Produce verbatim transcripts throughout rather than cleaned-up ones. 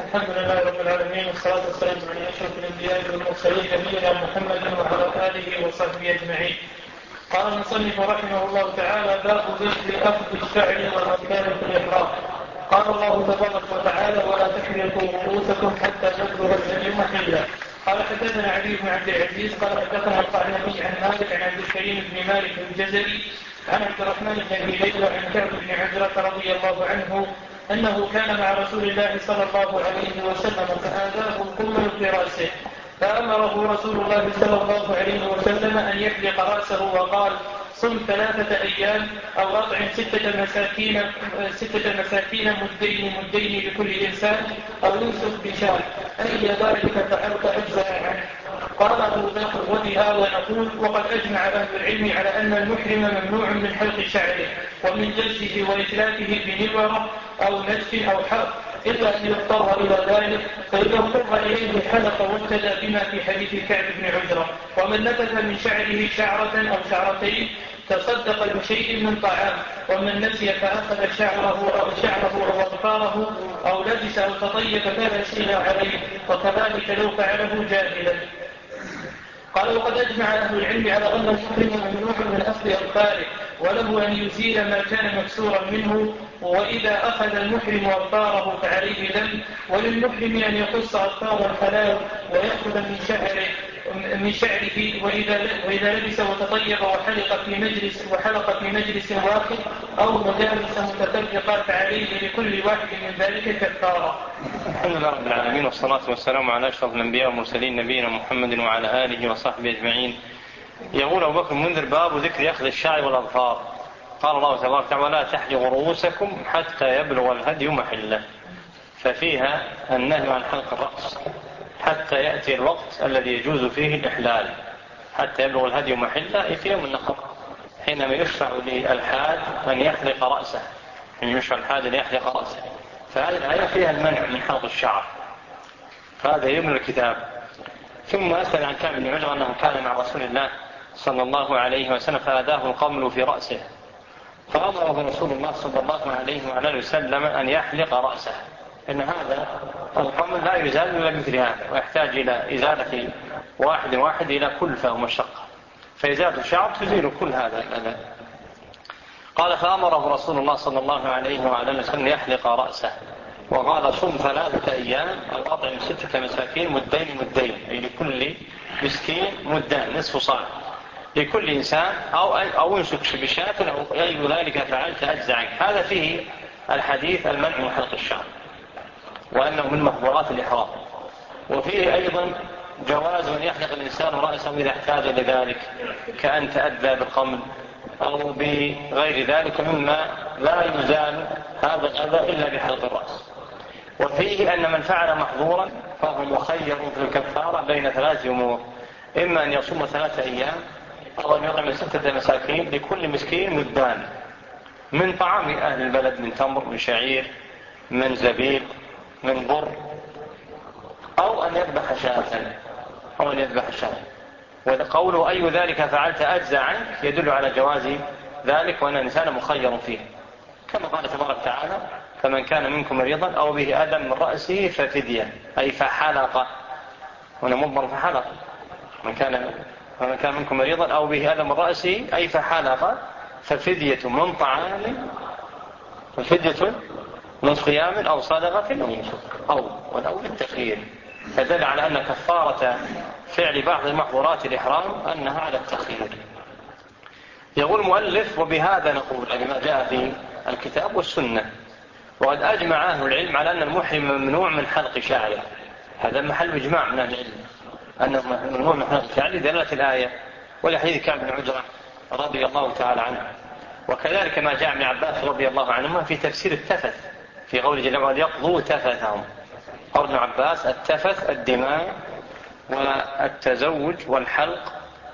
الحمد لله رب العالمين، والصلاة والسلام على أشرف الأنبياء والمرسلين نبينا محمد وعلى آله وصحبه أجمعين. قال المصنف رحمه الله تعالى: باب ذكر أخذ الشعر والأذكار في الإحرام. قال الله تبارك وتعالى: ولا تحلقوا رؤوسكم حتى تبلغ الهدي محله. قال حدثنا علي بن عبد العزيز قال حدثنا القعنبي عن مالك عن عبد الكريم بن مالك الجزري عن عبد الرحمن بن أبي ليلى عن كعب بن عجرة رضي الله عنه أنه كان مع رسول الله صلى الله عليه وسلم فآذاه القمل في رأسه، فأمره رسول الله صلى الله عليه وسلم أن يحلق رأسه وقال: صم ثلاثة أيام أو أطعم ستة مساكين, ستة مساكين مدين مدين لكل إنسان أو يوسف بشار، أي ذلك فعلت أجزاء عنه. قال أبو بكر: وبهذا نقول وقد أجمع أهل العلم على أن المحرم ممنوع من حلق شعره ومن جلسه وإتلافه بنبرة أو نجف أو حرق، إلا أن يضطر إلى ذلك، فإذا اضطر إليه حلق وابتدى بما في حديث كعب بن عجرة: ومن نتف من شعره شعرة أو شعرتين تصدق بشيء من طعام، ومن نسي فأخذ شعره أو شعره أو أظفاره أو لبس أو تطيب فلا شيء عليه، وكذلك لو فعله جاهلا. قال: وقد أجمع أهل العلم على أن المحرم ممنوع من أخذ أظفاره، وله أن يزيل ما كان مكسورا منه، وإذا أخذ المحرم أظفاره فعليه دم، وللمحرم أن يقص أظفار الحلال ويأخذ من شعره من شعره وإذا وإذا لبس وتطيب وحلق في مجلس وحلق في مجلس واحد أو مجالس متفرقة فعليه لكل واحد من ذلك كفارة. الحمد لله رب العالمين، والصلاة والسلام على أشرف الأنبياء والمرسلين نبينا محمد وعلى آله وصحبه أجمعين. يقول أبو بكر المنذر: باب ذكر أخذ الشعر والأظفار. قال الله تبارك وتعالى: ولا تحلقوا رؤوسكم حتى يبلغ الهدي محله، ففيها النهي عن حلق الرأس حتى يأتي الوقت الذي يجوز فيه الإحلال، حتى يبلغ الهدي محله في يوم النحر، حينما يشرع للحاج أن يحلق رأسه، حين يشرع الحاج أن يحلق رأسه. فهذه الآية فيها المنع من حلق الشعر، فهذا يبنى الكتاب. ثم أسأل عن كعب بن عجرة أنه كان مع رسول الله صلى الله عليه وسلم فأداه القمل في رأسه، فأمره رسول الله صلى الله عليه وآله وسلم أن يحلق رأسه، إن هذا القمل لا يزال إلا مثل هذا، ويحتاج إلى إزالة واحد واحد إلى كلفة ومشقة، فإزالة الشعر تزيل كل هذا الأذى. قال: فأمره رسول الله صلى الله عليه وآله وسلم يحلق رأسه، وقال: صم ثلاثة أيام أو أطعم ستة مساكين مدين مدين، أي لكل مسكين مدان نصف صاع لكل إنسان، أو أو يمسك بشاة أو أي ذلك فعلت أجزع عنك. هذا فيه الحديث المنع من حلق الشعر، وأنه من محظورات الإحرام، وفيه أيضا جواز أن يحلق الإنسان رأسه إذا احتاج لذلك، كأن تأذى بالقمل أو بغير ذلك مما لا يزال هذا الأذى إلا بحلق الرأس. وفيه أن من فعل محظورا فهو مخير في الكفارة بين ثلاث أمور: إما أن يصوم ثلاثة أيام، أو أن يطعم ستة مساكين لكل مسكين مدان من طعام أهل البلد، من تمر، من شعير، من زبيب، من بر، أو أن يذبح شاة أو أن يذبح شاة. وقوله أي ذلك فعلت أجزى عنك يدل على جواز ذلك، وأن الإنسان مخير فيه، كما قال تبارك وتعالى: فمن كان منكم مريضا أو به أذى من رأسه ففدية، أي فحلق، هنا مضمر فحلق، من كان فمن كان منكم مريضا أو به أذى من رأسه أي فحلق ففدية من طعام، ففدية من صيام أو صدقة أو نسك، أو والأول التخيير، فدل على أن كفارة فعل بعض المحظورات الإحرام أنها على التخيير. يقول المؤلف: وبهذا نقول، يعني ما جاء في الكتاب والسنة. وقد أجمع أهل العلم على أن المحرم ممنوع من حلق شعره، هذا محل إجماع من أهل العلم أنه ممنوع من حلق شعره دلالة الآية ولحديث كعب بن عجرة رضي الله تعالى عنه، وكذلك ما جاء من عباس رضي الله عنهما في تفسير التفث في قوله جل وعلا: يقضوا تفثهم. قول ابن عباس: التفث الدماء والتزوج والحلق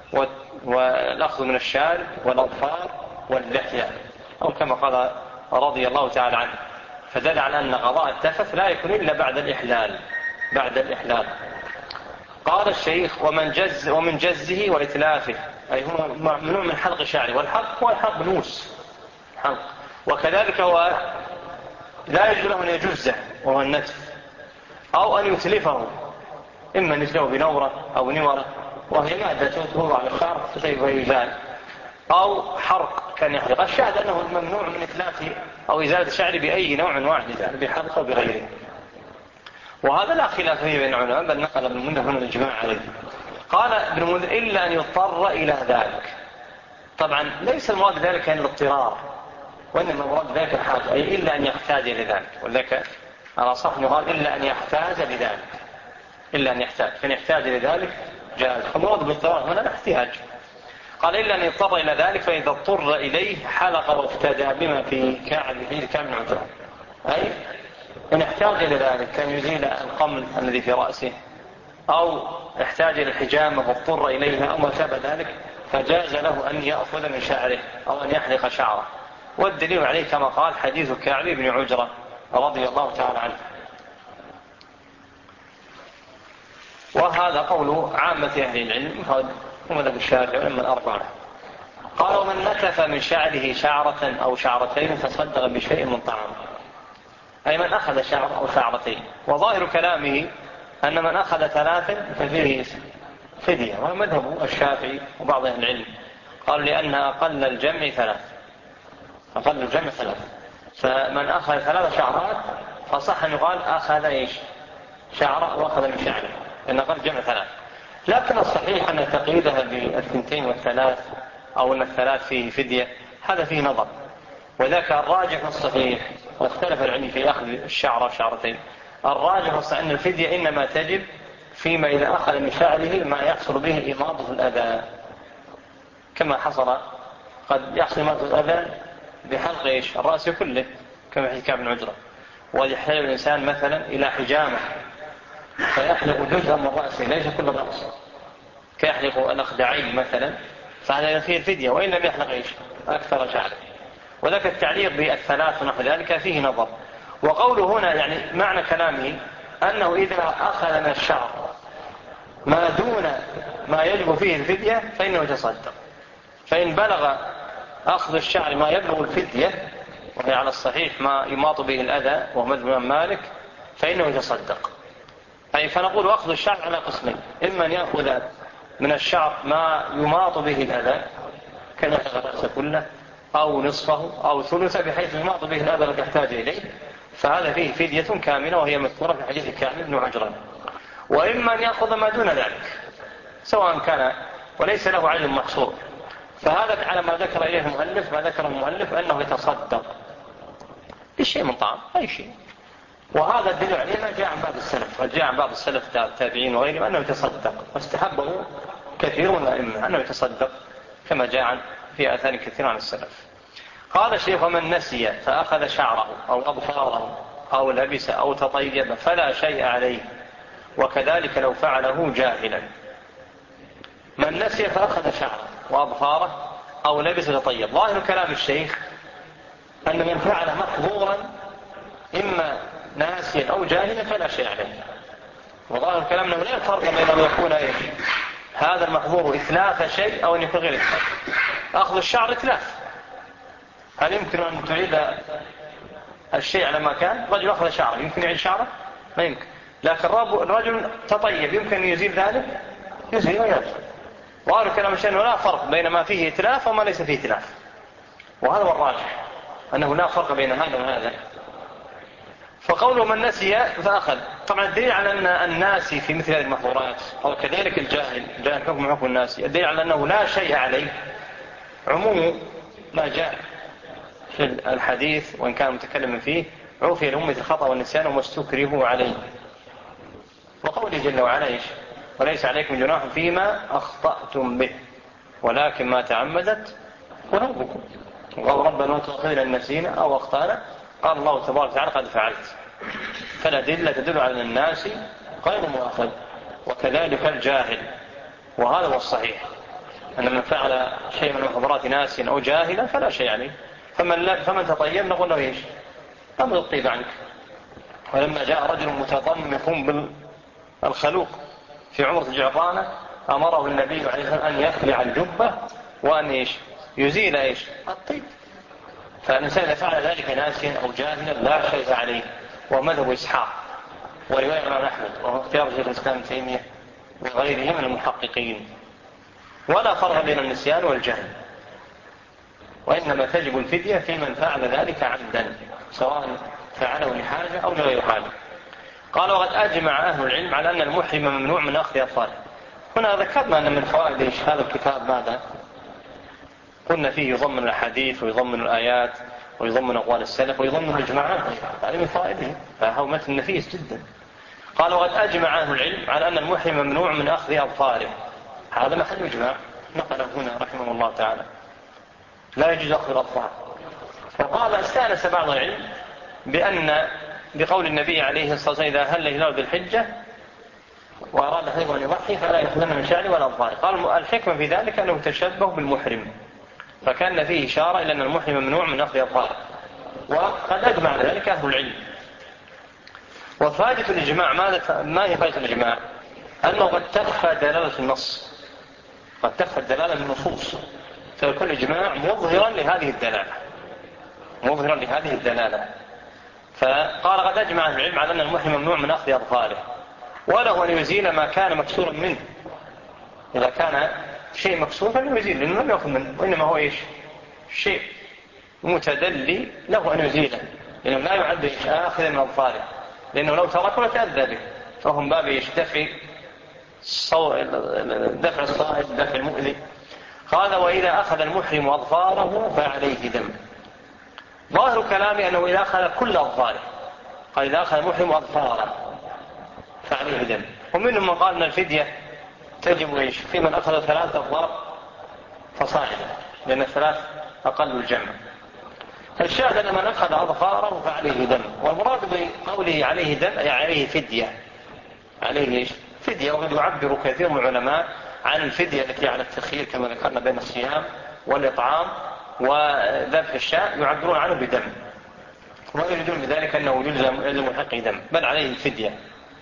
والأخذ من الشارب والأظفار واللحية، أو كما قال رضي الله تعالى عنه، فدل على أن قضاء التفث لا يكون إلا بعد الإحلال بعد الإحلال. قال الشيخ: ومن جز ومن جزه وإتلافه، أي هو ممنوع من حلق شعره، والحلق هو الحلق بنوس حلق، وكذلك هو لا يجوز له أن يجزه وهو النتف، أو أن يتلفه، إما أن يتلفه بنورة أو نورة وهي مادة توضع على الشعر فيزال، أو حرق كان يحرق. الشاهد أنه ممنوع من إتلاف أو إزالة الشعر بأي نوع واحد، بحرق أو بغيره. وهذا لا خلاف فيه بين العلماء، بل نقل ابن المنذر هنا الإجماع عليه. قال ابن المنذر إلا أن يضطر إلى ذلك. طبعا ليس المراد ذلك أن الاضطرار، وإنما المراد ذلك الحاجة، أي إلا أن يحتاج لذلك. وذلك على صح يقال إلا أن يحتاج لذلك، إلا أن يحتاج، فإن يحتاج لذلك جاز. فالمراد بالاضطرار هنا الاحتياج. قال إلا أن يضطر إلى ذلك، فإذا اضطر إليه حلق وافتدى بما في كعبه كامل عذره. أي إن احتاج إلى ذلك كان يزيل القمل الذي في رأسه، أو احتاج إلى الحجامة واضطر إليها أو ما شابه ذلك، فجاز له أن يأخذ من شعره أو أن يحلق شعره. والدليل عليه كما قال حديث كعب بن عجرة رضي الله تعالى عنه. وهذا قول عامة أهل العلم، هذا مذهب الشافعي ومن الأربعة. قال ومن نتف من شعره شعرة أو شعرتين فصدق بشيء من طعام، أي من أخذ شعر أو شعرتين. وظاهر كلامه أن من أخذ ثلاثا ففيه فدية، وهو مذهب الشافعي وبعض أهل العلم. قال لأن أقل الجمع ثلاث، أقل الجمع ثلاث، فمن أخذ ثلاث شعرات فصح أن يقال أخذ إيش شعر وأخذ من شعره، لأن أقل الجمع ثلاث. لكن الصحيح أن تقييدها بالثنتين والثلاث أو أن الثلاث فيه فدية هذا فيه نظر، وذاك الراجح الصحيح. واختلف العلم في أخذ الشعر وشعرتين. الراجح أن الفدية إنما تجب فيما إذا أخذ من شعره ما يحصل به إماطة الأذى، كما حصل قد يحصل إماطة الأذى بحلق إيش الرأس كله كما في كعب بن عجرة. ويحتاج الإنسان مثلا إلى حجامة فيحلق جزءا من رأسه ليس كل الرأس، كيحلق الأخدعين مثلا، فهذا فيه الفدية وإن لم يحلق إيش أكثر شعره. وذلك التعليق بالثلاث ونحو ذلك فيه نظر. وقوله هنا يعني معنى كلامه أنه إذا أخذ من الشعر ما دون ما يجب فيه الفدية فإنه يتصدق. فإن بلغ أخذ الشعر ما يبلغ الفدية، وهي على الصحيح ما يماط به الأذى وهو مذهب مالك، فإنه يتصدق. أي فنقول أخذ الشعر على قسمين، إما أن يأخذ من الشعر ما يماط به الأذى كما الرأس كله أو نصفه أو ثلثه بحيث يماط به الأذى الذي يحتاج إليه، فهذا فيه فدية كاملة وهي مذكورة في حديث كعب بن عجرة. وإما أن يأخذ ما دون ذلك سواء كان وليس له عين محصور، فهذا على ما ذكر إليه المؤلف ما ذكر المؤلف أنه يتصدق بشيء من طعام أي شيء. وهذا الدليل عليه ما جاء عن بعض السلف، قد جاء عن بعض السلف التابعين وغيرهم أنه يتصدق، واستحبه كثير من الأئمة أنه يتصدق كما جاء عن في آثار كثير عن السلف. قال الشيخ ومن نسي فأخذ شعره أو أظفاره أو لبس أو تطيب فلا شيء عليه، وكذلك لو فعله جاهلا. من نسي فأخذ شعره وأظفاره أو لبس وتطيب، ظاهر كلام الشيخ أن من فعل محظورا إما ناسيا أو جاهلا فلا شيء عليه. وظاهر كلامنا لا فرق بين أن يكون إيش هذا المحظور إتلاف شيء أو أن يكون غير إتلاف. أخذ الشعر إتلاف، هل يمكن أن تعيد الشيء على ما كان؟ رجل أخذ شعره يمكن يعيد شعره؟ ما يمكن. لكن الرجل تطيب يمكن أن يزيل ذلك؟ يزيل ويرجع. وهذا كلام الشيء أنه لا فرق بين ما فيه إتلاف وما ليس فيه إتلاف، وهذا هو الراجح أنه لا فرق بين هذا وهذا. فقوله من نسي فأخذ، طبعا الدليل على أن الناسي في مثل هذه المحظورات أو كذلك الجاهل جاء حكم حكم الناسي، الدليل على أنه لا شيء عليه عموم ما جاء في الحديث وإن كان متكلم فيه عوفي لأمة الخطأ والنسيان وما استكرهوا عليه. وقوله جل وعلا وليس عليكم جناح فيما أخطأتم به ولكن ما تعمدت قلوبكم. وقال ربنا لا تؤاخذنا إن نسينا أو أخطأنا، قال الله تبارك وتعالى قد فعلت. فالأدلة تدل على الناس غير مؤاخذ وكذلك الجاهل. وهذا هو الصحيح أن من فعل شيء من محظورات ناس أو جاهلا فلا شيء عليه. فمن, فمن تطيب نقول له إيش أمر الطيب عنك. ولما جاء رجل متضمخ بالخلوق في عمرة الجعرانة أمره النبي عليه الصلاة والسلام أن يخلع الجبة وأن إيش يزيل إيش الطيب. فالإنسان إذا فعل ذلك ناسيا أو جاهلا لا شيء عليه، ومذهب إسحاق ورواية الإمام أحمد وهو اختيار شيخ الإسلام ابن تيمية وغيره من المحققين. ولا فرق بين النسيان والجهل، وإنما تجب الفدية في من فعل ذلك عمدا سواء فعله لحاجة أو لغير حاجة. قال وقد أجمع أهل العلم على أن المحرم ممنوع من أخذ أطفاله. هنا ذكرنا أن من فوائد هذا الكتاب ماذا؟ قلنا فيه يضمن الحديث ويضمن الآيات ويضمن أقوال السلف ويضمن الإجماعات، هذه من فوائده، فهو متن نفيس جدا. قال وقد أجمع أهل العلم على أن المحرم ممنوع من أخذ أظفاره، هذا محل إجماع نقله هنا رحمه الله تعالى، لا يجوز أخذ الأظفار. وقال استأنس بعض العلم بأن بقول النبي عليه الصلاة والسلام إذا هل هلال بالحجة وأراد حيث أن يضحي فلا يأخذن من شعره ولا أظفاره. قال الحكمة في ذلك أنه تشبه بالمحرم، فكان فيه إشارة إلى أن المحرم ممنوع من أخذ أظفاره، وقد أجمع ذلك أهل العلم. وفائدة الإجماع ماذا؟ ما هي فائدة الإجماع؟ أنه قد تخفى دلالة النص، قد تخفى دلالة النصوص، فيكون الإجماع مظهرا لهذه الدلالة، مظهرا لهذه الدلالة. فقال قد أجمع العلم على أن المحرم ممنوع من أخذ أظفاره، وله أن يزيل ما كان مكسورا منه. إذا كان شيء مكسور فإنه يزيل، لأنه لم يأخذ منه، وإنما هو إيش؟ شيء متدلي له أن يزيله، لأنه لا يعد آخذا من أظفاره، لأنه لو تركه لتأذى به، فهم باب إيش؟ دفع دفع الصائد، دفع المؤذي. قال وإذا أخذ المحرم أظفاره فعليه دم. ظاهر كلامي أنه إذا أخذ كل أظفاره، قال إذا أخذ المحرم أظفاره فعليه دم. ومنهم من قال أن الفدية تجب إيش؟ في من أخذ ثلاث أظفار فصاعدا، لأن الثلاث أقل الجمع. الشاهد أن من أخذ أظفاره فعليه دم، والمراد بقوله عليه دم أي عليه فدية، عليه إيش؟ فدية. وقد يعبر كثير من العلماء عن الفدية التي على التخيير كما ذكرنا بين الصيام والإطعام وذبح الشاة، يعبرون عنه بدم، ولا يريدون بذلك أنه يلزم يلزم الحق دم، بل عليه الفدية.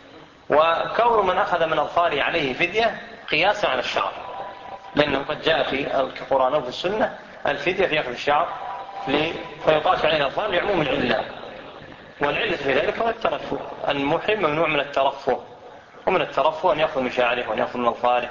وكون من أخذ من أظفاره عليه فدية قياسا على الشعر، لأنه قد جاء في القرآن وفي السنة الفدية في أخذ الشعر فيقاس عليه الأظفار لعموم العلة، والعلة في ذلك هو الترفه. المحرم ممنوع من الترفه، ومن الترفه أن يأخذ من شعره وأن يأخذ من أظفاره.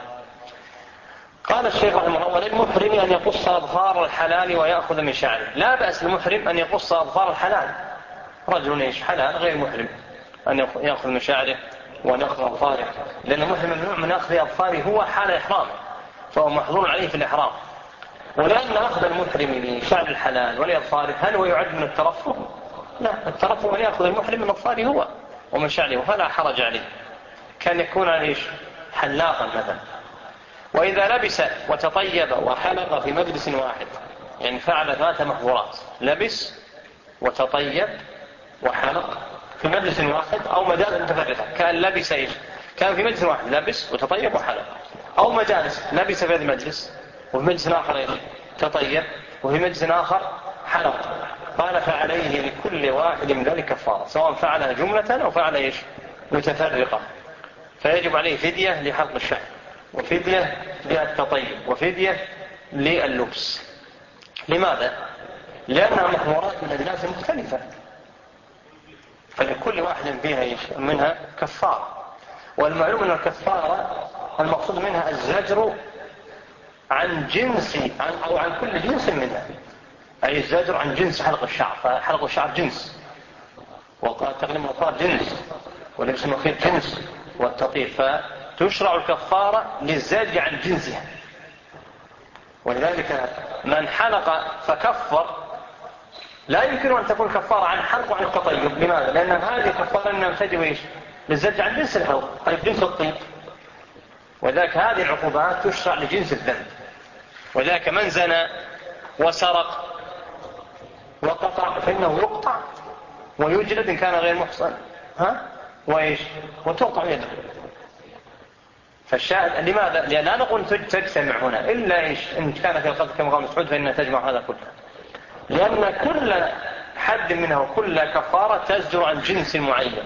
قال الشيخ رحمه الله وللمحرم أن يقص أظفار الحلال ويأخذ من شعره. لا بأس المحرم أن يقص أظفار الحلال، رجل إيش حلال غير محرم أن يأخذ من شعره وأن يأخذ أظفاره، لأن المحرم ممنوع من أخذ أظفاره هو حال إحرام، فهو محظور عليه في الإحرام. ولأن أخذ المحرم لشعر الحلال ولأظفاره هل هو يعد من الترفه؟ لا، الترفه أن يأخذ المحرم من أظفاره هو ومن شعره، فلا حرج عليه، كان يكون إيش حلاقا مثلا. وإذا لبس وتطيب وحلق في مجلس واحد، يعني فعل ثلاث محظورات: لبس وتطيب وحلق في مجلس واحد أو مجال متفرقة. كان لبس إيش؟ كان في مجلس واحد لبس وتطيب وحلق، أو مجالس لبس في هذا المجلس وفي مجلس آخر إيش؟ تطيب، وفي مجلس آخر حلق. قال فعليه لكل واحد من ذلك كفارة، سواء فعلها جملة أو فعل إيش؟ متفرقة. فيجب عليه فدية لحلق الشعر، وفدية للتطيب، وفدية لللبس. لماذا؟ لأنها محظورات من أجناس مختلفة، فلكل واحد فيها إيش؟ منها كفارة. والمعلوم أن الكفارة المقصود منها الزجر عن جنس عن أو عن كل جنس منها، أي الزجر عن جنس حلق الشعر، فحلق الشعر جنس، وقال تقليم الأظفار جنس، ولبس المخيط جنس، والتطيب، فتشرع الكفارة للزاج عن جنسها. ولذلك من حلق فكفر لا يمكن أن تكون كفارة عن حلق وعن التطيب. لماذا؟ لأن هذه كفارة إنها تجب إيش؟ للزاج عن جنس الحلق، أي جنس الطيب. ولذلك هذه العقوبات تشرع لجنس الذنب. ولذلك من زنى وسرق وقطع فإنه يقطع ويجلد إن كان غير محصن، ها؟ وإيش؟ وتقطع يده. فالشاهد لماذا؟ لأن لا نقول تجتمع هنا إلا إيش؟ إن كان في القتل كما قال مسعود فإنها تجمع هذا كله، لأن كل حد منها وكل كفارة تزجر عن جنس معين.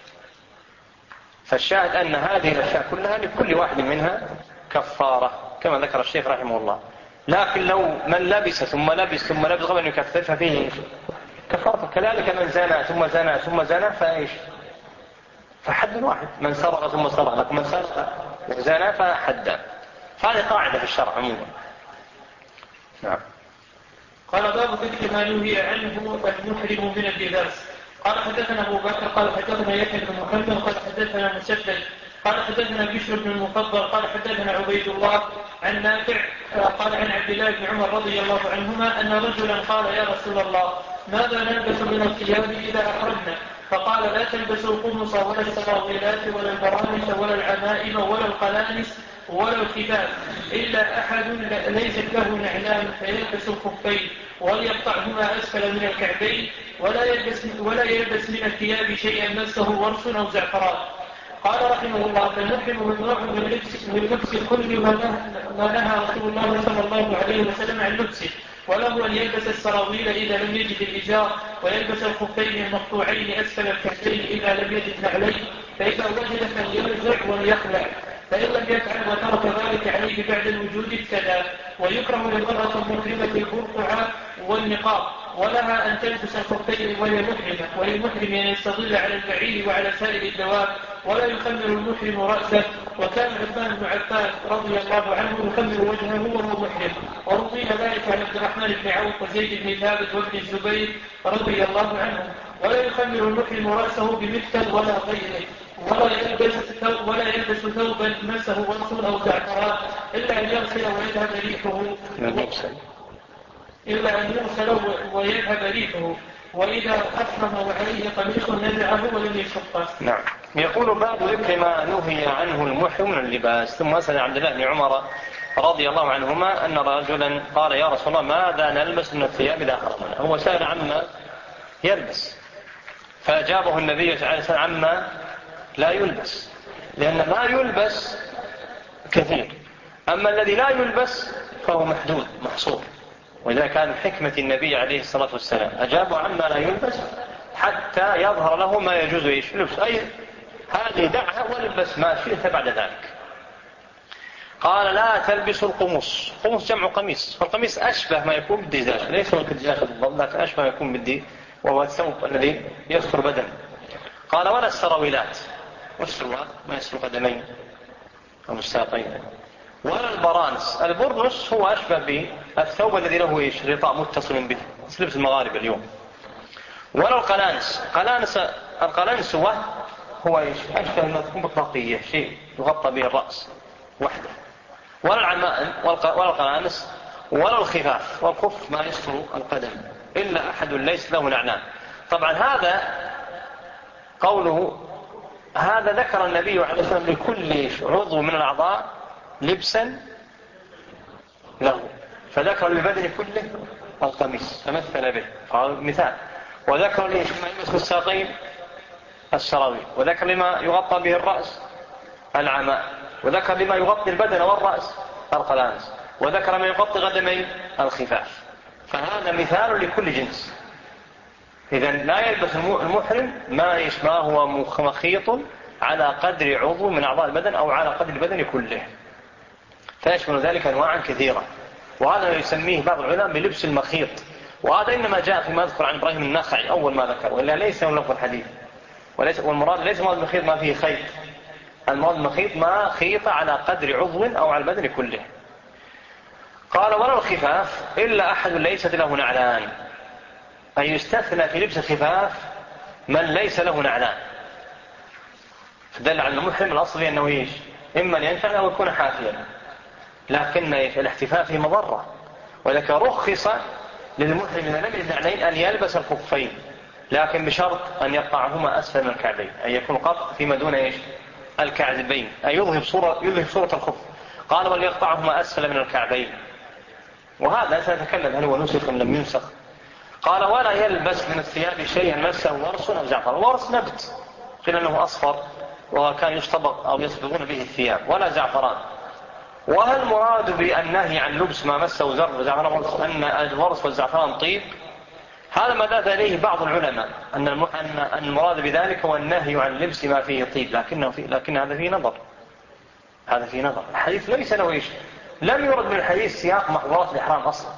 فالشاهد أن هذه الأشياء كلها لكل واحد منها كفارة كما ذكر الشيخ رحمه الله. لكن لو من لبس ثم لبس ثم لبس قبل أن يكفر ففيه، إيش؟ كفارة. كذلك من زنى ثم زنى ثم زنى فإيش؟ فحد واحد، من سرق ثم سرق لكم من سرق وزنى فحد. هذه قاعدة في الشرع عموما. نعم. قال باب ذكر ما نهي عنه المحرم من اللباس. قال حدثنا أبو بكر قال حدثنا يحيى بن محمد قال حدثنا مسدد قال حدثنا بشر بن المفضل قال حدثنا عبيد الله عن نافع قال عن عبد الله بن عمر رضي الله عنهما أن رجلا قال يا رسول الله ماذا نلبس من الثياب إذا أحرمنا؟ فقال لا تلبسوا القمص ولا السراويلات ولا البرانس ولا العمائم ولا القلانس ولا الخفاف إلا أحد ليست له نعلان فيلبس الخفين وليقطعهما أسفل من الكعبين ولا يلبس, ولا يلبس من الثياب شيئا مسه ورس أو زعفران. قال رحمه الله فالمحرم ممنوع من لبس كل ما نهى رسول الله صلى الله عليه وسلم عن لبسه، وله أن يلبس السراويل إذا لم يجد الإزار ويلبس الخفين المقطوعين أسفل الكعبين إذا لم يجد نعلين، فإذا وجد فليرجع وليخلع، فإن لم يفعل وترك ذلك عليه بعد الوجود ابتدى. ويكره للمرأة المحرمة البرقع والنقاب ولها أن تلبس الخفين وهي محرمة، وللمحرم أن يستظل على البعير وعلى سائر الدواب ولا يخمر المحرم رأسه. وكان عثمان بن عفان رضي الله عنه يخمر وجهه وهو محرم، وروي ذلك عن عبد الرحمن بن عوف وزيد بن ثابت وابن الزبير رضي الله عنهم. ولا يخمر المحرم رأسه بمفتل ولا غيره، ولا يلبس ولا يلبس ثوبا مسه ورس او زعفران الا ان يغسل ويذهب ريحه الا ان يغسل ويذهب ريحه واذا احرم وعليه قميص نزعه ولم يشقه. نعم. يقول باب ذكر ما نهي عنه المحرم من اللباس. ثم سأل عبد الله بن عمر رضي الله عنهما أن رجلا قال يا رسول الله ماذا نلبس من الثياب إذا أحرمنا؟ هو سأل عما يلبس، فأجابه النبي صلى الله عليه وسلم عما لا يلبس، لأن ما يلبس كثير، أما الذي لا يلبس فهو محدود محصور. وإذا كان حكمة النبي عليه الصلاة والسلام أجابه عما لا يلبس حتى يظهر له ما يجوز إيش لبس، أي هذه دعها ولبس ما شئت بعد ذلك. قال لا تلبسوا القمص. قمص جمع قميص، فالقميص أشبه ما يكون بالدجاج، ليس هو الدجاج بالضبط لكن أشبه ما يكون بالدي وهو الثوب الذي يستر بدن. قال ولا السراويلات، والسروال ما يستر قدمين أو الساقين، ولا البرانس. البرنس هو أشبه بالثوب الذي له إيش غطاء متصل به، لبس المغاربة اليوم. ولا القلانس. قلانس القلانس هو هو إيش أشبه ما تكون بطاقية، شيء يغطى به الرأس وحده. ولا العمائم ولا القلانس ولا الخفاف، والخف ما يستر القدم إلا أحد ليس له نعلان. طبعا هذا قوله هذا ذكر النبي عليه الصلاة والسلام لكل عضو من الأعضاء لبسا له، فذكر لبدن كله القميص فمثل به، قال مثال. وذكر لما يمسك الساقين السراويل، وذكر لما يغطى به الرأس العماء، وذكر لما يغطي البدن والرأس القلانس، وذكر ما يغطي قدمين الخفاف. فهذا مثال لكل جنس. إذن لا يلبس المحرم ما ما هو مخيط على قدر عضو من أعضاء البدن أو على قدر البدن كله، فيشمل ذلك أنواعا كثيرة. وهذا يسميه بعض العلماء بلبس المخيط، وهذا إنما جاء فيما يذكر عن إبراهيم النخعي أول ما ذكر، وإلا ليس له لفظ الحديث. وليس والمراد ليس مراد المخيط ما فيه خيط، المراد المخيط ما خيط على قدر عضو أو على البدن كله. قال ولا الخفاف إلا أحد ليست له نعلان، أي يستثنى في لبس الخفاف من ليس له نعلان. فدل على المحرم الأصلي أنه إيش إما أن ينفع أو يكون حافيا، لكن الاحتفاء فيه مضرة، ولك رخص للمحرم إذا لم يجد نعلين أن يلبس الخفين، لكن بشرط أن يقطعهما أسفل من الكعبين، أن يكون قطع فيما دون إيش الكعبين، أي يظهر صورة يظهر صورة الخف. قال وليقطعهما أسفل من الكعبين، وهذا سنتكلم هل هو نسخ أم لم ينسخ. قال ولا يلبس من الثياب شيئا مسه ورس أو زعفر. الورس نبت قيل أنه أصفر وكان يصطبغ أو يصبغون به الثياب، ولا زعفران. وهل مراد بالنهي عن لبس ما مسه زرع وزعفران أن الورس والزعفران طيب؟ هذا ما ذات إليه بعض العلماء أن أن المراد بذلك هو النهي عن لبس ما فيه طيب، لكنه في لكن هذا فيه نظر، هذا فيه نظر. الحديث ليس له إيش لم يرد من الحديث سياق محظورات الإحرام أصلا.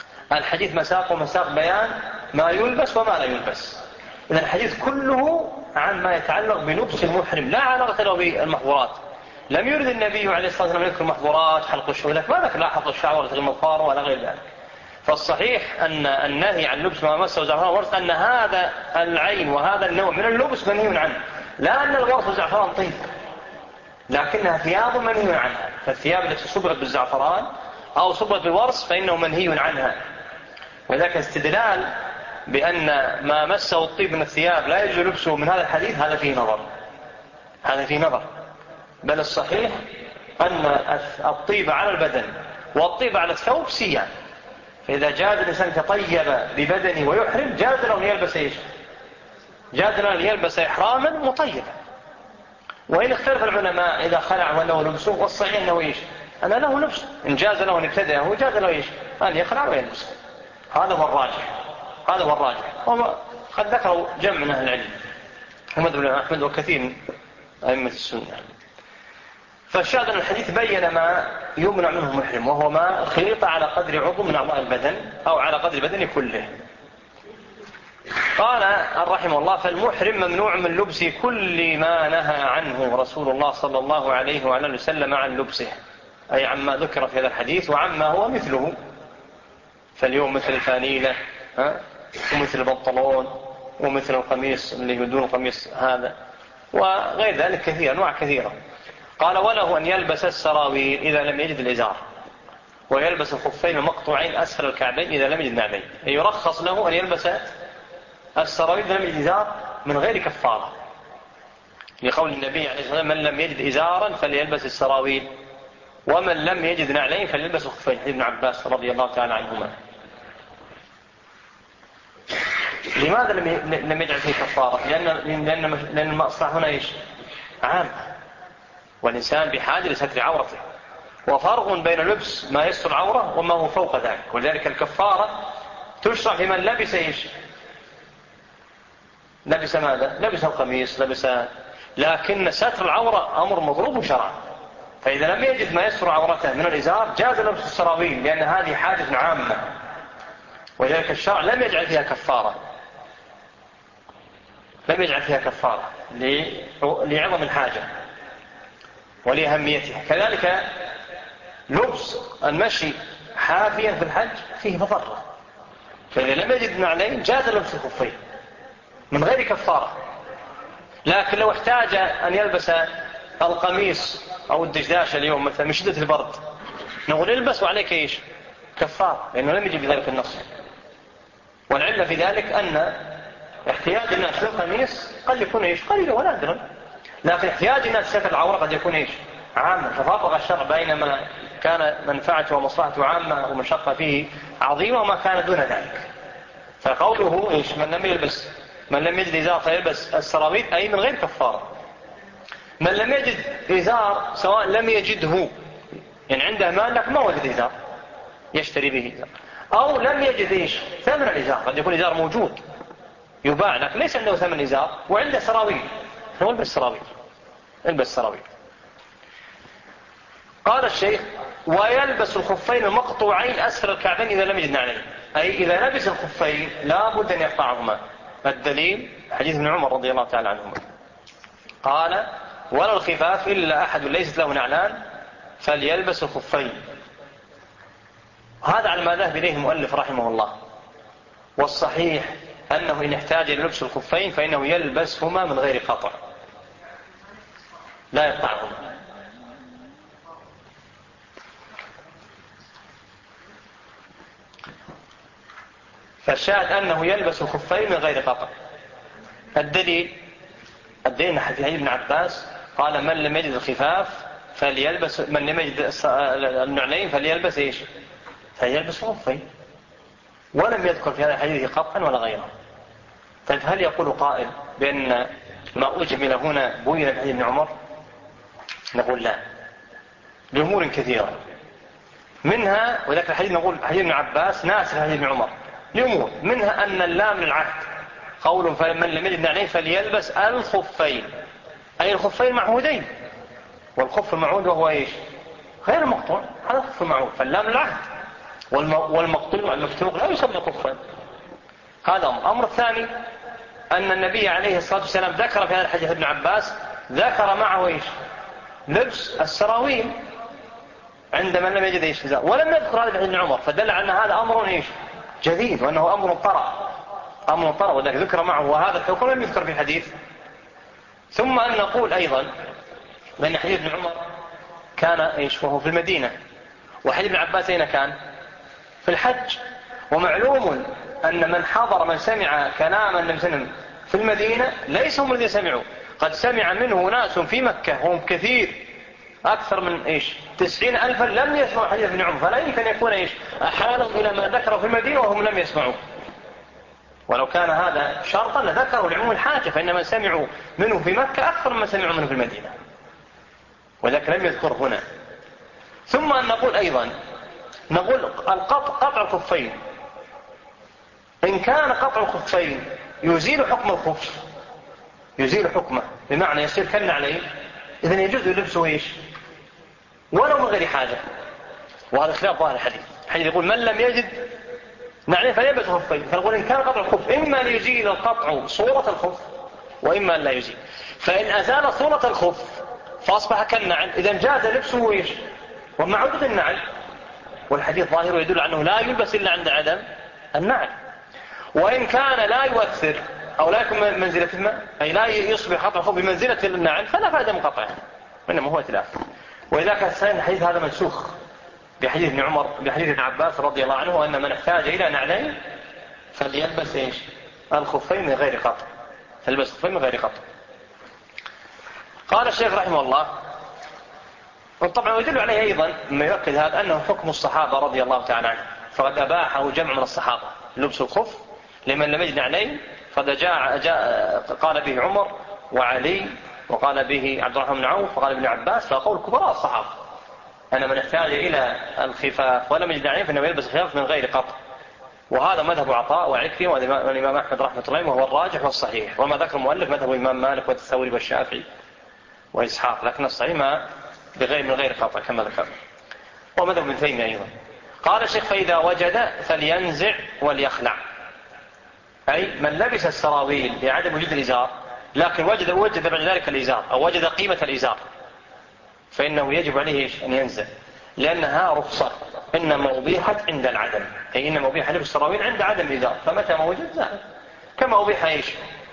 الحديث مساق ومساق بيان ما يلبس وما لا يلبس. إذا الحديث كله عن ما يتعلق بلبس المحرم، لا علاقة له بالمحظورات. لم يرد النبي عليه الصلاة والسلام يذكر المحظورات حلق الشعر، ما ذكر لا حلق الشعر ولا المظفار ولا غير ذلك. فالصحيح أن النهي عن لبس ما مسه زعفران وورس أن هذا العين وهذا النوع من اللبس منهي عنه، لا أن الورس والزعفران طيب، لكنها ثياب منهي عنها. فالثياب التي صبغت بالزعفران أو صبغت بالورس فإنه منهي عنها. وذلك استدلال بأن ما مسه الطيب من الثياب لا يجوز لبسه من هذا الحديث، هذا فيه نظر، هذا فيه نظر. بل الصحيح أن الطيب على البدن والطيب على الثوب سيان، فإذا جاز الإنسان يتطيب ببدنه ويحرم جاز له أن يلبس إيش؟ جاز له أن يلبس إحراما مطيبا. وإن اختلف العلماء إذا خلع وله لبسه، والصحيح أنه إيش؟ أنا له لبسه، إن جاز له أن يبتدئه جاز له إيش؟ أن يخلع ويلبسه. هذا هو الراجح، هذا هو الراجح. وقد ذكروا جمع من أهل العلم ومذهب الإمام أحمد وكثير من أئمة السنة. فالشاهد أن الحديث بين ما يمنع منه المحرم، وهو ما خلط على قدر عضو من أعضاء البدن أو على قدر البدن كله. قال رحمه الله: فالمحرم ممنوع من لبس كل ما نهى عنه رسول الله صلى الله عليه وعلى اله وسلم عن لبسه، أي عما ذكر في هذا الحديث وعما هو مثله. فاليوم مثل الفانيلة ومثل البنطلون ومثل القميص اللي بدون القميص هذا وغير ذلك كثير، أنواع كثيرة. قال: وله أن يلبس السراويل إذا لم يجد الإزار، ويلبس الخفين المقطوعين أسفل الكعبين إذا لم يجد نعلين. يرخص له أن يلبس السراويل إذا لم يجد إزار من غير كفارة، لقول النبي عليه الصلاة والسلام: من لم يجد إزارا فليلبس السراويل، ومن لم يجد نعلين فليلبس الخفين. ابن عباس رضي الله تعالى عنهما. لماذا لم يجعل فيه كفارة؟ لأن لأن لأن المصلحة هنا إيش؟ عام، والإنسان بحاجة لستر عورته، وفرق بين لبس ما يستر العورة وما هو فوق ذلك. ولذلك الكفارة تشرع في من لبس إيش؟ لبس ماذا؟ لبس القميص، لبس، لكن ستر العورة أمر مضروب شرعا. فإذا لم يجد ما يستر عورته من الإزار جاز لبس السراويل، لأن هذه حاجة عامة، ولذلك الشرع لم يجعل فيها كفارة، لم يجعل فيها كفارة لعظم الحاجة ولأهميتها. كذلك لبس المشي حافيا في الحج فيه مضرة، فإذا لم يجد نعلين جاز لبس الخفين من غير كفارة. لكن لو احتاج أن يلبس القميص أو الدشداش اليوم مثلا من شدة البرد، نقول البس وعليك إيش؟ كفارة، لأنه لم يجد بذلك النص. والعلة في ذلك أن احتياج الناس للقميص قد يكون إيش؟ قليلا ونادرا، لكن احتياج الناس ستر العورة قد يكون إيش؟ عاما. ففرق الشرع بين ما كان منفعته ومصلحته عامة ومشقة فيه عظيمة وما كان دون ذلك. فقوله إيش؟ من لم يلبس من لم يجد إزار فيلبس السراويل، أي من غير كفارة. من لم يجد إزار سواء لم يجده، يعني عنده مال لكن ما وجد إزار يشتري به إزار، أو لم يجد إيش؟ ثمن الإزار، قد يكون إزار موجود يباع لكن ليس عنده ثمن إزار وعنده سراويل، هو البس سراويل، البس سراويل. قال الشيخ: ويلبس الخفين المقطوعين أسفل الكعبين إذا لم يجد نعلين، أي إذا لبس الخفين لا بد أن يقطعهما. الدليل حديث ابن عمر رضي الله تعالى عنهما قال: ولا الخفاف إلا أحد ليست له نعلان فليلبس الخفين. هذا على ما ذهب إليه المؤلف رحمه الله. والصحيح أنه إن احتاج إلى لبس الخفين فإنه يلبسهما من غير قطع، لا يقطعهما. فالشاهد أنه يلبس الخفين من غير قطع. الدليل الدليل حديث ابن عباس قال: من لم يجد الخفاف فليلبس، من لم يجد النعلين فليلبس إيش؟ فليلبس الخفين. ولم يذكر في هذا الحديث قطعا ولا غيره. طيب هل يقول قائل بأن ما أجمل هنا بين حديث ابن عمر؟ نقول لا، لأمور كثيرة منها، وذلك الحديث نقول حديث ابن عباس ناسخ حديث ابن عمر لأمور، منها أن اللام للعهد، قول فمن لم يجد نعلين فليلبس الخفين، أي الخفين معهودين، والخف المعهود وهو إيش؟ غير مقطوع، هذا الخف المعهود، فاللام للعهد، والمقطوع المفتوح لا يسمى خفا. هذا أمر. أمر الثاني أن النبي عليه الصلاة والسلام ذكر في هذا الحديث ابن عباس ذكر معه إيش؟ لبس السراويل عندما لم يجد إيش إزار، ولم يذكر هذا في ابن عمر، فدل على أن هذا أمر إيش؟ جديد، وأنه أمر طرأ أمر طرأ وذلك ذكر معه، وهذا الحكم لم يذكر في حديث. ثم أن نقول أيضا بأن حديث ابن عمر كان إيش؟ وهو في المدينة، وحديث ابن عباس أين كان؟ في الحج. ومعلوم أن من حضر من سمع كلام النبي صلى الله عليه وسلم في المدينة ليس هم الذين سمعوا، قد سمع منه ناس في مكة وهم كثير أكثر من إيش؟ تسعين ألفا لم يسمعوا حديث ابن عمر، فلا يمكن يكون إيش؟ أحالهم إلى ما ذكروا في المدينة وهم لم يسمعوا. ولو كان هذا شرطا لذكروا لعموم الحاجة، فإن من سمعوا منه في مكة أكثر من سمعوا منه في المدينة، وذلك لم يذكر هنا. ثم أن نقول أيضا نقول القطع قطع الخفين، إن كان قطع الخفين يزيل حكم الخف، يزيل حكمه بمعنى يصير كالنعلين، إذن يجوز لبسه إيش؟ ولو من غير حاجة. وهذا خلاف ظاهر الحديث. الحديث يقول من لم يجد نعلين فليلبس خفين، فنقول إن كان قطع الخف إما ليزيل القطع صورة الخف وإما لا يزيل، فإن أزال صورة الخف فأصبح كالنعل، إذن جاز لبسه إيش؟ ومع وجود النعل، والحديث ظاهره يدل على أنه لا يلبس إلا عند عدم النعل. وإن كان لا يؤثر أو لا يكون منزلة الماء، أي لا يصبح قطع الخف بمنزلة النعل، فلا فائدة من قطعه، إنما هو تلاف. وإذا كان الثاني الحديث هذا منسوخ بحديث ابن عمر بحديث ابن عباس رضي الله عنه أن من احتاج إلى نعلين فليلبس إيش؟ الخفين من غير قطع، فليلبس الخفين من غير قطع. قال الشيخ رحمه الله، وطبعا يدل عليه أيضا ما يؤكد هذا أنه حكم الصحابة رضي الله تعالى عنه، فقد أباحه جمع من الصحابة لبس الخف لمن لم يجد نعلين، قد جاء, جاء قال به عمر وعلي وقال به عبد الرحمن بن عوف وقال ابن عباس، فقول كبراء الصحابة أن من احتاج إلى الخفاف ولم يجد نعلين فإنه يلبس خفاف من غير قطع. وهذا مذهب عطاء وعكرمة والإمام أحمد رحمة الله وهو الراجح والصحيح، وما ذكر المؤلف مذهب الإمام مالك والثوري والشافعي وإسحاق، لكن الصحيح ما بغير من غير قطع كما ذكر، ومذهب ابن تيمية أيضا. قال الشيخ فإذا وجد فلينزع وليخلع، أي من لبس السراويل لعدم وجود الإزار لكن وجد وجد بعد ذلك الإزار أو وجد قيمة الإزار فإنه يجب عليه أن ينزع، لأنها رخصة إنما أبيحت عند العدم، أي إنما أبيح لبس السراويل عند عدم الإزار، فمتى ما وجد زال، كما أبيح إيش؟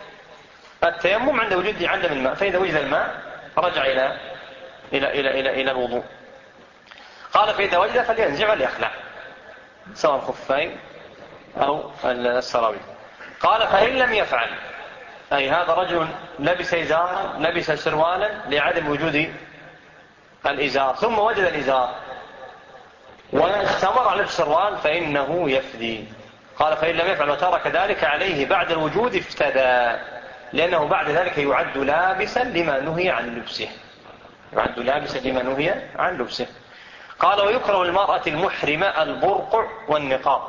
التيمم عند وجود عدم الماء، فإذا وجد الماء رجع إلى إلى إلى إلى إلى الوضوء. قال فإذا وجد فلينزع وليخلع سواء الخفين أو السراويل. قال فإن لم يفعل، أي هذا رجل لبس إزارا لبس سروالا لعدم وجود الإزار ثم وجد الإزار واستمر على السروال فإنه يفدي. قال فإن لم يفعل وترك ذلك عليه بعد الوجود افتدى، لأنه بعد ذلك يعد لابسا لما نهي عن لبسه، يعد لابسا لما نهي عن لبسه. قال ويكره المرأة المحرمة البرقع والنقاب.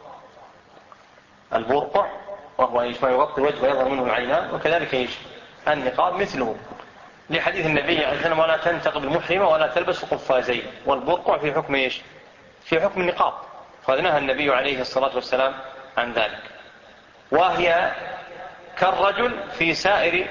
البرقع وهو ايش؟ ما يغطي وجه ويظهر منه العينان، وكذلك ايش؟ النقاب مثله، لحديث النبي عليه الصلاة والسلام ولا تنتقب المحرمة ولا تلبس قفازين، والبرقع في حكم ايش؟ في حكم النقاب، فقد نهى النبي عليه الصلاة والسلام عن ذلك. وهي كالرجل في سائر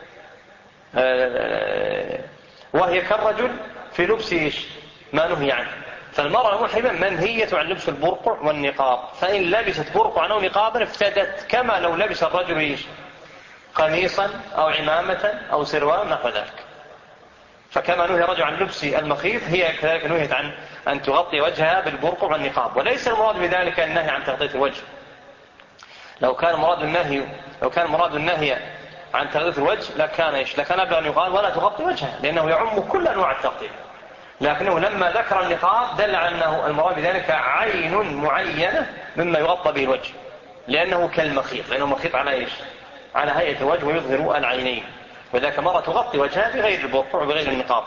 وهي كالرجل في لبس ايش؟ ما نهي عنه. فالمرأة المحرمة منهية عن لبس البرقع والنقاب، فإن لبست برقعا أو نقابا افتدت كما لو لبس الرجل ايش؟ قميصا أو عمامة أو سروال نحو ذلك. فكما نهي الرجل عن لبس المخيط هي كذلك نهيت عن أن تغطي وجهها بالبرقع والنقاب، وليس المراد بذلك النهي عن تغطية الوجه. لو كان مراد النهي لو كان مراد النهي عن تغطية الوجه لكان ايش؟ لكان قبل أن يقال ولا تغطي وجهها، لأنه يعم كل أنواع التغطية، لكنه لما ذكر النقاب دل على أنه المراد بذلك عين معينة مما يغطى به الوجه، لأنه كالمخيط، لأنه مخيط على ايش؟ على هيئة الوجه ويظهر العينين، وذاك مرة تغطي وجهها بغير البرقع وبغير النقاب.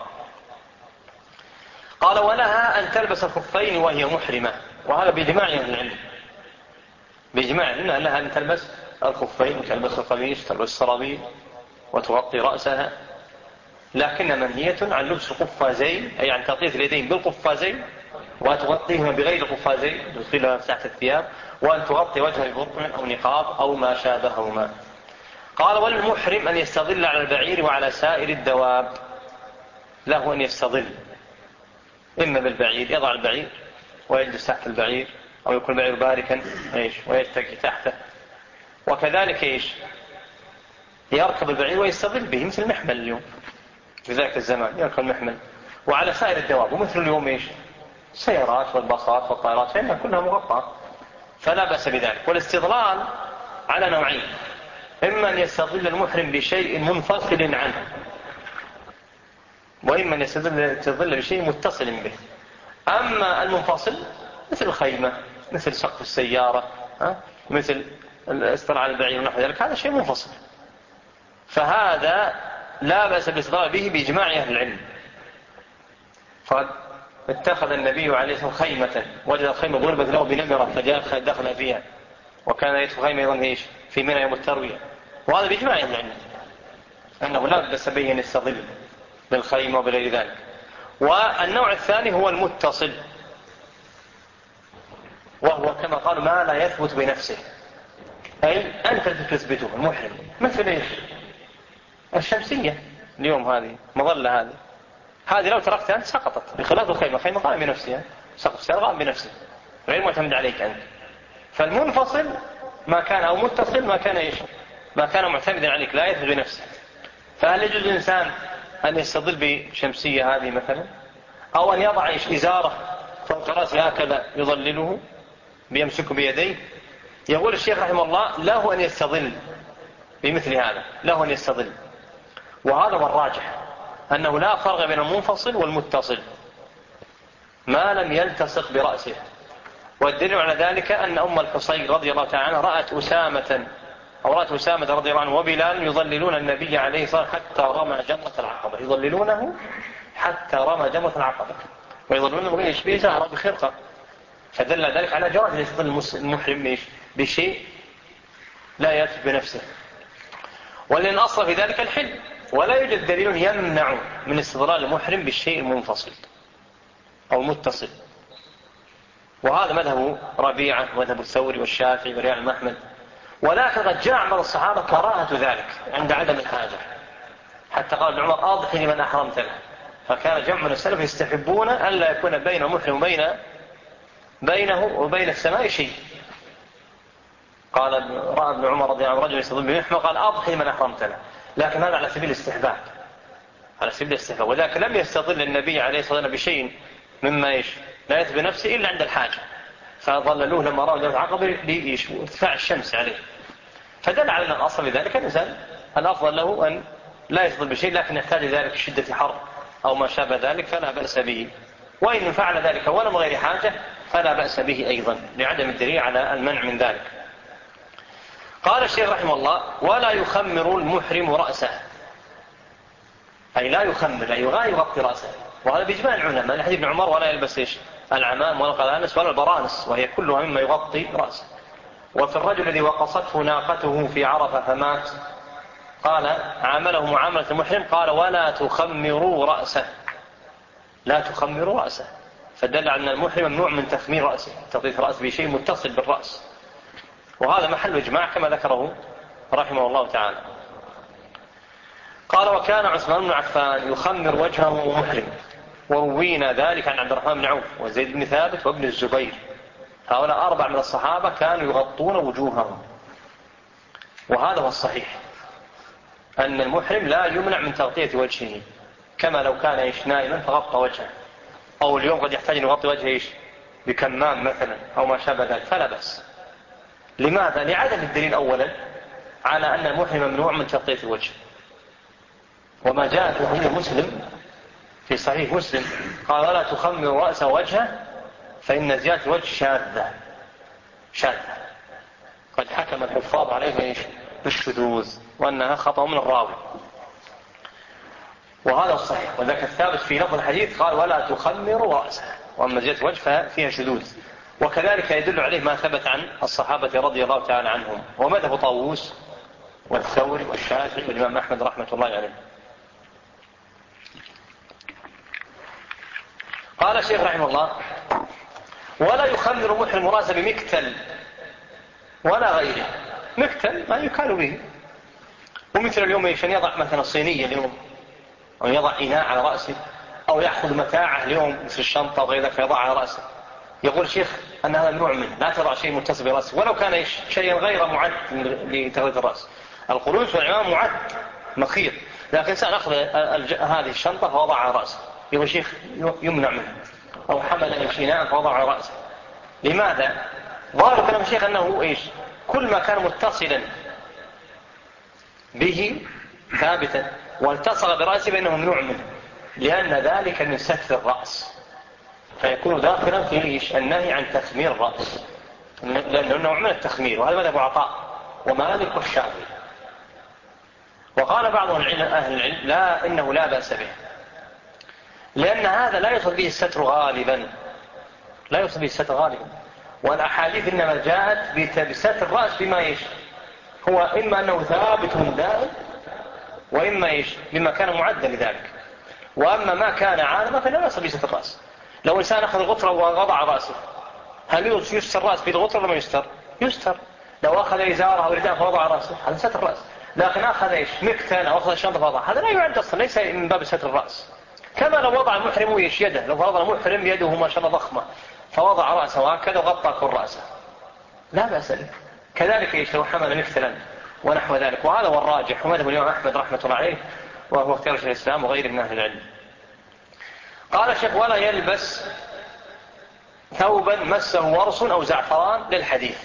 قال ولها أن تلبس الخفين وهي محرمة، وهذا بإجماع أهل العلم، بإجماع أنها لها أن تلبس الخفين، تلبس القميص، تلبس السراويل وتغطي رأسها، لكن منهية عن لبس القفازين، أي عن تغطية اليدين بالقفازين وتغطيهما بغير القفازين تدخلها تحت الثياب، وأن تغطي وجهها ببرقع أو نقاب أو ما شابههما. قال وللمحرم أن يستظل على البعير وعلى سائر الدواب. له أن يستظل إما بالبعير، يضع البعير ويجلس تحت البعير، أو يكون البعير باركا إيش ويتكي تحته، وكذلك إيش يركب البعير ويستظل به مثل المحمل اليوم في ذاك الزمان يركب المحمل، وعلى سائر الدواب. ومثل اليوم إيش السيارات والباصات والطائرات فإنها كلها مغطاة فلا بأس بذلك. والاستظلال على نوعين: إما أن يستظل المحرم بشيء منفصل عنه، وإما أن يستظل بشيء متصل به. أما المنفصل مثل الخيمة، مثل سقف السيارة، مثل الاستظلال على البعير ونحو ذلك، هذا شيء منفصل، فهذا لا بأس بالاستظلال به بإجماع أهل العلم. فقد اتخذ النبي عليه الصلاة والسلام خيمة، وجد الخيمة ضربت له بنمرة فجاء دخل فيها، وكان يدخل خيمة أيضا إيش في منى يوم التروية، وهذا بإجماع أهل العلم أنه لا بأس به أن يستظل بالخيمة وبغير ذلك. والنوع الثاني هو المتصل، وهو كما قالوا ما لا يثبت بنفسه، أي أنت تثبته المحرم، مثل إيش الشمسية اليوم، هذه مظلة، هذه هذه لو تركتها أنت سقطت، بخلاف الخيمة، خيمة قائم بنفسها، سقف سيارة قائم بنفسه غير معتمد عليك أنت. فالمنفصل ما كان أو متصل ما كان إيش ما كان معتمدا عليك، لا يثبت بنفسه. فهل يجوز الإنسان أن يستظل بشمسية هذه مثلا، أو أن يضع إيش إزارة فوق رأسه هكذا يظلله بيمسكه بيديه؟ يقول الشيخ رحمه الله له أن يستظل بمثل هذا، له أن يستظل. وهذا هو الراجح، أنه لا فرق بين المنفصل والمتصل ما لم يلتصق برأسه. والدليل على ذلك أن أم الحصين رضي الله تعالى عنها رأت أسامة أو رأت أسامة رضي الله عنه وبلال يظللون النبي عليه الصلاة والسلام حتى رمى جمرة العقبة، يظللونه حتى رمى جمرة العقبة، ويظللونه بغير يشبه زهرة بخرقة، فدل ذلك على جواز يستظل المحرم بشيء لا يثبت بنفسه. ولأن الأصل في ذلك الحل، ولا يوجد دليل يمنع من استظلال المحرم بالشيء المنفصل أو متصل. وهذا مذهب ربيعة ومذهب الثوري والشافعي والإمام أحمد. ولكن قد جاء عن الصحابة كراهة ذلك عند عدم الحاجة، حتى قال ابن عمر أضحي لمن أحرمت له. فكان جمع من السلف يستحبون أن لا يكون بين المحرم وبين بينه وبين السماء شيء. قال رأى ابن عمر رضي الله عنه رجل يستظل بمحمى قال أضحي لمن أحرمت له، لكن هذا على سبيل الاستحباب، على سبيل الاستحباب. وذلك لم يستظل النبي عليه الصلاة والسلام بشيء مما إيش لا يثبت بنفسه إلا عند الحاجة، فظللوه لما رأوا جمرة العقبة لارتفاع الشمس عليه. فدل على أن الأصل في ذلك الإنسان الأفضل له أن لا يستظل بشيء، لكن يحتاج ذلك شدة حر أو ما شابه ذلك فلا بأس به. وإن فعل ذلك ولم غير حاجة فلا بأس به أيضا، لعدم الدليل على المنع من ذلك. قال الشيخ رحمه الله ولا يخمر المحرم رأسه، أي لا يخمر، أي لا يغطي رأسه. وهذا بإجماع العلماء، من حديث ابن عمر ولا يلبس إيش العمام ولا القلانس ولا البرانس، وهي كلها مما يغطي رأسه. وفي الرجل الذي وقصته ناقته في عرفة فمات قال عامله معاملة المحرم، قال ولا تخمروا رأسه، لا تخمروا رأسه، فدل على أن المحرم ممنوع من تخمير رأسه، تغطية رأسه بشيء متصل بالرأس. وهذا محل إجماع كما ذكره رحمه الله تعالى. قال وكان عثمان بن عفان يخمر وجهه محرم، وروينا ذلك عن عبد الرحمن بن عوف وزيد بن ثابت وابن الزبير، هؤلاء أربع من الصحابة كانوا يغطون وجوههم. وهذا هو الصحيح، أن المحرم لا يمنع من تغطية وجهه، كما لو كان إيش نائما فغطى وجهه، أو اليوم قد يحتاج أن يغطي وجهه إيش بكمام مثلا أو ما شابه ذلك، فلا بأس. لماذا؟ لعدم الدليل أولا على أن المحرم ممنوع من تغطية الوجه. وما جاء في صحيح مسلم في صحيح مسلم قال ولا تخمر رأسه وجهه فإن زيادة الوجه شاذة شاذة، قد حكم الحفاظ عليه إيش بالشذوذ وأنها خطأ من الراوي. وهذا الصحيح، وذاك الثابت في لفظ الحديث قال ولا تخمر رأسه، وأما زيادة الوجه ففيها شذوذ. وكذلك يدل عليه ما ثبت عن الصحابة رضي الله تعالى عنهم، ومذهب طاووس والثوري والشافعي والإمام أحمد رحمة الله عليه. قال الشيخ رحمه الله ولا يخمر محرم رأسه بمكتل ولا غيره. مكتل ما يكال به، ومثل اليوم عشان يضع مثلا صينية اليوم أو يضع إناء على رأسه أو يأخذ متاعه اليوم مثل الشنطة وغير ذلك فيضع على رأسه، يقول شيخ أن هذا ممنوع منه، لا تضع شيء متصل برأسه ولو كان شيئا غير معد لتغطية الرأس. القلوس والعمام معد مخيط، لكن إنسان أخذ هذه الشنطة فوضع على رأسه يقول شيخ يمنع منه، أو حمل إناء فوضع على رأسه. لماذا؟ ظاهر كلام الشيخ أنه إيش؟ كل ما كان متصلا به ثابتا والتصق برأسه فإنه ممنوع منه، لأن ذلك من ستر الرأس، فيكون داخلا في إيش؟ النهي عن تخمير الرأس، لأنه نوع من التخمير، وهذا مذهب عطاء ومالك والشافعي. وقال بعض أهل العلم لا، إنه لا بأس به، لأن هذا لا يصل به الستر غالبا، لا يصل به الستر غالبا، والأحاديث إنما جاءت بستر الرأس بما إيش؟ هو إما أنه ثابت دائم، وإما إيش؟ بما كان معدا لذلك. وأما ما كان عالما فلا يصل به ستر الرأس. لو إنسان أخذ الغطرة ووضع رأسه، هل يستر الرأس بالغطرة ولا ما يستر؟ يستر. لو أخذ إزاره أو رداء فوضع رأسه هذا ستر الرأس. لكن أخذ إيش؟ مكتل أو أخذ الشنطة فوضع، هذا لا يعد أصلا، ليس من باب ستر الرأس. كما لو وضع المحرم ويش يده، لو فرض المحرم يده ما شاء الله ضخمة فوضع رأسه هكذا وغطى كل رأسه لا بأس به. كذلك إيش لو حمل مكتلا ونحو ذلك. وهذا هو الراجح ومذهب الإمام أحمد رحمة الله عليه، وهو اختيار شيخ الإسلام وغيره من أهل العلم. قال الشيخ ولا يلبس ثوبا مسه ورس أو زعفران للحديث.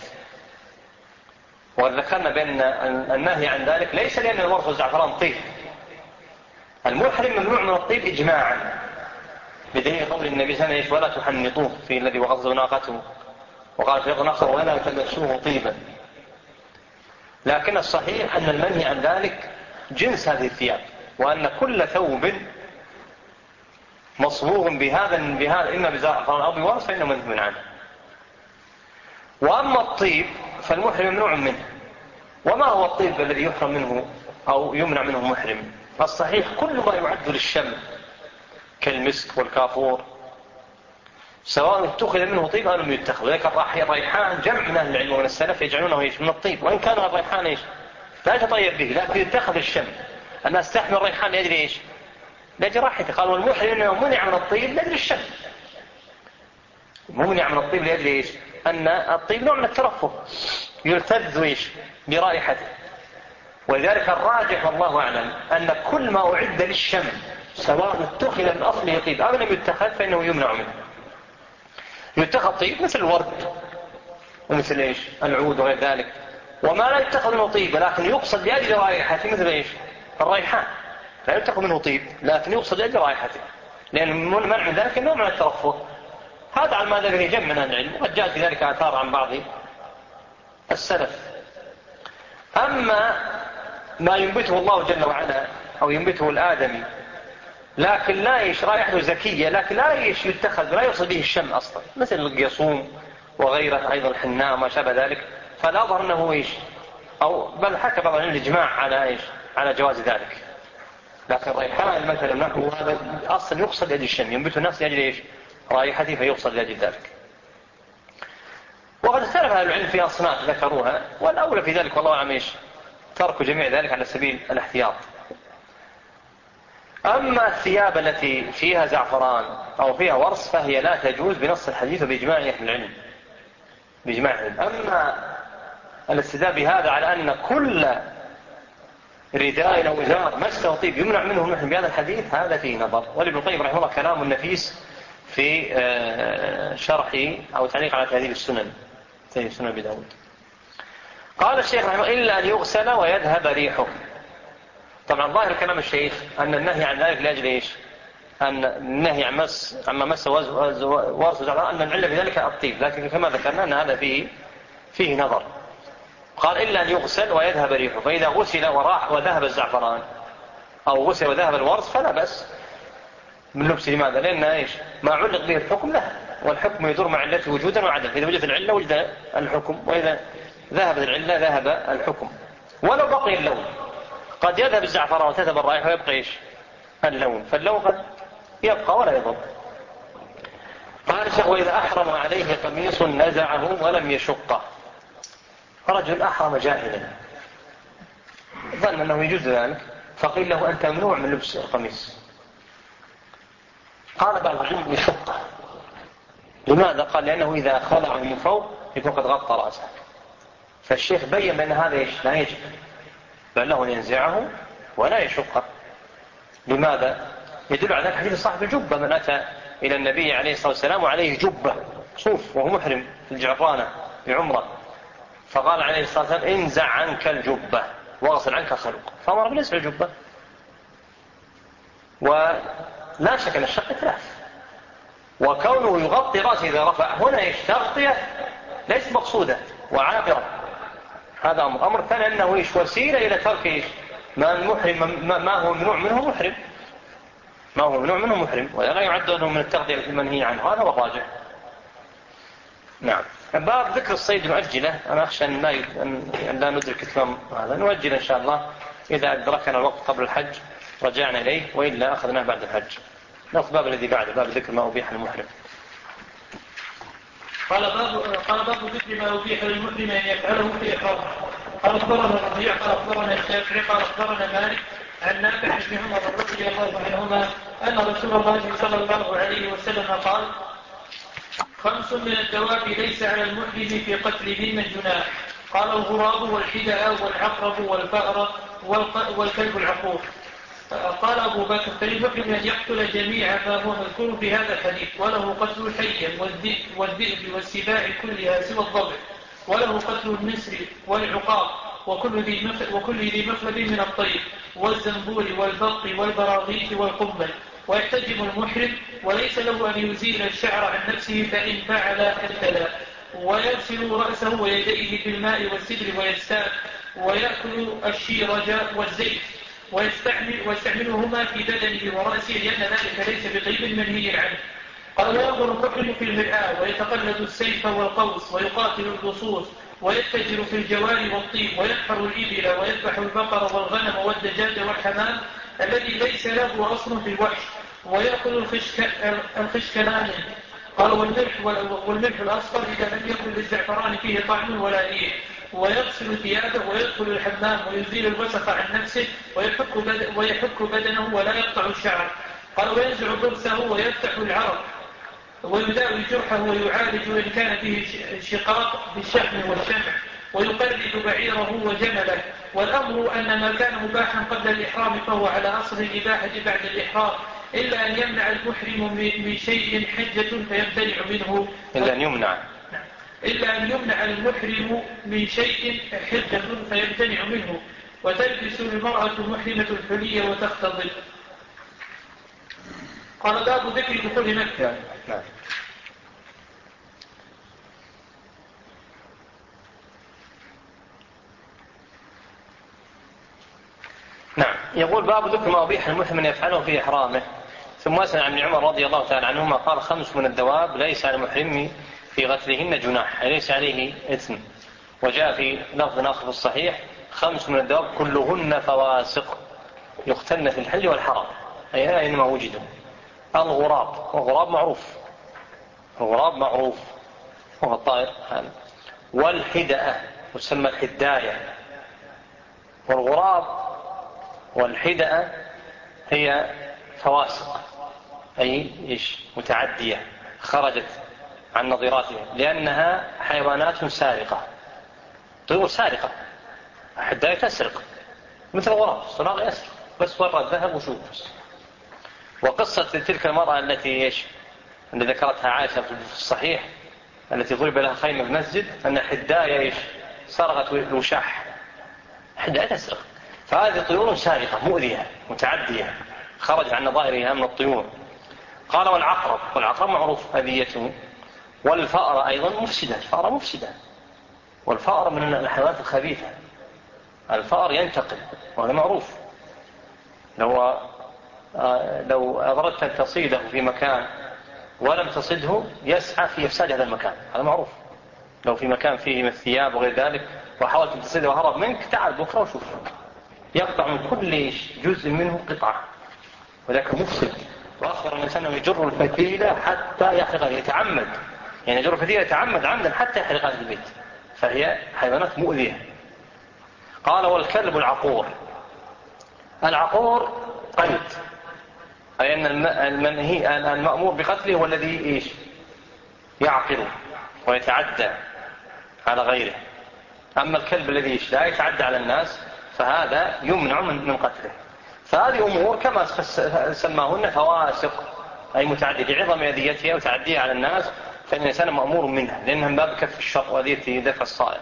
وذكرنا بأن النهي عن ذلك ليس لأن الورس والزعفران طيب، المحرم ممنوع من الطيب إجماعا، بدليل قول النبي صلى الله عليه وسلم ولا تحنطوه في الذي وغض ناقته، وقال في نصر ولا تلبسوه طيبا. لكن الصحيح أن المنهي عن ذلك جنس هذه الثياب، وأن كل ثوب مصبوغ بهذا بهذا إما بزعفران أو بورس فإنه منهي عنه. وأما الطيب فالمحرم ممنوع منه. وما هو الطيب الذي يحرم منه أو يمنع منه المحرم؟ الصحيح كل ما يعد للشم كالمسك والكافور، سواء اتخذ منه طيب أو لم يتخذ. ذلك الريحان جمع من أهل العلم ومن السلف يجعلونه إيش؟ من الطيب، وإن كان الريحان إيش؟ لا يتطيب به، لكن يتخذ الشم. الناس تحمل الريحان لأجل إيش؟ لأجل راحته. قال والمحرم إنه منع من الطيب لأجل الشم، منع من الطيب لأجل إيش؟ أن الطيب نوع من الترفه، يلتذ إيش؟ برائحته. ولذلك الراجح والله أعلم أن كل ما أعد للشم سواء اتخذ من أصله طيب أو لم يتخذ فإنه يمنع منه. يتخذ طيب مثل الورد ومثل إيش؟ العود وغير ذلك. وما لا يتخذ منه طيب لكن يقصد لأجل رائحته مثل إيش؟ الريحان لا يتخذ منه طيب لكن يقصد لأجل رائحته، لأن المنع من ذلك نوع من الترفه. هذا على ما ذكره جمع من العلم، وقد جاءت في ذلك آثار عن بعض السلف. أما ما ينبته الله جل وعلا أو ينبته الآدمي لكن لا إيش رائحته زكية لكن لا إيش يتخذ، لا يصل به الشم أصلا، مثل القيصوم وغيره أيضا الحناء وما شابه ذلك، فلا أظهر أنه إيش أو بل حكى بعض العلم الإجماع على إيش على جواز ذلك. لكن الريحان مثلا نحو هذا أصلا يقصد لأجل الشم، ينبت الناس لأجل إيش رائحته فيقصد لأجل ذلك. وقد اختلف أهل العلم في أصناف ذكروها، والأولى في ذلك والله أعلم إيش ترك جميع ذلك على سبيل الاحتياط. أما الثياب التي فيها زعفران أو فيها ورس فهي لا تجوز بنص الحديث وبإجماع أهل العلم بإجماع العلم. أما الاستدلال بهذا على أن كل رداء أو إزار مسه طيب يمنع منه المحرم بهذا الحديث هذا فيه نظر. ولابن القيم رحمه الله كلام نفيس في شرحه أو تعليق على تهذيب السنن تهذيب السنن بداود. قال الشيخ رحمه الله إلا أن يغسل ويذهب ريحه. طبعا ظاهر كلام الشيخ أن النهي عن ذلك لأجل إيش؟ أن النهي عن مس عما مس ورس زعفران أن العلة في ذلك الطيب، لكن كما ذكرنا أن هذا فيه فيه نظر. قال إلا أن يغسل ويذهب ريحه، فإذا غسل وراح وذهب الزعفران أو غسل وذهب الورس فلا بأس من لبس. لماذا؟ لأن إيش ما علق به الحكم له، والحكم يدور مع علته وجودا وعدم، إذا وجدت العلة وجد الحكم، وإذا ذهبت العلة ذهب الحكم ولو بقي اللون. قد يذهب الزعفران وتذهب الرائحة ويبقى إيش اللون، فاللون قد يبقى ولا يضر. قال الشيخ وإذا أحرم عليه قميص نزعه ولم يشقه. رجل أحرم جاهلا ظن أنه يجوز ذلك، فقيل له أنت ممنوع من لبس القميص. قال بعض العلماء يشقه. لماذا؟ قال لأنه إذا خلعه من فوق يكون قد غطى رأسه. فالشيخ بين بأن هذا لا يجب، بل له أن ينزعه ولا يشقه. لماذا؟ يدل على ذلك حديث صاحب الجبة، من أتى إلى النبي عليه الصلاة والسلام وعليه جبة صوف وهو محرم في الجعرانة بعمرة، فقال عليه الصلاة والسلام انزع عنك الجبة واغسل عنك خلق، فأمر بنزع الجبة. ولا شك أن الشق ثلاث، وكونه يغطي رأسه إذا رفع هنا تغطية ليس مقصودة وعابرة، هذا أمر. أمر ثاني أنه إيش وسيلة إلى ترك إيش ما المحرم ما هو ممنوع منه محرم ما هو ممنوع منه محرم ولا يعد أنه من التغطية المنهي عنه، هذا هو الراجح. نعم. باب ذكر الصيد المؤجلة، أنا أخشى أن لا, أن لا ندرك الكلام هذا، نؤجل إن شاء الله إذا أدركنا الوقت قبل الحج رجعنا إليه، وإلا أخذناه بعد الحج. نأخذ باب الذي بعده، باب ذكر ما أبيح المحرم. قال باب قال باب ذكر ما أبيح للمحرم أن يفعله في إحرامه. قال أخبرنا الربيع قال أخبرنا الشافعي قال أخبرنا مالك عن نافع بن عمر رضي الله عنهما أن رسول الله صلى الله عليه وسلم قال: خمس من الدواب ليس على المحرم في قتلهن جناح. قال: الغراب والحدأ والعقرب والفأر والكلب العقور. قال أبو بكر: فللمحرم أن يقتل جميع ما هو مذكور في هذا الحديث، وله قتل الحية والذئب والسباع كلها سوى الضبع، وله قتل النسر والعقاب وكل ذي مخلب من الطير والزنبور والبط والبراغيث والقمل. ويحتجم المحرم وليس له أن يزيل الشعر عن نفسه فإن فعل ابتلى، ويغسل رأسه ويديه بالماء والسدر ويستاك، ويأكل الشيرج والزيت ويستعمل ويستعملهما في بدنه ورأسه، لأن ذلك ليس بطيب منهي عنه. قال: وينظر المحرم في المرآة ويتقلد السيف والقوس ويقاتل اللصوص ويتجر في الجوار والطيب وينحر الإبل ويذبح البقر والغنم والدجاج والحمام الذي ليس له أصل في الوحش، ويأكل الخشكنان. قال: والملح والملح الأصفر إذا لم يكن للزعفران فيه طعم ولا ريح. ويغسل ثيابه ويدخل الحمام ويزيل الوسخ عن نفسه ويحك, بدن ويحك بدنه ولا يقطع الشعر. قال: وينزع ضرسه ويفتح العرق ويداوي جرحه ويعالج إن كان به شقاق بالشحم والشمع، ويقلد بعيره وجمله. والأمر أن ما كان مباحا قبل الإحرام فهو على أصل الإباحة بعد الإحرام، إلا أن يمنع المحرم من شيء حجة فيمتنع منه إلا أن يمنع إلا أن يمنع المحرم من شيء حجة فيمتنع منه. وتلبس المرأة المحرمة الحلية وتختضب. قال: باب ذكر دخول مكة. نعم. نعم. يقول: باب ذكر ما أبيح المحرم أن يفعله في إحرامه. ثم أسأل عن ابن عمر رضي الله تعالى عنهما قال: خمس من الدواب ليس على المحرم في قتلهن جناح، أي ليس عليه إثم. وجاء في لفظ آخر في الصحيح: خمس من الدواب كلهن فواسق يقتلن في الحل والحرام، أي أينما وجدوا. الغراب، والغراب معروف الغراب معروف هو الطائر هذا. والحدأة وتسمى الحداية. والغراب والحدأة هي فواسق، أي إيش متعدية، خرجت عن نظيراتها لأنها حيوانات سارقة، طيور سارقة. الحداية تسرق مثل الغراب، الصراغ يسرق بس ورى الذهب وشوف. وقصة تلك المرأة التي إيش اللي ذكرتها عائشة في الصحيح التي ضرب لها خيمة في المسجد، أن الحداية إيش سرقت الوشاح. الحداية تسرق، فهذه طيور سارقة مؤذية متعدية خرج عن نظائرها من الطيور. قال: والعقرب، والعقرب معروف أذيته. والفأر أيضا مفسدة، الفأر مفسدة، والفأر من الحيوانات الخبيثة. الفأر ينتقل وهذا معروف. لو لو أردت أن تصيده في مكان ولم تصده يسعى في إفساد هذا المكان، هذا معروف. لو في مكان فيه من الثياب وغير ذلك وحاولت أن تصيده وهرب منك، تعال بكرة وشوف، يقطع من كل جزء منه قطعة، وذاك مفسد. وأخبر الإنسان أنه يجر الفتيلة حتى يحرق، يتعمد يعني يجر الفتيلة يتعمد عمدا حتى يحرق هذا البيت، فهي حيوانات مؤذية. قال: والكلب العقور، العقور قيد، أي أن المنهي المأمور بقتله هو الذي إيش يعقر ويتعدى على غيره. أما الكلب الذي لا يتعدى على الناس فهذا يمنع من قتله. فهذه أمور كما سماهن فواسق، أي متعدية لعظم أذيتها وتعديها على الناس، فإن الإنسان مأمور منها لأنها من باب كف الشر وأذية دفع الصائر.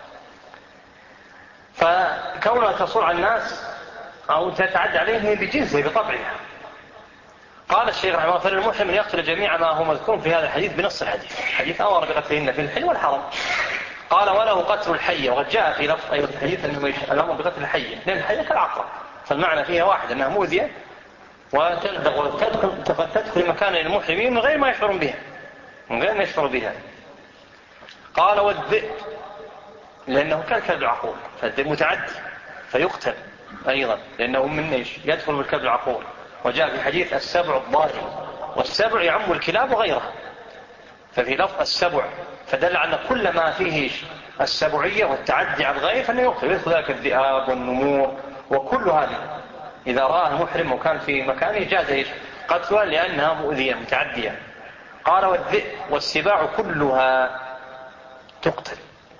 فكونها تصور على الناس أو تتعدى عليهم بجنسه بطبعها. قال الشيخ رحمه الله: فللمحرم أن يقتل جميع ما هو مذكور في هذا الحديث بنص الحديث. الحديث أمر بقتلهن في الحل والحرم. قال: وله قتل الحية، وقد جاء في لفظ أيضا الحديث أنه الأمر بقتل الحية، لأن الحية كالعقرب، فالمعنى فيها واحد أنها مؤذية وتلدغ وتدخل تدخل مكان المحرمين من غير ما يشعرون بها من غير ما يشعروا بها. قال: والذئب، لأنه كالكلب العقور، فالذئب متعدي فيقتل أيضا لأنه من إيش يدخل من الكلب العقور. وجاء في حديث السبع الضاري، والسبع يعم الكلاب وغيرها، ففي لفظ السبع فدل على كل ما فيه السبعية والتعدي على الغير فإنه يقتل، يدخل ذلك الذئاب والنمور وكل هذه. إذا رآه محرم وكان في مكانه جاز إيش قتلها لأنها مؤذية متعدية. قال: والذئب والسباع كلها تقتل.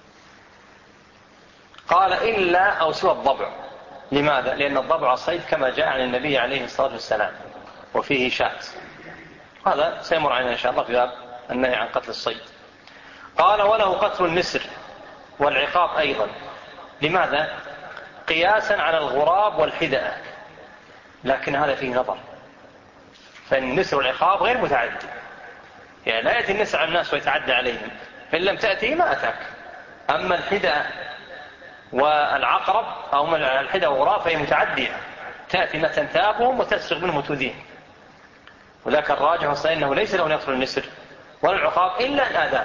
قال: إلا أو سوى الضبع. لماذا؟ لأن الضبع صيد كما جاء عن النبي عليه الصلاة والسلام وفيه شات، هذا سيمر علينا إن شاء الله في باب النهي عن قتل الصيد. قال: وله قتل النسر والعقاب أيضا. لماذا؟ قياسا على الغراب والحدأة، لكن هذا فيه نظر، فإن النسر والعقاب غير متعدي، يعني لا يأتي النسر على الناس ويتعدى عليهم، فإن لم تأتي ما أتاك. أما الحدأة والعقرب أو الحدأة والغراب فهي متعدية، تأتي ما تنتابهم وتسرق منهم وتؤذيهم. وذاك الراجح وصحيح أنه ليس له أن يقتل النسر ولا العقاب إلا أن آذاه،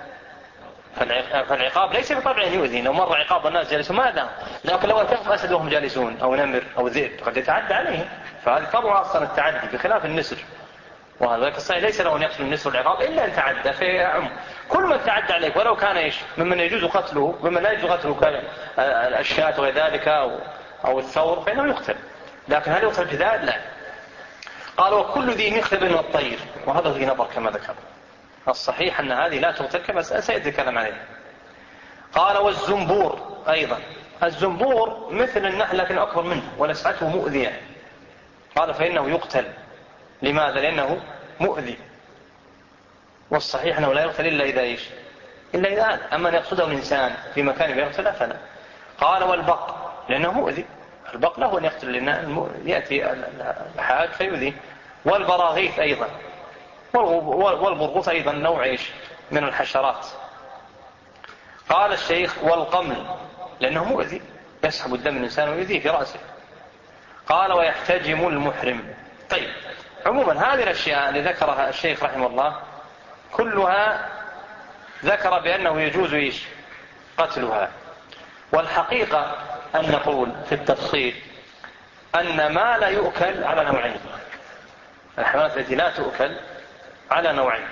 فالعقاب ليس بطبعه أن يؤذي. لو مر عقاب الناس جالسون ما آذاهم، لكن لو أتاهم أسد وهم جالسون أو نمر أو ذئب قد يتعدى عليهم، فهذا طبعا أصلا التعدي بخلاف النسر. وهذا الصحيح ليس له أن يقتل النسر والعقاب إلا أن تعدى في عم. كل من تعدى عليك ولو كان إيش ممن يجوز قتله ممن لا يجوز قتله كالشاة وذلك أو, أو الثور فإنه يقتل، لكن هل يقتل بذلك؟ لا. قال: وكل ذي مخلب من الطير، وهذا في نظر كما ذكر. الصحيح أن هذه لا تقتل كما سيتكلم عليه. قال: والزنبور أيضا. الزنبور مثل النحل لكن أكبر منه ولسعته مؤذية. قال: فإنه يقتل. لماذا؟ لأنه مؤذي، والصحيح أنه لا يقتل إلا إذا إيش إلا إذا آل. أما أن يقصده الإنسان في مكان يقتل فلا. قال: والبق، لأنه مؤذي. البق له أن يقتل لأنه يأتي الحاج فيؤذي. والبراغيث أيضا، والبرغوث أيضا نوع إيش من الحشرات. قال الشيخ: والقمل، لأنه مؤذي يسحب الدم الإنسان ويؤذيه في رأسه. قال: ويحتجم المحرم. طيب، عموما هذه الأشياء اللي ذكرها الشيخ رحمه الله كلها ذكر بأنه يجوز إيش قتلها. والحقيقة أن نقول في التفصيل أن ما لا يؤكل على نوعين. الحيوانات التي لا تؤكل على نوعين: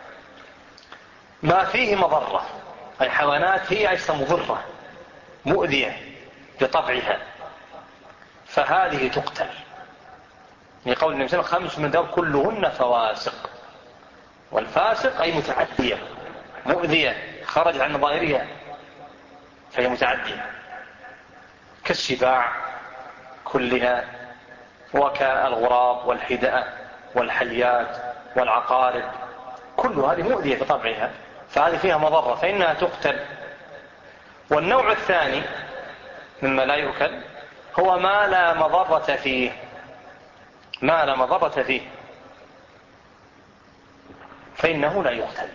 ما فيه مضرة، أي حيوانات هي أجسام مضرة مؤذية بطبعها، فهذه تقتل لقول النبي صلى الله عليه وسلم: خمس من ذوب كلهن فواسق. والفاسق أي متعدية مؤذية خرج عن ظاهرها فهي متعدية، كالسباع كلها وكالغراب والحدأة والحليات والعقارب، كل هذه مؤذية بطبعها، فهذه فيها مضرة فإنها تقتل. والنوع الثاني مما لا يؤكل هو ما لا مضرة فيه، ما لا مضرة فيه فإنه لا يقتل.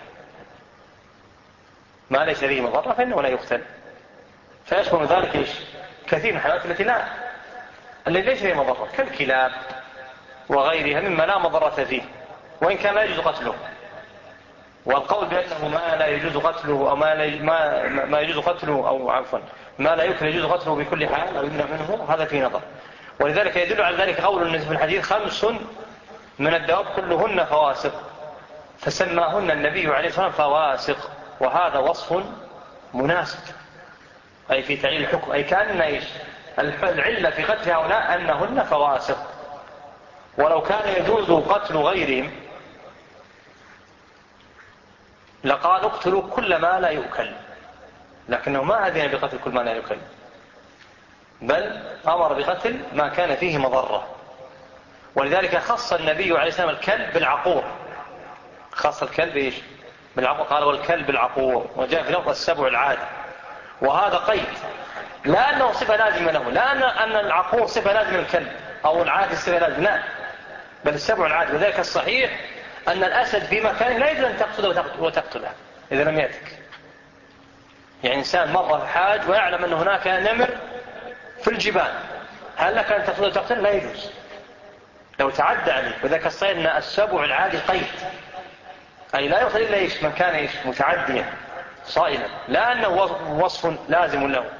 ما ليس فيه مضرة فإنه لا يقتل. فيشمل ذلك إيش كثير من الحيوانات التي لا التي ليس فيه مضرة كالكلاب وغيرها مما لا مضرة فيه وإن كان لا يجوز قتله. والقول بأنه ما لا يجوز قتله أو ما, لا ما, ما يجوز قتله أو عفوا ما لا يمكن يجوز قتله بكل حال أو يمنع منه، هذا فيه نظر. ولذلك يدل على ذلك قول النبي في الحديث: خمس من الدواب كلهن فواسق، فسماهن النبي عليه الصلاة والسلام فواسق، وهذا وصف مناسب أي في تعيين الحكم، أي كأن إيش العلة في قتل هؤلاء أنهن فواسق، ولو كان يجوز قتل غيرهم لقال اقتلوا كل ما لا يؤكل، لكنه ما أذن بقتل كل ما لا يؤكل، بل أمر بقتل ما كان فيه مضرة. ولذلك خص النبي عليه السلام الكلب بالعقور، خص الكلب إيش؟ بالعقور، قال والكلب بالعقور، وجاء في لفظ السبع العاد، وهذا قيد، لا أنه صفة لازمة له، لا أن العقور صفة لازمة الكلب أو العاد صفة لازمة، لا، بل السبع العاد. وذلك الصحيح أن الأسد في مكان لا يجوز أن تقصده وتقتله إذا لم يأتك. يعني إنسان مر في حاج ويعلم أن هناك نمر في الجبال، هل لك أن تقصده وتقتله؟ لا يجوز لو تعدى عليه. وذلك الصحيح أن السبع العاد قيد، أي لا يقتل إلا إيش؟ من كان إيش؟ متعديا صائلا، لا أنه وصف لازم له.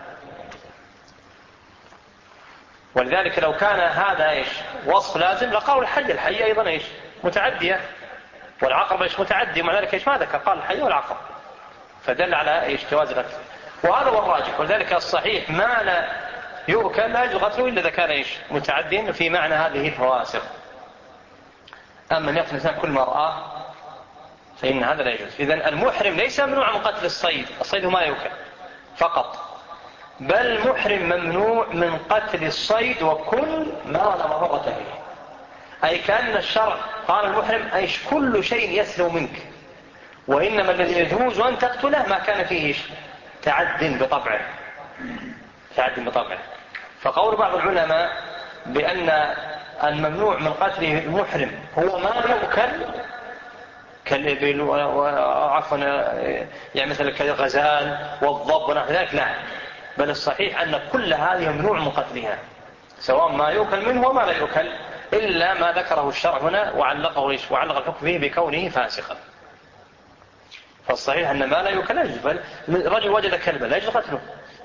ولذلك لو كان هذا إيش؟ وصف لازم لقالوا الحي، الحي أيضا إيش؟ متعدية، والعقرب إيش؟ متعدي، ومع ذلك إيش؟ ما ذكر، قال الحي والعقرب، فدل على إيش؟ جواز القتل، وهذا هو الراجح. ولذلك الصحيح ما لا يؤكل لا يجوز قتله إلا إذا كان إيش؟ متعدي في معنى هذه الفواسق. أما أن يقتل الإنسان كل ما رآه فإن هذا لا يجوز. إذن المحرم ليس ممنوع من قتل الصيد، الصيد ما يؤكل فقط، بل المحرم ممنوع من قتل الصيد وكل ما لا مضرة فيه، أي كأن الشرع قال المحرم أيش؟ كل شيء يسلو منك، وإنما الذي يجوز أن تقتله ما كان فيه إيش؟ تعد بطبعه، تعد بطبعه. فقول بعض العلماء بأن الممنوع من قتله المحرم هو ما يؤكل كالإبل وعفوا يعني مثل كالغزال والضب ونحو ذلك، لا، بل الصحيح أن كل هذه ممنوع من قتلها، سواء ما يؤكل منه وما لا يؤكل، إلا ما ذكره الشرع هنا وعلقه إيش؟ وعلق الحكم فيه بكونه فاسقا. فالصحيح أن ما لا يؤكل لا يجوز، بل رجل وجد كلبا لا يجوز قتله،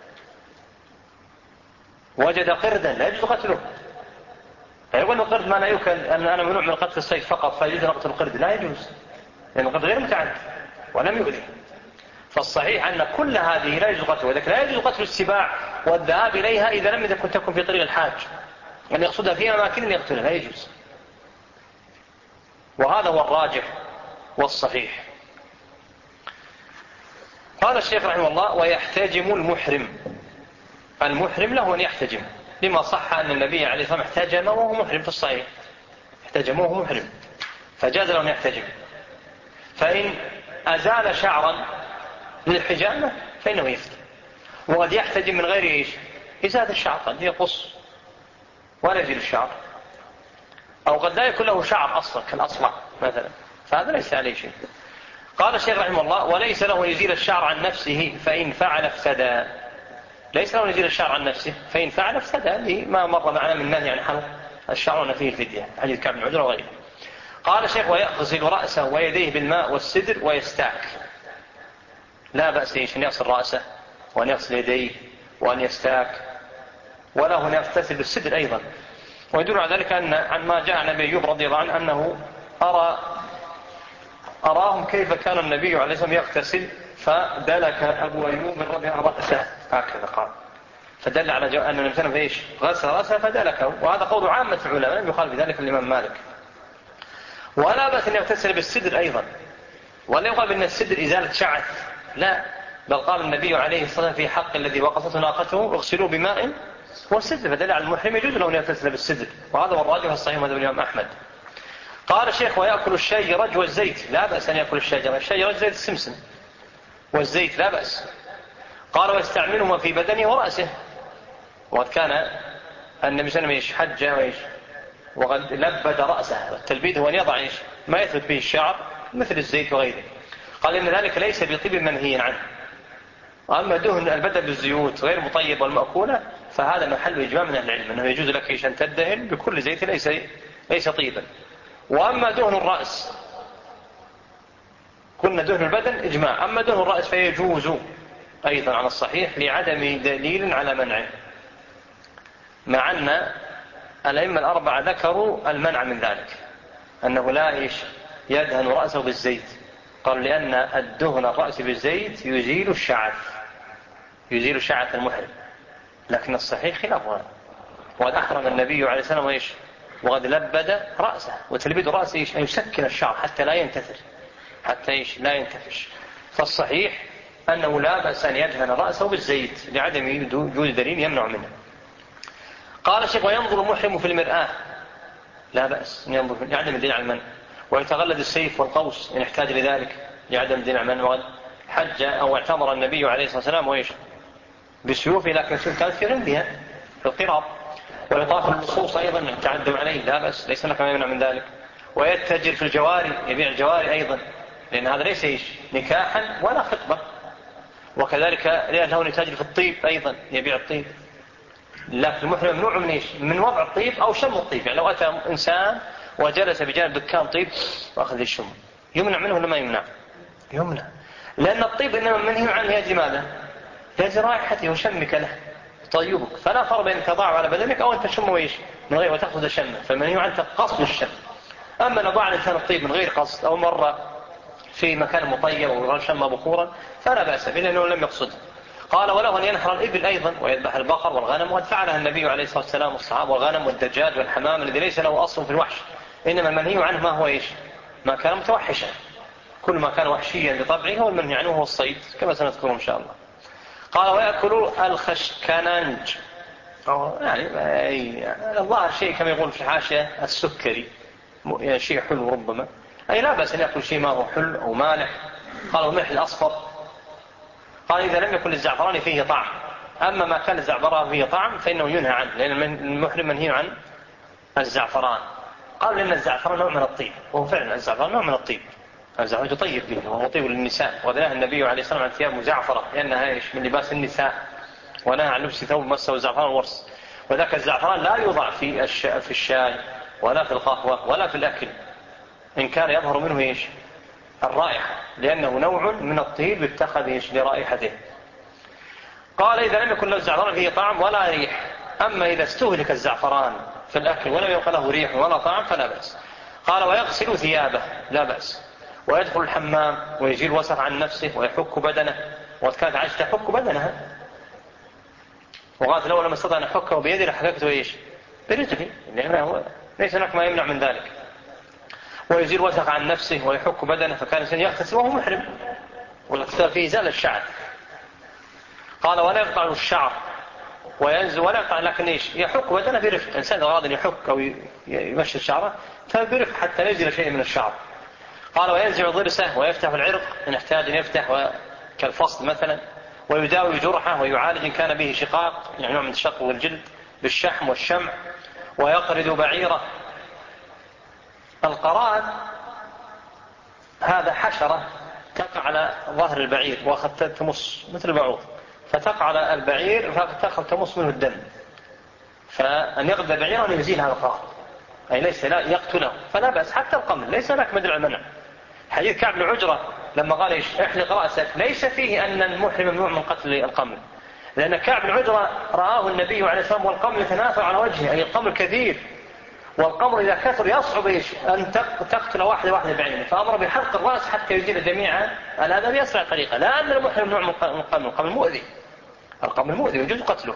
وجد قردا لا يجوز قتله، فيقول القرد ما لا يؤكل أن أنا ممنوع من قتل الصيد فقط فيجوز قتل القرد، لا يجوز، لأن القرد غير متعد ولم يؤذي. فالصحيح أن كل هذه لا يجوز قتله، ولكن لا يجوز قتل السباع والذهاب إليها إذا لم تكن تكن في طريق الحاج، أن يقصدها في أماكن يقتلها لا يجوز، وهذا هو الراجح والصحيح. قال الشيخ رحمه الله ويحتجم المحرم، المحرم له أن يحتجم، لما صح أن النبي عليه الصلاة والسلام احتجم وهو محرم في الصحيح، احتجم وهو محرم فجاز له أن يحتجم. فإن أزال شعرا للحجامة فإنه يفتي، وقد يحتجم من غير إيش؟ إزالة الشعر، قد يقص ولا يزيل الشعر، أو قد لا يكون له شعر أصلا كالأصلع مثلا، فهذا ليس عليه شيء. قال الشيخ رحمه الله وليس له يزيل الشعر عن نفسه فإن فعل افتدى، ليس له يزيل الشعر عن نفسه فإن فعل افتدى، لما مر معنا من نهي عن حلق الشعر ونفيه الفدية، حديث كعب بن عجرة وغيره. قال الشيخ ويغسل رأسه ويديه بالماء والسدر ويستاك، لا بأس إيش أن يغسل رأسه وأن يغسل يديه وأن يستاك، وله أن يغتسل بالسدر أيضا. ويدل على ذلك أن عن ما جاء عن أبي أيوب رضي الله عنه أنه أرى أراهم كيف كان النبي عليه الصلاة والسلام يغتسل فدلك أبو أيوب رضي الله عنه رأسه، هكذا قال، فدل على أن النبي صلى الله عليه وسلم غسل رأسه فدلكه، وهذا قول عامة العلماء لم يخالف ذلك الإمام مالك. ولا بأس أن يغتسل بالسدر أيضا، ولا يقال بأن السدر إزالة شعث، لا، بل قال النبي عليه الصلاة والسلام في حق الذي وقصته ناقته اغسلوا بماء والسدر، فدل على المحرم يجوز له أن يغتسل بالسدر، وهذا هو الراجح الصحيح مذهب الإمام أحمد. قال الشيخ ويأكل الشجرج والزيت، لا بأس أن يأكل الشجرة، الشجرج زيت السمسم والزيت لا بأس. قال ويستعملهما في بدنه ورأسه، وقد كان النبي صلى الله عليه وسلم حج وإيش وقد لبد رأسه، والتلبيد هو أن يضع إيش ما يثبت به الشعر مثل الزيت وغيره. قال إن ذلك ليس بطيب منهي عنه، وأما دهن البدن بالزيوت غير مطيب والمأكولة فهذا محل إجماع من أهل العلم أنه يجوز لك إيش أن تدهن بكل زيت ليس ليس طيبا. وأما دهن الرأس كنا دهن البدن إجماع، أما دهن الرأس فيجوز أيضا على الصحيح لعدم دليل على منعه، مع أن الأئمة الأربعة ذكروا المنع من ذلك، أنه لا إيش يدهن رأسه بالزيت، قال لأن الدهن الرأس بالزيت يزيل الشعث، يزيل شعث المحرم، لكن الصحيح خلاف هذا. وقد أحرم النبي عليه السلام وإيش وقد لبد رأسه، وتلبيد رأسه إيش أن يسكن الشعر حتى لا ينتثر، حتى إيش لا ينتفش. فالصحيح أنه لا بأس أن يدهن رأسه بالزيت لعدم وجود دليل يمنع منه. قال الشيخ وينظر المحرم في المرآة، لا بأس أن ينظر لعدم الدليل على المنع. ويتغلد السيف والقوس إن احتاج لذلك لعدم الدليل على المنع. وقد حج أو اعتمر النبي عليه الصلاة والسلام وإيش بسيوفه، لكن السيوف كانت في غمدها في القراب. ويطاف النصوص أيضا التعدم عليه، لا بأس، ليس لك ما يمنع من ذلك. ويتجر في الجواري، يبيع الجواري أيضا، لأن هذا ليس إيش نكاحا ولا خطبة. وكذلك لأنه يتاجر في الطيب أيضا، يبيع الطيب. لكن المحرم ممنوع من إيش من وضع الطيب أو شم الطيب. يعني لو أتى إنسان وجلس بجانب دكان طيب وأخذ الشم، يمنع منه ولا ما يمنع؟ يمنع، لأن الطيب إنما منهي عنه يجري ماذا؟ يجري رائحته وشمك له طيبك. فلا فرق بين تضعه على بدنك أو أن تشم وإيش من غير وتأخذ شمه، فمنهي عنه قصد الشم. أما نضع الإنسان الطيب من غير قصد أو مرة في مكان مطيب وشم بخورا فلا بأس به لأنه لم يقصده. قال وله أن ينحر الإبل أيضا ويذبح البقر والغنم، وقد فعلها النبي عليه الصلاة والسلام والصحابة، والغنم والدجاج والحمام الذي ليس له أصل في الوحش، إنما المنهي عنه ما هو إيش ما كان متوحشا. كل ما كان وحشيا بطبعه هو المنهي عنه هو الصيد كما سنذكره إن شاء الله. قال ويأكل الخشكنانج، يعني الظاهر شيء كما يقول في الحاشية السكري، يعني شيء حلو ربما، أي لا بأس أن يأكل شيء ما هو حلو أو مالح. قال وملح الأصفر. قال إذا لم يكن الزعفران فيه طعم، أما ما كان الزعفران فيه طعم فإنه ينهى عنه، لأن المحرم منهي عن الزعفران. قال لأن الزعفران نوع من الطيب، وهو فعلا الزعفران نوع من الطيب، الزعفران يطيب به وهو طيب للنساء. ونهى النبي عليه الصلاة والسلام عن ثياب مزعفرة لأنها إيش من لباس النساء، ونهى عن لبس ثوب مسه الزعفران والورس. وذاك الزعفران لا يوضع في في الشاي ولا في القهوة ولا في الأكل إن كان يظهر منه إيش الرائحة، لأنه نوع من الطيب اتخذ إيش لرائحته. قال إذا لم يكن له الزعفران فيه طعم ولا ريح، أما إذا استهلك الزعفران في الأكل ولم يبقى له ريح ولا طعم فلا بأس. قال ويغسل ثيابه، لا بأس. ويدخل الحمام ويجيل الوسخ عن نفسه ويحك بدنه، وقد كانت عائشة تحك بدنها، وقالت لو لم استطع أن أحكه بيدي لحككته إيش برجلي، لأنه ليس هناك ما يمنع من ذلك. ويزيل وسخ عن نفسه ويحك بدنه، فكان الإنسان يغتسل وهو محرم، والاغتسال فيه زال الشعر. قال ولا يقطع الشعر وينزل ولا يقطع، لكن إيش يحك بدنه برفق. الإنسان إذا أراد أن يحك أو يمشي شعره فبرفق حتى ينزل شيء من الشعر. قال وينزع ضرسه ويفتح العرق إن احتاج أن يفتح كالفصل مثلا، ويداوي جرحه ويعالج إن كان به شقاق، يعني نوع من الشق والجلد، بالشحم والشمع. ويقرد بعيره. القراد هذا حشرة تقع على ظهر البعير وأخذت تمص مثل البعوض، فتقع على البعير فتأخذ تمص منه الدم، فأن يقرد بعيره أن يزيل هذا القراد، أي ليس لا يقتله، فلا بأس. حتى القمل ليس لك مدرع المنع. حديث كعب بن عجرة لما قال إيش احلق رأسك، ليس فيه أن المحرم ممنوع من قتل القمل، لأن كعب بن عجرة رآه النبي عليه الصلاة والسلام والقمل يتناثر على وجهه، أي القمل كثير، والقمر إذا كثر يصعب إيش أن تقتل واحدة واحدة بعينه، فأمر بحلق الرأس حتى يزيل جميع هذا بأسرع طريقة. لا أن المحرم ممنوع من القمل، القمل مؤذي، القمل مؤذي يجوز قتله.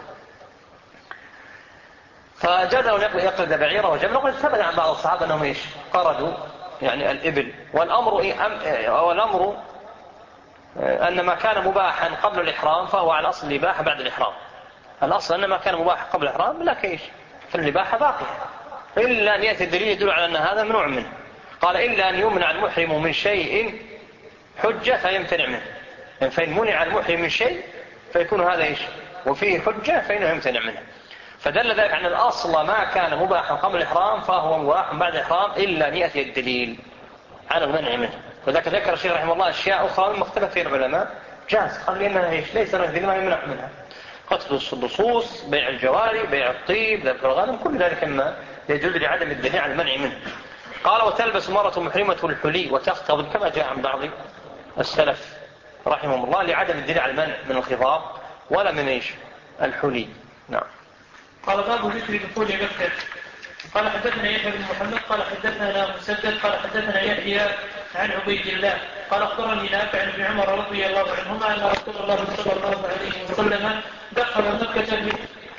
فجاز له يقرد بعيره وجمله. وقد ثبت عن بعض الصحابة أنهم إيش قردوا يعني الإبل. والأمر إيه أم والأمر أن ما كان مباحا قبل الإحرام فهو على أصل الإباحة بعد الإحرام. الأصل أن ما كان مباحا قبل الإحرام لا كيش، فالإباحة باقية، إلا أن يأتي الدليل يدل على أن هذا ممنوع منه. قال إلا أن يمنع المحرم من شيء حجة فيمتنع منه، يعني فإن منع المحرم من شيء فيكون هذا إيش وفيه حجة فإنه يمتنع منه. فدل ذلك عن الأصل ما كان مباحا قبل الإحرام فهو مباح بعد الإحرام إلا أن يأتي الدليل على المنع منه. وذلك ذكر الشيخ رحمه الله أشياء أخرى من مختلف فيها العلماء جاز، قال لأنها إيش ليس له دليل ما يمنع منها، قتل اللصوص، بيع الجواري، بيع الطيب، ذبح الغنم، كل ذلك ما يجوز لعدم الدليل على المنع منه. قال وتلبس مرة محرمة الحلي وتختضب كما جاء عن بعض السلف رحمهم الله لعدم الدليل على المنع من الخضاب ولا من إيش الحلي. نعم. قال باب ذكر دخول مكة. قال حدثنا يحيى بن محمد قال حدثنا مسدد قال حدثنا يحيى عن عبيد الله قال اخبرني نافع عن ابن عمر رضي الله عنهما ان رسول الله صلى الله عليه وسلم دخل مكة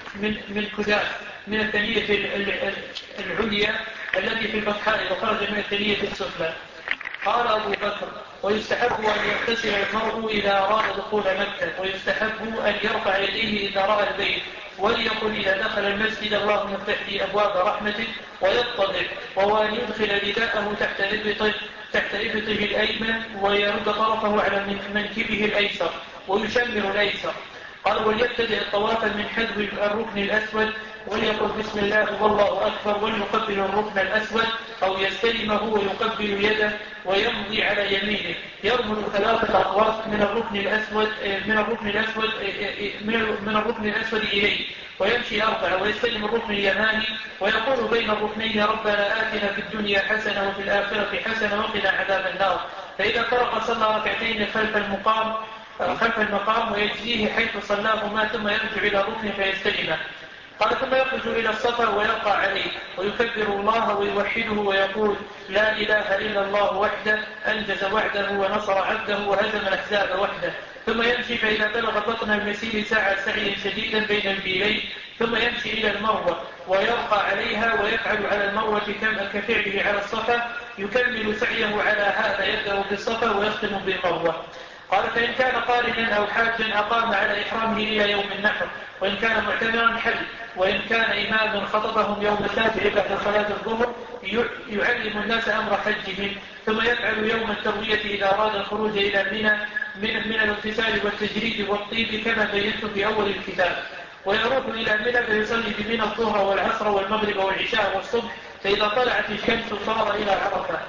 من من كداء من الثنية العليا التي في البطحاء وخرج من الثنية السفلى. قال أبو بكر: ويستحب أن يغتسل المرء إذا أراد دخول مكة، ويستحب أن يرفع يديه إذا رأى البيت، وليقل إذا دخل المسجد: اللهم افتح لي أبواب رحمتك، ويضطجع، وهو أن يدخل رداءه تحت إبطه تحت إبطه الأيمن، ويرد طرفه على منكبه الأيسر، ويشمر الأيسر. قال: وليبتدئ الطواف من حذو الركن الأسود، وليقل بسم الله والله أكبر، وليقبل الركن الأسود أو يستلمه ويقبل يده، ويمضي على يمينه، يرمل ثلاثة أطواف من الركن الأسود من الركن الأسود من الركن الأسود إليه، ويمشي أربعة، ويستلم الركن اليماني، ويقول بين الركنين: ربنا آتنا في الدنيا حسنة وفي الآخرة حسنة وقنا عذاب النار. فإذا فرغ صلى ركعتين خلف المقام خلف المقام ويجزيه حيث صلاهما، ثم يرجع إلى الركن فيستلمه. قال: ثم يخرج إلى الصفا ويرقى عليه، ويكبر الله ويوحده، ويقول: لا إله إلا الله وحده أنجز وعده ونصر عبده وهزم الأحزاب وحده. ثم يمشي، فإذا بلغ بطن المسير سعى سعيا شديدا بين البيلين، ثم يمشي إلى المروة ويرقى عليها، ويفعل على المروة كفعله على الصفا، يكمل سعيه على هذا، يبدأ بالصفا ويختم بالمروة. قال: فإن كان قارنا أو حاجا أقام على إحرامه إلى يوم النحر، وإن كان معتمرا حل، وإن كان إماما خطبهم يوم السابع بعد صلاة الظهر يعلم الناس أمر حجهم، ثم يفعل يوم التروية إذا أراد الخروج إلى منى من من الاغتسال والتجريد والطيب كما بينت في أول الكتاب، ويروح إلى منى فيصلي بمنى الظهر والعصر والمغرب والعشاء والصبح، فإذا طلعت الشمس صار إلى عرفة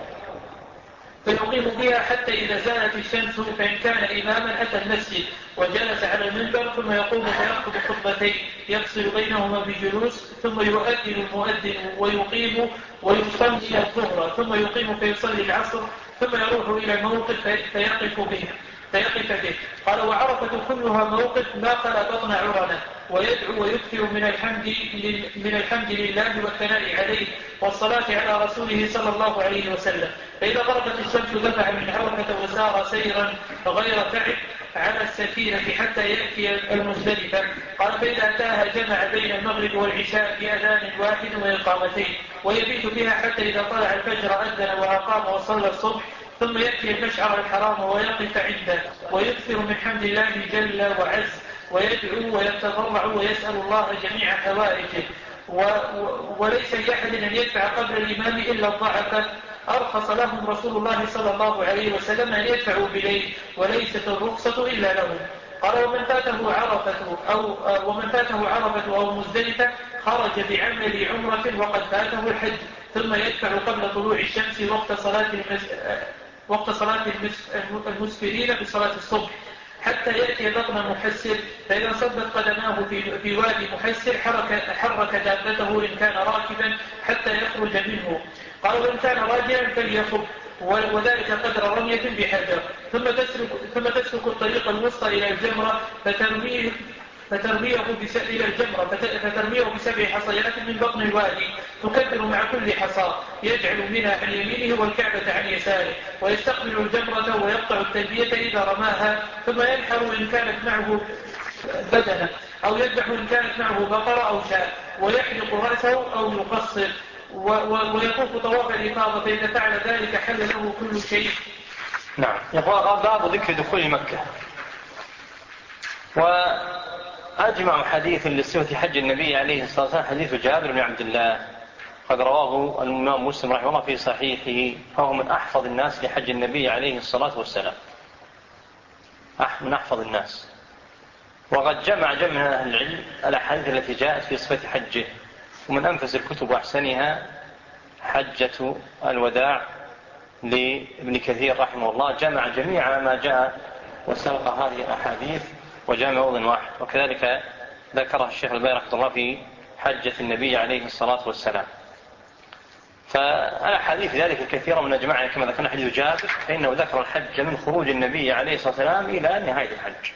فيقيم بها حتى إذا زالت الشمس. فإن كان إماما أتى المسجد وجلس على المنبر، ثم يقوم فيخطب خطبتين يفصل بينهما بجلوس، ثم يؤذن المؤذن ويقيم ويصلي الظهر، ثم يقيم فيصلي العصر، ثم يروح إلى الموقف فيقف به فيقف به. قال: وعرفة كلها موقف ما خلا بطن عرنة، ويدعو ويكثر من الحمد من الحمد لله والثناء عليه والصلاة على رسوله صلى الله عليه وسلم. فإذا غربت الشمس دفع من عرفة وسار سيرا غير تعب على السفينة حتى يأتي المزدلفة. قال: فإذا أتاها جمع بين المغرب والعشاء بأذان واحد وإقامتين، ويبيت بها حتى إذا طلع الفجر أذن وأقام وصلى الصبح، ثم يأتي المشعر الحرام ويقف عنده، ويكثر من حمد الله جل وعز، ويدعو ويتضرع ويسأل الله جميع حوائجه، و... و... وليس لأحد أن يدفع قبل الإمام إلا الضعف، أرخص لهم رسول الله صلى الله عليه وسلم أن يدفعوا بليل، وليست الرخصة إلا لهم. قال: ومن فاته عرفة أو ومن فاته عرفة أو مزدلفة خرج بعمل عمرة وقد فاته الحج، ثم يدفع قبل طلوع الشمس وقت صلاة المس... وقت صلاة المس... المسفرين بصلاة الصبح، حتى يأتي بطن محسر، فإذا صدت قدماه في, في وادي محسر حرك, حرك دابته إن كان راكبا حتى يخرج منه. قال: وإن كان راجلا فليخب، وذلك قدر رمية بحجر، ثم تسلك, ثم تسلك الطريق الوسطى إلى الجمرة فترميه فترميه بس... إلى الجمرة فترميه بسبع حصيات من بطن الوادي، تكبر مع كل حصى، يجعل منها عن يمينه والكعبة عن يساره، ويستقبل الجمرة ويقطع التلبية إذا رماها، ثم ينحر إن كانت معه بدنة، أو يذبح إن كانت معه بقرة أو شاة، ويحلق رأسه أو يقصر، و... و... ويطوف طواف الإفاضة، فإذا فعل ذلك حل له كل شيء. نعم. يقول: باب ذكر دخول مكة. وأجمع حديث لصفة حج النبي عليه الصلاة والسلام حديث جابر بن عبد الله، قد رواه الإمام مسلم رحمه الله في صحيحه، فهو من أحفظ الناس لحج النبي عليه الصلاة والسلام، من أحفظ الناس. وقد جمع جمع أهل العلم الأحاديث التي جاءت في صفة حجه، ومن أنفس الكتب وأحسنها حجة الوداع لابن كثير رحمه الله، جمع جميع ما جاء وسلق هذه الأحاديث وجاء موضع واحد، وكذلك ذكرها الشيخ البيهقي رحمه الله في حجة النبي عليه الصلاة والسلام. فالأحاديث ذلك الكثيرة من أجمعها كما ذكرنا حديث جابر، فإنه ذكر الحج من خروج النبي عليه الصلاة والسلام إلى نهاية الحج.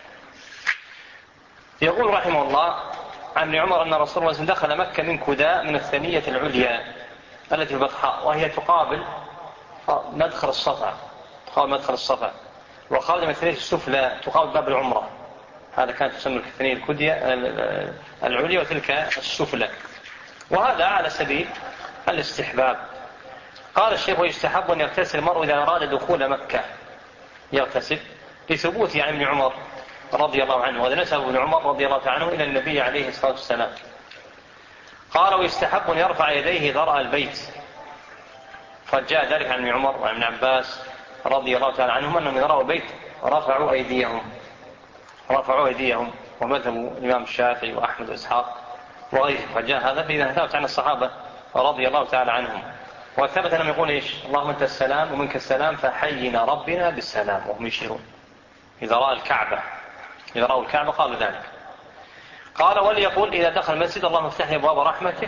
يقول رحمه الله عن ابن عمر أن رسول الله صلى الله عليه وسلم دخل مكة من كداء من الثنية العليا التي في البطحاء، وهي تقابل مدخل الصفا تقابل مدخل الصفا وخرج من الثنية السفلى تقابل باب العمرة، هذا كانت تسمى الكفنية الكدية العليا وتلك السفلى، وهذا على سبيل الاستحباب. قال الشيخ: ويستحب أن يغتسل المرء إذا أراد دخول مكة، يغتسل لثبوت عن ابن عمر رضي الله عنه، وهذا نسب ابن عمر رضي الله عنه إلى النبي عليه الصلاة والسلام. قال: ويستحب أن يرفع يديه ذرأ البيت، فجاء ذلك عن ابن عمر وعن ابن عباس رضي الله تعالى عنهم أنهم إذا رأوا البيت رفعوا أيديهم رفعوا أيديهم ومذهب الإمام الشافعي وأحمد وإسحاق وغيره، فجاء هذا فإذا ثبت عن الصحابة رضي الله تعالى عنهم. وثبت أنهم يقول إيش: اللهم أنت السلام ومنك السلام فحينا ربنا بالسلام، وهم يشيرون إذا رأى الكعبة إذا رأوا الكعبة قالوا ذلك. قال: وليقول إذا دخل المسجد اللهم افتح لي أبواب رحمتك،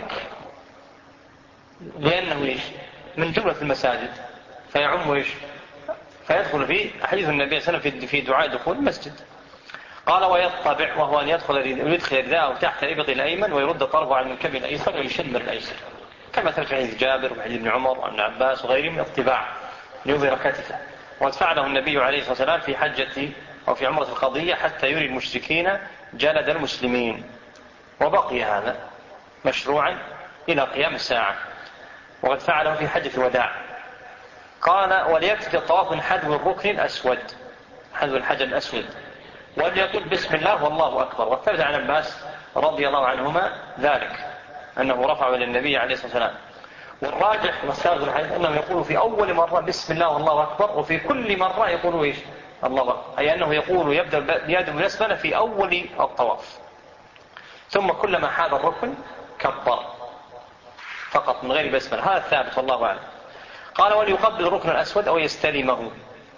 لأنه إيش من جملة المساجد فيعم إيش فيدخل فيه حديث النبي صلى الله عليه وسلم في دعاء دخول المسجد. قال: ويطبع، وهو أن يدخل ويدخل رداءه تحت إبط الأيمن ويرد طرفه على المنكب الأيسر ويشمر الأيسر، كما ثبت في حديث جابر وحديث ابن عمر وابن عباس وغيرهم من الطباع ليظهر كتفه. وقد فعله النبي عليه الصلاة والسلام في حجة أو في عمرة القضية حتى يري المشركين جلد المسلمين، وبقي هذا مشروعا إلى قيام الساعة، وقد فعله في حجة الوداع. قال: وليكتب الطواف من حذو الركن الأسود، حذو الحجر الأسود، وليقول بسم الله والله أكبر. وثبت عن عباس رضي الله عنهما ذلك أنه رفع إلى النبي عليه الصلاة والسلام. والراجح والسابق الحديث أنه يقول في أول مرة بسم الله والله أكبر، وفي كل مرة يقول إيش الله أكبر، أي أنه يقول يبدأ بيده بالبسملة في أول الطواف، ثم كلما حاذ الركن كبر فقط من غير بسملة. هذا الثابت والله أعلم. قال: وليقبل الركن الأسود أو يستلمه.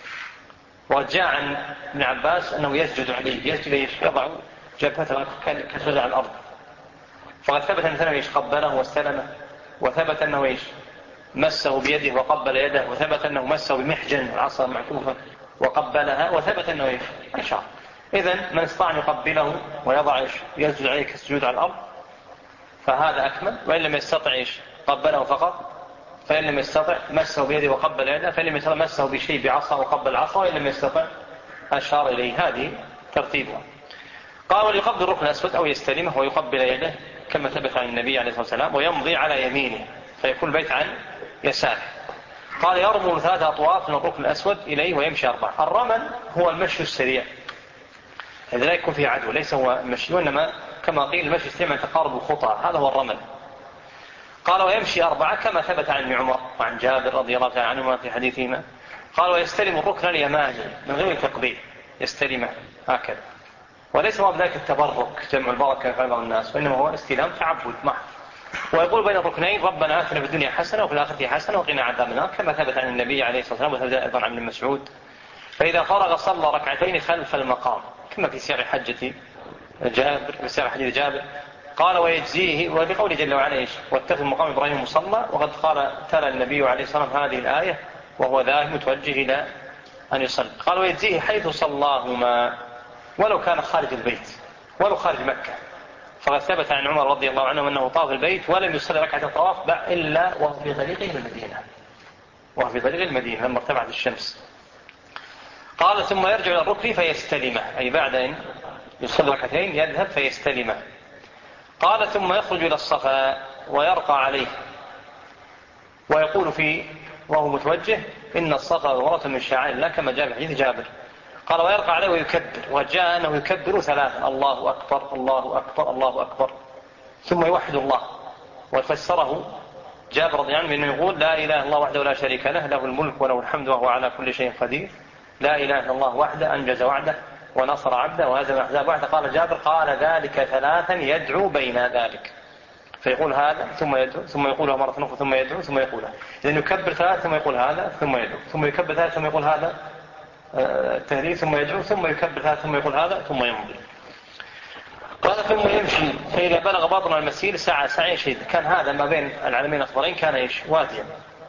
وجاء عن ابن عباس أنه يسجد عليه، يسجد إيش يضع جبهته كسجد على الأرض، فقد ثبت أنه إيش قبله واستلمه، وثبت أنه إيش مسه بيده وقبل يده، وثبت أنه مسه بمحجن العصا معكوفة وقبلها، وثبت أنه إيش أشار. إذن من استطاع أن يقبله ويضع إيش يسجد عليه كالسجود على الأرض فهذا أكمل، وإن لم يستطع إيش قبله فقط، فإن لم يستطع مسه بيده وقبل يده، فإن لم يستطع مسه بشيء بعصا وقبل عصا، وإن لم يستطع أشار إليه. هذه ترتيبها. قال: وليقبل الركن الأسود أو يستلمه ويقبل يده كما ثبت عن النبي عليه الصلاة والسلام، ويمضي على يمينه فيكون البيت عن يساره. قال: يرمل ثلاثة أطواف من الركن الأسود إليه ويمشي أربعة. الرمل هو المشي السريع، إذا لا يكون فيه عدو، ليس هو المشي، وإنما كما قيل المشي السريع من تقارب الخطى، هذا هو الرمل. قال: ويمشي أربعة كما ثبت عن ابن عمر وعن جابر رضي الله تعالى عنهما في حديثهما. قال: ويستلم الركن اليماني من غير تقبيل، يستلمه هكذا، وليس هو بذلك التبرك جمع البركة في بعض الناس، وإنما هو استلام تعبد محض. ويقول بين الركنين: ربنا آتنا في الدنيا حسنة وفي الآخرة حسنة وقنا عذاب النار، كما ثبت عن النبي عليه الصلاة والسلام، وثبت أيضا عن ابن مسعود. فإذا فرغ صلى ركعتين خلف المقام، كما في سير حجة جابر في سير حديث جابر. قال: ويجزيه، وبقوله جل وعلا إيش واتخذ مقام إبراهيم مصلى. وقد قال تلا النبي عليه الصلاة والسلام هذه الآية وهو ذاهب متوجه إلى أن يصلي. قال: ويجزيه حيث صلاهما ولو كان خارج البيت، ولو خارج مكة. فقد ثبت عن عمر رضي الله عنه أنه طاف البيت ولم يصلي ركعة الطواف إلا وهو في طريقه المدينة وهو في طريق المدينة لما ارتفعت الشمس. قال: ثم يرجع إلى الركن فيستلمه، أي بعد أن يصلي ركعتين يذهب فيستلمه. قال: ثم يخرج إلى الصفا ويرقى عليه ويقول فيه وهو متوجه: إن الصفا والمروة من شعائر الله، كما جاء في حديث جابر. قال: ويرقى عليه ويكبر، وجاء أنه يكبر ثلاثة: الله أكبر الله أكبر الله أكبر، ثم يوحد الله. وفسره جابر رضي الله عنه بأنه يقول: لا إله إلا الله وحده لا شريك له، له الملك وله الحمد وهو على كل شيء قدير، لا إله إلا الله وحده أنجز وعده ونصر عبده وهزم الأحزاب وحده. قال جابر: قال ذلك ثلاثا يدعو بين ذلك، فيقول هذا ثم يدعو، ثم يقولها مرة أخرى ثم يدعو ثم يقولها، إذن يكبر ثلاث ثم يقول هذا ثم يدعو، ثم يكبر ثلاث ثم يقول هذا التهليل ثم يدعو، ثم يكبر ثلاث ثم يقول هذا ثم يمضي. قال: ثم يمشي، فإذا بلغ باطن المسير سعى سعي شديد. كان هذا ما بين العلمين الأخضرين كان إيش واديا،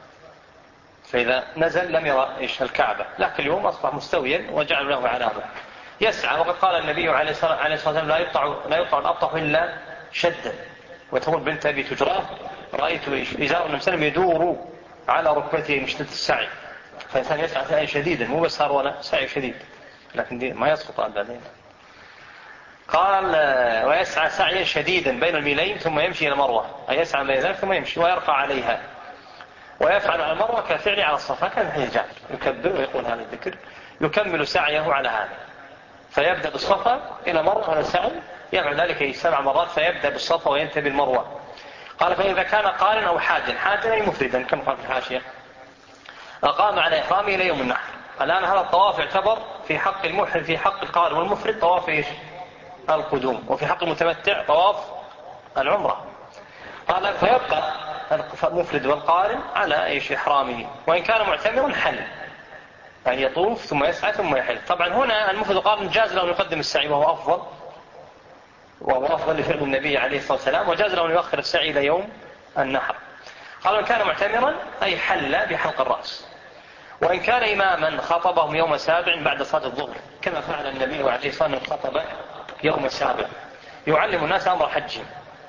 فإذا نزل لم يرى إيش الكعبة، لكن اليوم أصبح مستويا وجعلوا له علامة يسعى. وقد قال النبي عليه الصلاة والسلام: لا يقطع لا يقطع الأبطح إلا شدا. وتقول بنت أبي تجراه: رأيت إزار النبي صلى الله عليه وسلم يدور على ركبته من شدة السعي. فإنسان يسعى سعي شديدا، مو بس صار ولا سعي شديد، لكن دي ما يسقط بعدين. قال ويسعى سعيا شديدا بين الميلين ثم يمشي إلى المروة، أي يسعى بين ذلك ثم يمشي ويرقى عليها، ويفعل على المروة كفعل على الصفا، كان حديث جابر يكبر ويقول هذا الذكر يكمل سعيه على هذا، فيبدأ بالصفا إلى مروة على السعي، يفعل ذلك سبع مرات فيبدأ بالصفا وينتهي بالمروة. قال فإذا كان قارن أو حاجا، حاجا أي مفردا كما قال في الحاشية، أقام على إحرامه إلى يوم النحر. الآن هذا الطواف يعتبر في حق المحرم في حق القارن والمفرد طواف إيش؟ القدوم، وفي حق المتمتع طواف العمرة. قال فيبقى المفرد والقارن على إيش؟ إحرامه، وإن كان معتمرا حل، يعني يطوف ثم يسعى ثم يحل. طبعا هنا المفرد والقارن جاز له أن يقدم السعي وهو أفضل، وهو أفضل لفعل النبي عليه الصلاة والسلام، وجاز له أن يؤخر السعي إلى يوم النحر. قال إن كان معتمرا أي حل بحلق الرأس، وإن كان إماما خطبهم يوم سابع بعد صلاة الظهر، كما فعل النبي عليه الصلاة والسلام خطب يوم السابع يعلم الناس أمر حجهم.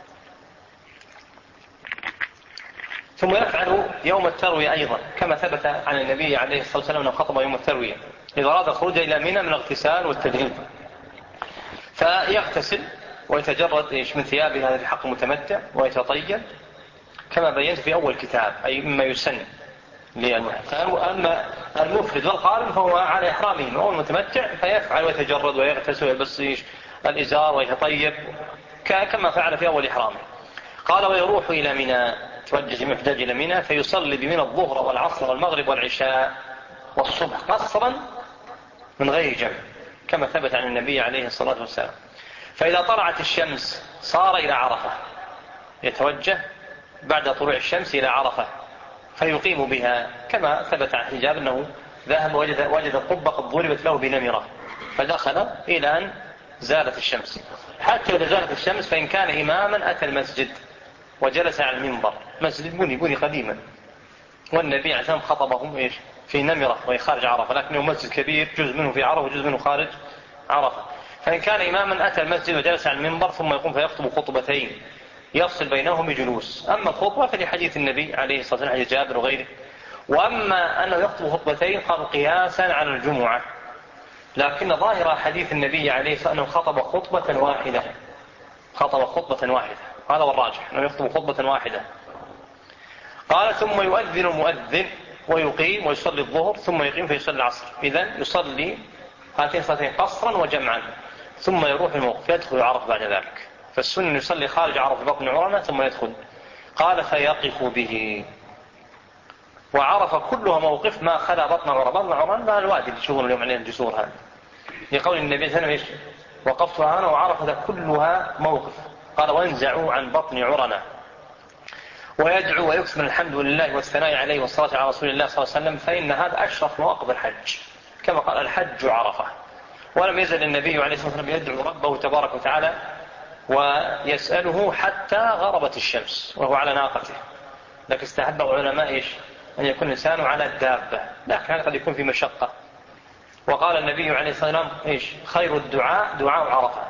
ثم يفعل يوم التروية أيضا كما ثبت عن النبي عليه الصلاة والسلام أنه خطب يوم التروية إذا أراد الخروج إلى منى من الاغتسال والتجريد، فيغتسل ويتجرد من ثيابه هذا في حق المتمتع ويتطيب كما بينت في أول كتاب، أي مما يسن للمحرم. أما المفرد والقارن فهو على إحرامه، وهو المتمتع فيفعل ويتجرد ويغتسل ويلبس الإزار ويتطيب كما فعل في أول إحرامه. قال ويروح إلى منى، توجه محتاج إلى منى فيصلي بمنى الظهر والعصر والمغرب والعشاء والصبح قصرا من غير جمع كما ثبت عن النبي عليه الصلاة والسلام. فإذا طلعت الشمس صار إلى عرفة، يتوجه بعد طلوع الشمس إلى عرفة فيقيم بها كما ثبت عن حجاب أنه ذهب وجد, وجد القبة قد ضربت له بنمرة فدخل إلى أن زالت الشمس. حتى إذا زالت الشمس فإن كان إماما أتى المسجد وجلس على المنبر، مسجد بني بني قديما، والنبي عليه الصلاة والسلام خطبهم إيش؟ في نمرة وهي خارج عرفة، لكنه مسجد كبير جزء منه في عرفة وجزء منه خارج عرفة. فإن كان إماما أتى المسجد وجلس على المنبر ثم يقوم فيخطب خطبتين يفصل بينهم بجلوس. أما الخطبة فلحديث النبي عليه الصلاة والسلام حديث جابر وغيره. وأما أنه يخطب خطبتين قالوا قياسا على الجمعة، لكن ظاهر حديث النبي عليه الصلاة والسلام أنه خطب خطبة واحدة، خطب خطبة واحدة، هذا هو الراجح أنه يخطب خطبة واحدة. قال ثم يؤذن المؤذن ويقيم ويصلي الظهر ثم يقيم فيصلي العصر، إذن يصلي هاتين صلاتين قصرا وجمعا ثم يروح الموقف يدخل عرف بعد ذلك. فالسنة يصلي خارج عرف بطن عرنة ثم يدخل. قال فيقف به، وعرف كلها موقف ما خلا بطن عرنة. بطن عرنة الوادي اللي تشوفون اليوم علينا الجسور هذا، يقول النبي صلى الله عليه وسلم وقفتها أنا وعرفت كلها موقف. قال وانزعوا عن بطن عرنة، ويدعو ويكثر الحمد لله والثناء عليه والصلاة على رسول الله صلى الله عليه وسلم، فإن هذا أشرف مواقف الحج كما قال الحج عرفة. ولم يزل النبي عليه الصلاة والسلام يدعو ربه تبارك وتعالى ويسأله حتى غربت الشمس وهو على ناقته. لكن استحب العلماء إيش؟ أن يكون الإنسان على الدابة، لكن هذا قد يكون في مشقة. وقال النبي عليه الصلاة والسلام إيش؟ خير الدعاء دعاء عرفة،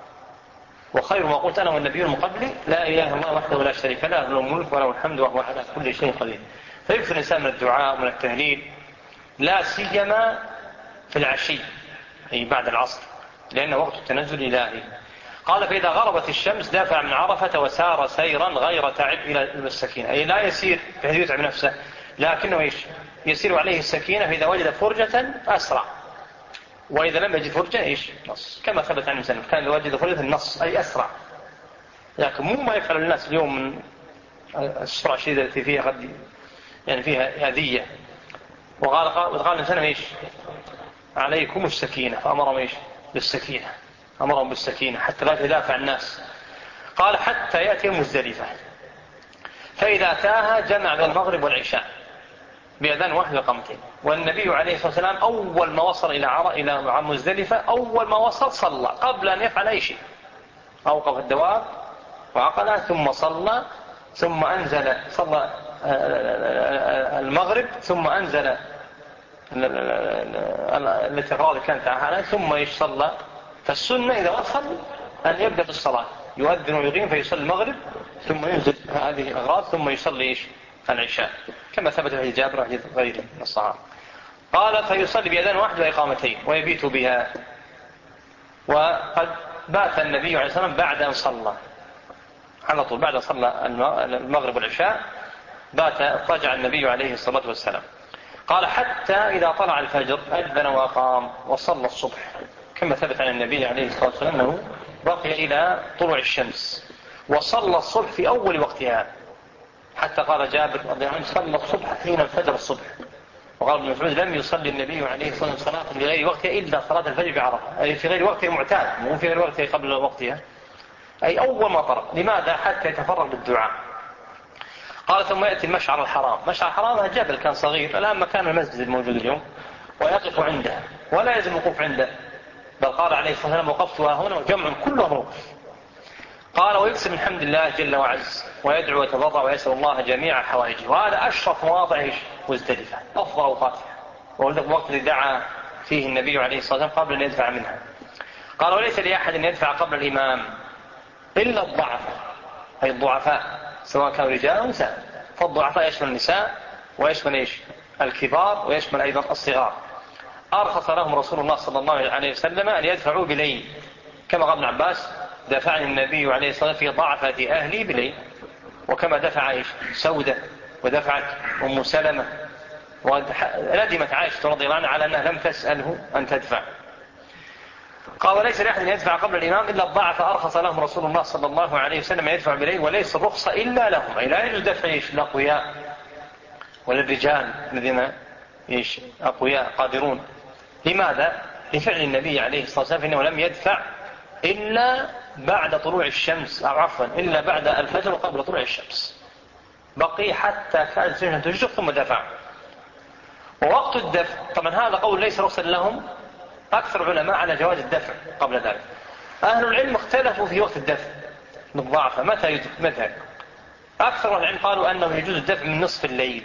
وخير ما قلت أنا والنبي من قبلي لا إله إلا الله وحده لا شريك له له الملك وله الحمد وهو على كل شيء قدير. فيكثر الإنسان من الدعاء ومن التهليل لا سيما في العشي أي بعد العصر لأنه وقت التنزل الإلهي. قال فإذا غربت الشمس دافع من عرفة وسار سيرا غير تعب إلى السكينة، أي لا يسير بحيث يتعب نفسه، لكنه إيش؟ يسير عليه السكينة، فإذا وجد فرجة أسرع، وإذا لم يجد فرجة إيش؟ نص، كما ثبت عن المسلم كان إذا وجد فرجة النص أي أسرع. لكن مو ما يفعل الناس اليوم من السرعة الشديدة التي فيها قد يعني فيها أذية. وقال قال الإنسان إيش؟ عليكم السكينة، فأمرهم إيش؟ بالسكينة، أمرهم بالسكينة حتى لا تدافع الناس. قال حتى يأتي مزدلفة، فإذا أتاها جمع بين المغرب والعشاء بأذان واحد وقامتين. والنبي عليه الصلاة والسلام أول ما وصل إلى عر... إلى مزدلفة أول ما وصل صلى قبل أن يفعل أي شيء، أوقف الدواب وعقلها ثم صلى، ثم أنزل صلى المغرب ثم أنزل الاعتراض اللي كانت عنها ثم يصلى. فالسنة إذا وصل أن يبدأ بالصلاة، يؤذن ويقيم فيصلي المغرب ثم ينزل هذه الأغراض ثم يصلي إيش؟ العشاء كما ثبت في جابر وحديث غيره من الصحابة. قال فيصلي بأذان واحد وإقامتين ويبيت بها. وقد بات النبي عليه الصلاة والسلام بعد أن صلى على طول، بعد أن صلى المغرب والعشاء بات اضطجع النبي عليه الصلاة والسلام. قال حتى إذا طلع الفجر أذن وأقام وصلى الصبح، كما ثبت عن النبي عليه الصلاة والسلام أنه بقي إلى طلوع الشمس وصلى الصبح في أول وقتها، حتى قال جابر رضي الله عنه صلى الصبح حين الفجر الصبح. وقال ابن مسعود لم يصلي النبي عليه الصلاة والسلام في غير وقتها إلا صلاة الفجر بعرفة، أي في غير وقتها معتاد، مو في غير وقتها قبل وقتها، أي أول ما طرق. لماذا؟ حتى يتفرغ للدعاء. قال ثم يأتي المشعر الحرام. مشعر الحرام هذا جبل كان صغير الآن مكان المسجد الموجود اليوم، ويقف عنده ولا يلزم الوقوف عنده، بل قال عليه الصلاة والسلام وقفت هنا وجمع كله موقف. قال ويقسم الحمد لله جل وعز ويدعو ويتضرع ويسأل الله جميع حوائجه. وهذا أشرف مواضع مزدلفة، أفضل أوقاتها، وهذا الوقت الذي دعا فيه النبي عليه الصلاة والسلام قبل أن يدفع منها. قال وليس لأحد أن يدفع قبل الإمام إلا الضعفاء، أي الضعفاء سواء كانوا رجال أو نساء، فالضعفاء يشمل النساء ويشمل إيش؟ الكبار، ويشمل أيضا الصغار. أرخص لهم رسول الله صلى الله عليه وسلم أن يدفعوا بليل، كما قال ابن عباس دفعني النبي عليه الصلاة والسلام في ضعفة أهلي بليل، وكما دفع إيش؟ سودة، ودفعت أم سلمة، وندمت عائشة رضي الله عنها على أنها لم تسأله أن تدفع. قال وليس لأحد أن يدفع قبل الإمام إلا الضعف. أرخص لهم رسول الله صلى الله عليه وسلم أن يدفع بليل، وليس الرخصة إلا لهم، أي لا يجوز دفع إيش؟ الأقوياء وللرجال الذين إيش؟ أقوياء قادرون. لماذا؟ لفعل النبي عليه الصلاة والسلام فإنه لم يدفع إلا بعد طلوع الشمس، أو عفوا إلا بعد الفجر وقبل طلوع الشمس، بقي حتى كانت سنة تشرق ثم دفع. ووقت الدفع طبعا هذا قول ليس رخصا لهم، أكثر علماء على جواز الدفع قبل ذلك. أهل العلم اختلفوا في وقت الدفع بالضعفة متى يدفع متى. أكثر العلم قالوا أنه يجوز الدفع من نصف الليل،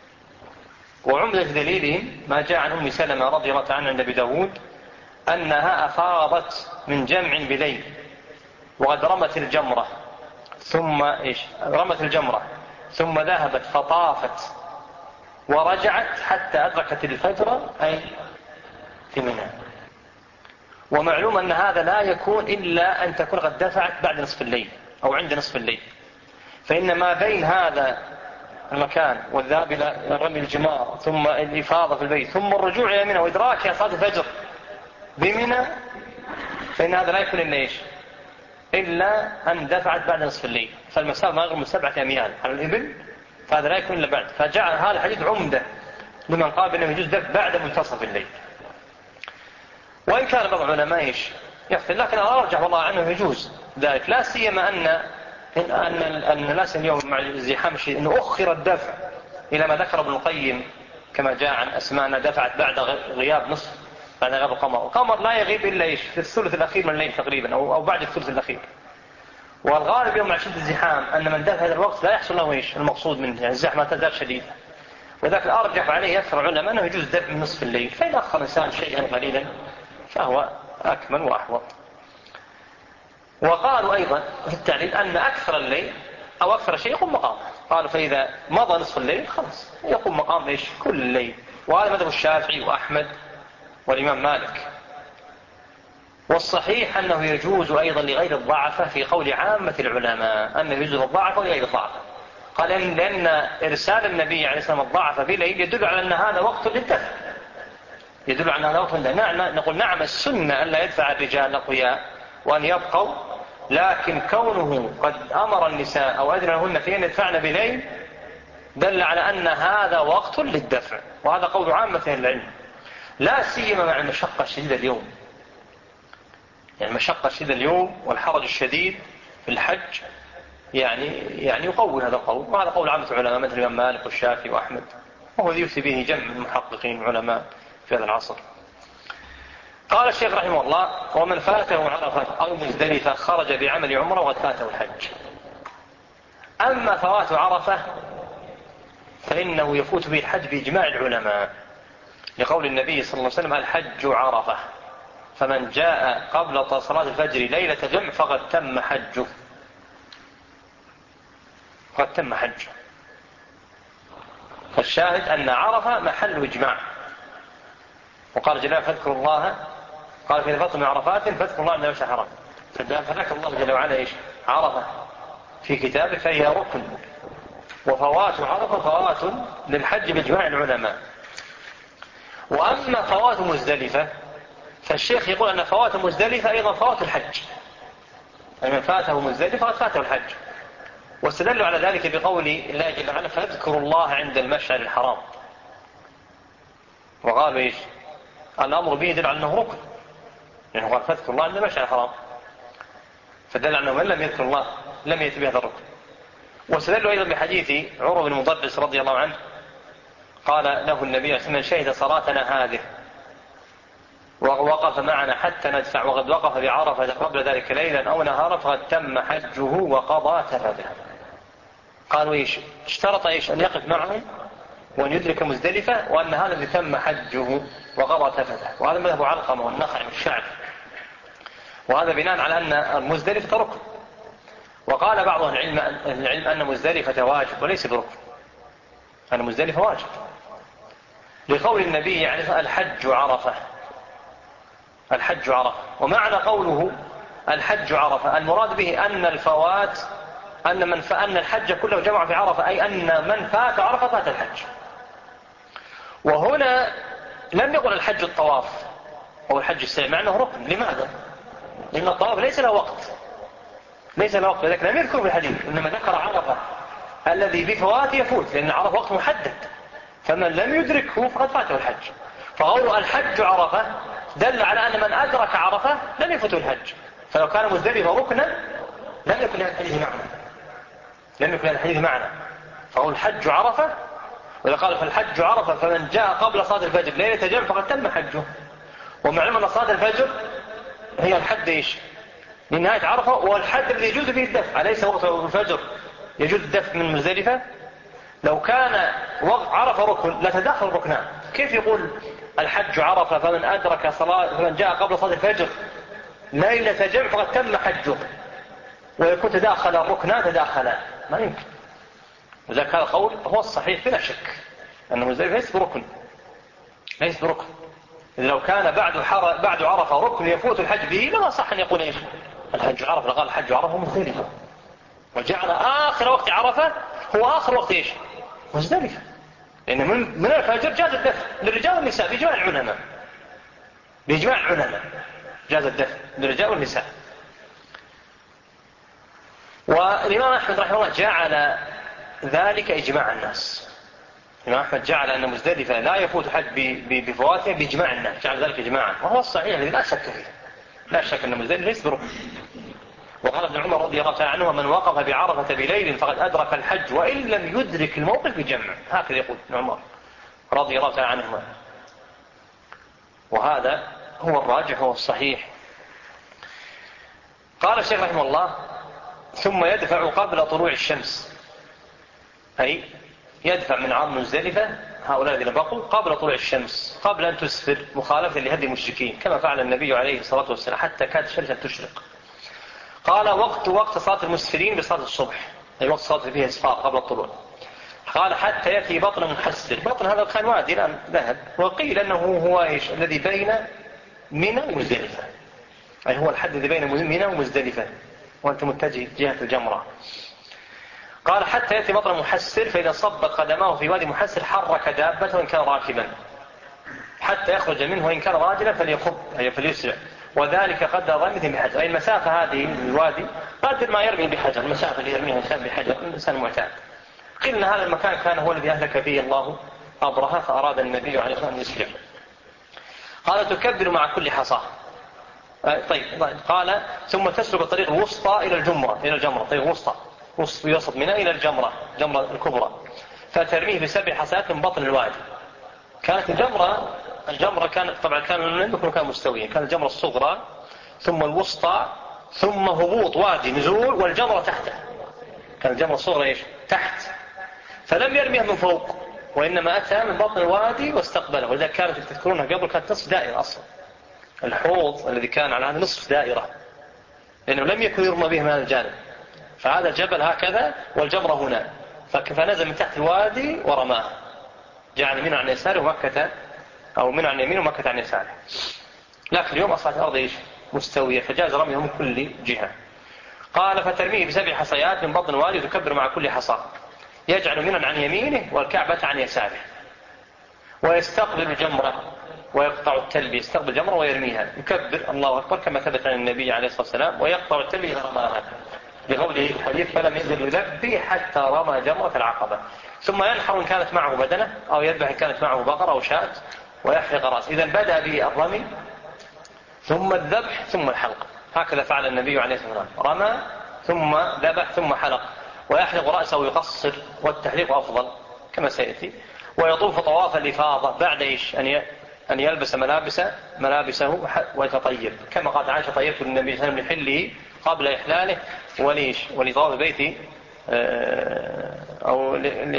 وعمدة دليلهم ما جاء عن أم سلمة رضي الله عنها عند أبي داود أنها أفاضت من جمع بليل وقد رمت الجمرة ثم إيش رمت الجمرة ثم ذهبت فطافت ورجعت حتى أدركت الفجر أي في منى. ومعلوم أن هذا لا يكون إلا أن تكون قد دفعت بعد نصف الليل أو عند نصف الليل، فإن ما بين هذا المكان والذهاب إلى رمي الجمار ثم الإفاضة في البيت ثم الرجوع إلى منى وإدراكها صلاة الفجر بمنى، فإن هذا لا يكون إلا إيش؟ إلا أن دفعت بعد نصف الليل، فالمسافة ما يقرب من سبعة أميال على الإبل، فهذا لا يكون إلا بعد. فجعل هذا الحديث عمدة لمن قال بأنه يجوز دفع بعد منتصف الليل، وإن كان بعض العلماء إيش يختلف، لكن أرجح والله عنه يجوز ذلك، لا سيما أن أن أن الناس اليوم مع الازدحام شيء أنه أخر الدفع إلى ما ذكر ابن القيم كما جاء عن أسماء أنها دفعت بعد غياب نصف، بعد غياب القمر. القمر لا يغيب إلا إيش في الثلث الأخير من الليل تقريبا أو أو بعد الثلث الأخير، والغالب يوم مع شدة الزحام أن من دفع هذا الوقت لا يحصل له إيش المقصود منه، يعني الزحمة تزال شديدة. وذاك الأرجح عليه أكثر علماء أنه يجوز دفع من نصف الليل، فإن أخر إنسان شيئا قليلا فهو أكمل وأحوط. وقالوا أيضا في التعليل أن أكثر الليل أو أكثر شيء يقوم مقام، قالوا فإذا مضى نصف الليل خلاص يقوم مقام إيش كل الليل، وهذا مذهب الشافعي وأحمد والإمام مالك. والصحيح أنه يجوز أيضا لغير الضعفة في قول عامة العلماء أنه يجوز الضعفة ولغير الضعفة، قال لأن إرسال النبي عليه الصلاة والسلام الضعفة بليل يدل على أن هذا وقت للدفع، يدل على أن هذا وقت للدفع. نعم نقول نعم السنة أن لا يدفع الرجال الأقوياء وأن يبقوا، لكن كونه قد أمر النساء أو أذن لهن في أن يدفعن بليل دل على أن هذا وقت للدفع، وهذا قول عامة العلم، لا سيما مع المشقة الشديدة اليوم، يعني المشقة الشديدة اليوم والحرج الشديد في الحج يعني يعني يقوي هذا القول، وهذا قول عامة العلماء مثل الإمام مالك والشافعي وأحمد، وهو يفتي به جمع من المحققين العلماء في هذا العصر. قال الشيخ رحمه الله ومن فاته عرفة أو مزدلفة خرج بعمل عمره وقد فاته الحج. أما فوات عرفة فإنه يفوت به الحج بإجماع العلماء، لقول النبي صلى الله عليه وسلم الحج عرفة، فمن جاء قبل صلاة الفجر ليلة جمع فقد تم حجه، قد تم حجه. فالشاهد أن عرفة محل إجماع، وقال جلال فاذكروا الله، قال في فطن عرفات فاذكروا الله عند المشعر الحرام، فذكر الله جل وعلا إيش عرفة في كتابه فهي ركن، وفوات عرفة فوات للحج بإجماع العلماء. وأما فوات مزدلفة فالشيخ يقول أن فوات مزدلفة أيضا فوات الحج، من فاته مزدلفة قد فاته الحج. واستدلوا على ذلك بقول الله جل وعلا فاذكروا الله عند المشعر الحرام، وقالوا إيش الأمر به يدل على أنه ركن، يعني قال فاذكروا الله عند المشعر الحرام، فدل على أنه من لم يذكر الله لم يأتي بهذا الركن. واستدلوا أيضا بحديث عروة بن مضرس رضي الله عنه قال له النبي صلى الله عليه وسلم شهد صلاتنا هذه ووقف معنا حتى ندفع، وقد وقف بعرفة قبل ذلك ليلا أو نهارا فقد تم حجه وقضى تفثه. قالوا إيش اشترط إيش أن يقف معهم وأن يدرك مزدلفة، وأن هذا الذي تم حجه وقضى تفثه. وهذا مذهب علقمة والنخع من الشعب، وهذا بناء على أن المزدلفة ركن. وقال بعض العلم العلم أن مزدلفة واجب وليس بركن، أن مزدلفة واجب لقول النبي يعني الحج عرفة، الحج عرفة. ومعنى قوله الحج عرفة المراد به أن الفوات أن من فأن الحج كله جمع في عرفة، أي أن من فات عرفة فات الحج. وهنا لم يقل الحج الطواف أو الحج السعي مع أنه ركن. لماذا؟ لأن الطواف ليس له وقت، ليس له وقت، لكن لم يذكر في الحديث، إنما ذكر عرفة الذي بفوات يفوت، لأن عرفة وقت محدد، فمن لم يدركه فقد فاته الحج. فقول الحج عرفة دل على أن من أدرك عرفة لم يفوته الحج. فلو كان مزدلفة ركنا لم يكن هذا الحديث معنى، لم يكن هذا الحديث معنى. فقول الحج عرفة، وإذا قال فالحج عرفة فمن جاء قبل صلاة الفجر ليلة جمع فقد تم حجه. ومعلوم أن صلاة الفجر هي الحد إيش لنهاية عرفة، والحد الذي يجوز فيه الدفع، أليس وقت الفجر يجوز الدفع من مزدلفة؟ لو كان وقت عرفة ركن لتداخل الركنان. كيف يقول الحج عرفة فمن أدرك صلاة فمن جاء قبل صلاة الفجر ليلة جمع فقد تم حجه، ويكون تداخل الركنان تداخلا؟ ما يمكن. وذلك هذا القول هو الصحيح بلا شك أن مزدلفة ليس بركن، ليس بركن. لو كان بعد حر... بعد عرفة ركن يفوت الحج به لما صح أن يقول إيش الحج عرفة، لقال الحج عرفة مزدلفة، وجعل آخر وقت عرفة هو آخر وقت إيش مزدلفة، لأن من, من الفجر جاز الدفع للرجال والنساء بإجماع العلماء، بإجماع العلماء جاز الدفع للرجال والنساء. والإمام أحمد رحمه الله جعل ذلك إجماع الناس. الإمام أحمد جعل أن مزدلفة لا يفوت حج بفواتها بإجماع الناس، جعل ذلك إجماعا، وهو الصحيح الذي لا شك فيه، لا شك أن مزدلفة ليس بركن. وقال ابن عمر رضي الله تعالى عنه من وقف بعرفة بليل فقد أدرك الحج وإن لم يدرك الموقف بجمع، هكذا يقول ابن عمر رضي الله تعالى عنهما، وهذا هو الراجح وهو الصحيح. قال الشيخ رحمه الله ثم يدفع قبل طلوع الشمس، أي يدفع من عام مزدلفة هؤلاء الذين بقوا قبل طلوع الشمس، قبل أن تسفر، مخالفة لهدي المشركين كما فعل النبي عليه الصلاة والسلام حتى كانت الشمس تشرق. قال وقت وقت صلاة المسفرين بصلاة الصبح، أي وقت صلاة فيها إسفار قبل الطلوع. قال حتى يأتي بطن محسر، بطن هذا كان وادي الآن ذهب، وقيل أنه هو إيش الذي بين منى ومزدلفة، أي هو الحد الذي بين منى ومزدلفة وأنت متجه جهة الجمرة. قال حتى يأتي بطن محسر فإذا صبت قدماه في وادي محسر حرك دابته وإن كان راكبا حتى يخرج منه، وإن كان راجلا فليخب أي فليسرع، وذلك قدر رميه بحجر، أي المسافة هذه الوادي قدر ما يرمي بحجر، المسافة اللي يرميها الإنسان بحجر الإنسان معتاد. قيل أن هذا المكان كان هو الذي أهلك به الله أبرهة، فأراد النبي عليه الصلاة والسلام أن يسرع. قال تكبر مع كل حصاه. طيب قال ثم تسلك الطريق الوسطى إلى الجمرة، إلى الجمرة طريق الوسطى وسط منها إلى الجمرة، الجمرة الكبرى، فترميه بسبع حصيات من بطن الوادي. كانت الجمرة الجمرة كانت طبعا كان كان مستويين، كانت الجمرة الصغرى ثم الوسطى ثم هبوط وادي نزول والجمرة تحته، كانت الجمرة الصغرى إيش تحت، فلم يرميها من فوق وإنما أتى من بطن الوادي واستقبله. ولذلك كانت تذكرونها قبل كانت نصف دائرة أصلا، الحوض الذي كان على هذا نصف دائرة لأنه لم يكن يرمى به من هذا الجانب، فهذا الجبل هكذا والجمرة هنا، فنزل من تحت الوادي ورماه، جعل منه عن يساره ومكة أو منه عن يمينه ومكة عن يساره. لكن اليوم أصبحت الأرض إيش مستوية، فجاز رميه من كل جهة. قال فترميه بسبع حصيات من بطن الوادي وتكبر مع كل حصى، يجعل منى عن يمينه والكعبة عن يساره، ويستقبل الجمرة ويقطع التلبية، يستقبل الجمرة ويرميها، يكبر الله أكبر كما ثبت عن النبي عليه الصلاة والسلام، ويقطع التلبية إذا رماها، لقوله الحديث فلم ينزل يلبي حتى رمى جمرة العقبة، ثم ينحر إن كانت معه بدنة أو يذبح إن كانت معه بقرة أو شاة ويحلق رأسه. إذا بدأ به الرمي ثم الذبح ثم الحلق، هكذا فعل النبي عليه الصلاة والسلام، رمى ثم ذبح ثم حلق، ويحلق رأسه ويقصر، والتحليق أفضل كما سيأتي. ويطوف طواف الإفاضة بعد إيش أن يلبس ملابس ملابسه ويتطيب، كما قالت عائشة طيبت النبي صلى الله عليه وسلم لحله قبل إحلاله وليش ولطواف بيته أو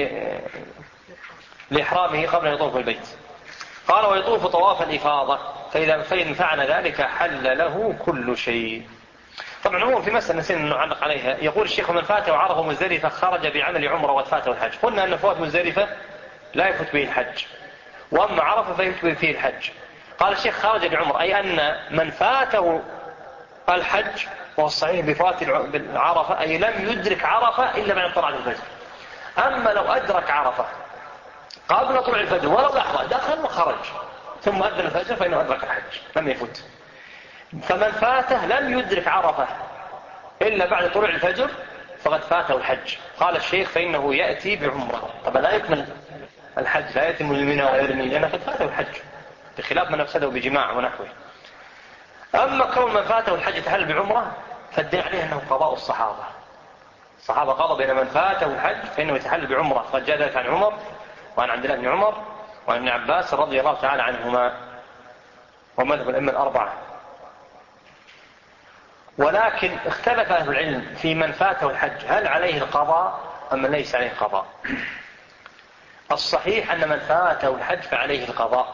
لإحرامه قبل أن يطوف البيت. قال ويطوف طواف الإفاضة، فإذا فإن فعل ذلك حل له كل شيء. طبعا عموما في مسألة نسينا أن نعلق عليها، يقول الشيخ من فاته وعرفه مزدلفة خرج بعمل عمره وفاته الحج. قلنا أن فوات مزدلفة لا يفوت به الحج، وأما عرفه فيفوت به الحج. قال الشيخ خرج بعمره، أي أن من فاته الحج وهو الصحيح بفوات العرفة أي لم يدرك عرفة إلا بعد طلوع الفجر. أما لو أدرك عرفة قبل طلوع الفجر ولو لحظة دخل وخرج ثم أذن الفجر فإنه أدرك الحج لم يفوت. فمن فاته لم يدرك عرفة إلا بعد طلوع الفجر فقد فاته الحج. قال الشيخ فإنه يأتي بعمره. طبعا لا يكمل الحج، لا يأتي من المنى ويرمي لأنه قد فاته الحج بخلاف من أفسده بجماع ونحوه. أما كون من فاته الحج تحل بعمره فالدين عليه أنه قضاء الصحابة. الصحابة قضوا بين من فاته الحج فإنه يتحل بعمره، قد جاء ذلك عن عمر وعن عبد الله بن عمر وعن ابن عباس رضي الله تعالى عنهما ومذهب الأئمة الأربعة. ولكن اختلف أهل العلم في من فاته الحج هل عليه القضاء أم ليس عليه القضاء. الصحيح أن من فاته الحج فعليه القضاء.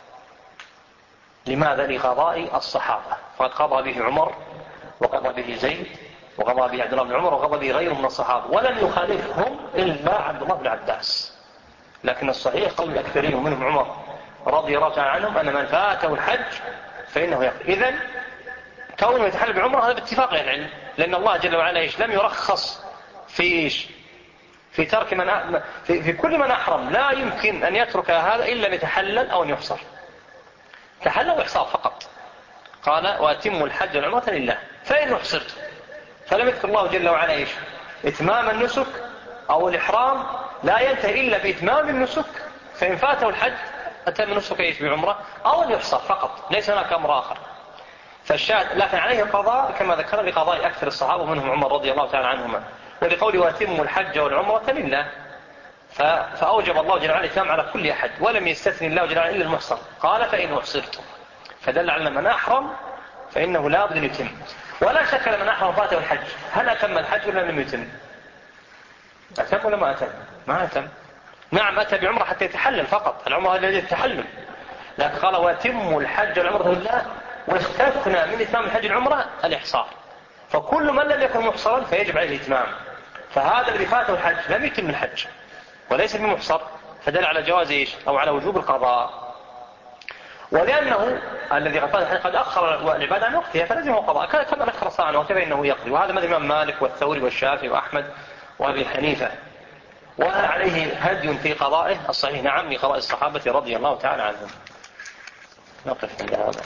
لماذا؟ لقضاء الصحابة، فقد قضى به عمر وقضى به زيد وقضى به عبد الله بن عمر وقضى به غيره من الصحابة، ولم يخالفهم إلا عبد الله بن عباس. لكن الصحيح قول الأكثرين ومنهم عمر رضي الله تعالى عنهم أن من فاته الحج فإنه يقضي. إذن كونه يتحل بعمره هذا باتفاق العلم، لأن الله جل وعلا إيش لم يرخص في إيش في ترك من أ... في... في كل من أحرم لا يمكن أن يترك هذا إلا أن يتحلل أو أن يحصر. تحلل وإحصار فقط. قال وأتموا الحج والعمرة لله فإن أحصرتم، فلم يذكر الله جل وعلا إيش إتمام النسك أو الإحرام لا ينتهي إلا بإتمام النسك، فإن فاته الحج أتم النسك إيش بعمرة أو أن يحصر فقط، ليس هناك أمر آخر. فالشاهد لكن عليه القضاء كما ذكر لقضاء أكثر الصحابة منهم عمر رضي الله تعالى عنهما، ولقوله وأتموا الحج والعمرة لله، فأوجب الله جل وعلا الإتمام على كل أحد ولم يستثني الله جل وعلا إلا المحصر. قال فإن أحصرتم، فدل على من أحرم فإنه لا بد أن يتم. ولا شك لمن أحرم فاته الحج هل أتم الحج ولا لم يتم؟ أتم ولا ما أتم؟ ما أتم. نعم أتى بعمرة حتى يتحلل فقط، العمرة الذي يتحلل، لكن قال وأتموا الحج والعمرة لله، واستثنى من إتمام الحج العمرة الإحصار. فكل من لم يكن محصرا فيجب عليه الإتمام، فهذا الذي فاته الحج لم يتم الحج وليس بمحصر، فدل على جواز إيش أو على وجوب القضاء. ولأنه الذي قد فاته قد أخر العبادة عن وقتها فلازمه قضاء كما ذكر صاع عن وقتها فإنه يقضي. وهذا مذهب الإمام مالك والثوري والشافعي وأحمد وأبي حنيفة، وعليه هدي في قضائه الصحيح نعم لقضاء الصحابة رضي الله تعالى عنهم. نقف عند هذا.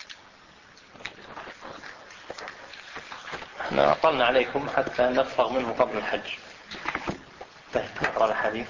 احنا أطلنا عليكم حتى نفرغ منه قبل الحج. طيب نقرأ الحديث.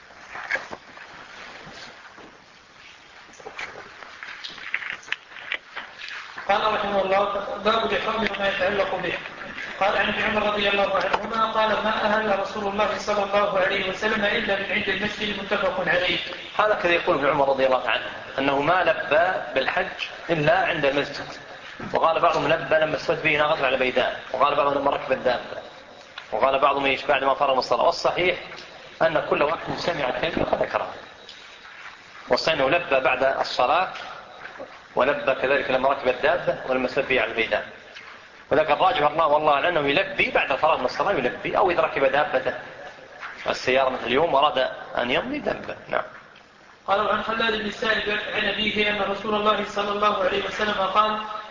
قال رحمه الله باب الإحرام وما يتعلق به. قال عن ابن عمر رضي الله عنهما قال ما أهل رسول الله صلى الله عليه وسلم إلا من عند المسجد متفق عليه. هذا كذا يقول ابن عمر رضي الله عنه أنه ما لبى بالحج إلا عند المسجد، وقال بعضهم لبى لما استوت به ناقته على بيداء، وقال بعضهم لما ركب الدابة، وقال بعضهم ايش بعد ما فرغ من الصلاة. والصحيح أن كل واحد سمع الكلمة فذكرها، والصحيح أنه لبى بعد الصلاة ولبى كذلك لما ركب الدابة ولما استوت به على البيداء. وذلك الراجح الله والله لأنه يلبي بعد الفراغ من الصلاة يلبي، أو إذا ركب دابته السيارة مثل اليوم أراد أن يمضي دابة. نعم. قال عن خلاد بن سائب عن أبيه أن رسول الله صلى الله عليه وسلم قال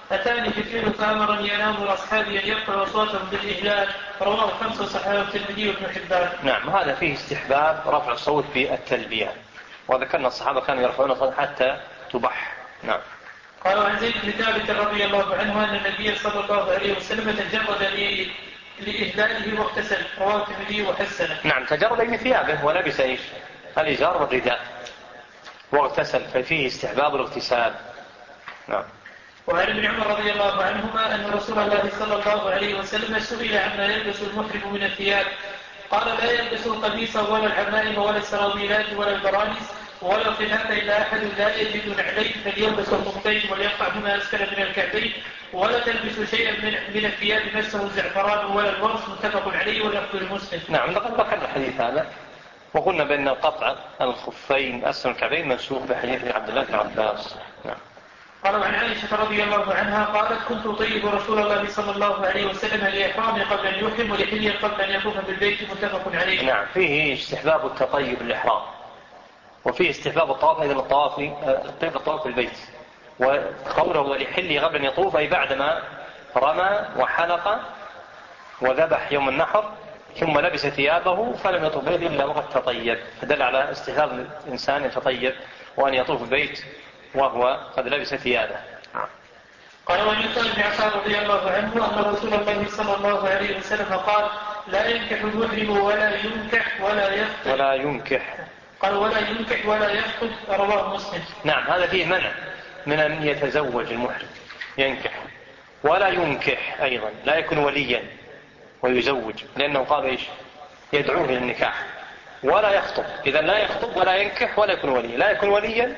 أتاني جبريل فأمرني أن آمر أصحابي أن يرفعوا أصواتهم بالإهلال. رواه الخمسة وصححه الترمذي وابن حبان. نعم، هذا فيه استحباب رفع الصوت بالتلبية، وذكرنا الصحابة كانوا يرفعون الصوت حتى تبح. نعم. قالوا عن زيد بن ثابت رضي الله عنه أن النبي صلى الله عليه وسلم تجرد لإهلاله واغتسل. رواه الترمذي وحسنه. نعم، تجرد من ثيابه ولبس ايش؟ الإزار والرداء واغتسل، ففيه استحباب الاغتسال. نعم. وعن ابن عمر رضي الله عنهما أن رسول الله صلى الله عليه وسلم سئل عما يلبس المحرم من الثياب، قال لا يلبس القميص ولا العمائم ولا السراويلات ولا البرانس ولا الخلاف إلا أحد لا يجد نعلين فليلبس الخفين وليقطعهما أسفل من الكعبين ولا تلبس شيئا من, من الثياب مسه الزعفران ولا الورس. متفق عليه واللفظ لمسلم. نعم، لقد ذكرنا الحديث هذا وقلنا بأن القطع الخفين أسفل الكعبين منسوخ بحديث عبد الله بن عباس. نعم. قالوا عن عائشة رضي الله عنها قالت كنت أطيب رسول الله صلى الله عليه وسلم لإحرامه قبل أن يحرم ولحله قبل أن يطوف بالبيت. متفق عليه. نعم، فيه استحباب التطيب الإحرام، وفيه استحباب الطواف إذا الطواف الطيب الطواف بالبيت، وقوله ولحله قبل أن يطوف أي بعدما رمى وحلق وذبح يوم النحر ثم لبس ثيابه فلم يطوف بالبيت إلا وقد تطيب، فدل على استحباب الإنسان يتطيب وأن يطوف بالبيت وهو قد لبس ثيابه. قال وعن بن عفان رضي الله عنه أن رسول الله صلى الله عليه وسلم قال لا ينكح المحرم ولا ينكح ولا يخطب ولا ينكح قال ولا ينكح ولا يخطب. رواه مسلم. نعم، هذا فيه منع من أن يتزوج المحرم، ينكح ولا ينكح أيضا، لا يكون وليا ويزوج، لأنه قال إيش؟ يدعوه للنكاح. ولا يخطب، إذا لا يخطب ولا ينكح ولا يكون وليا، لا يكون وليا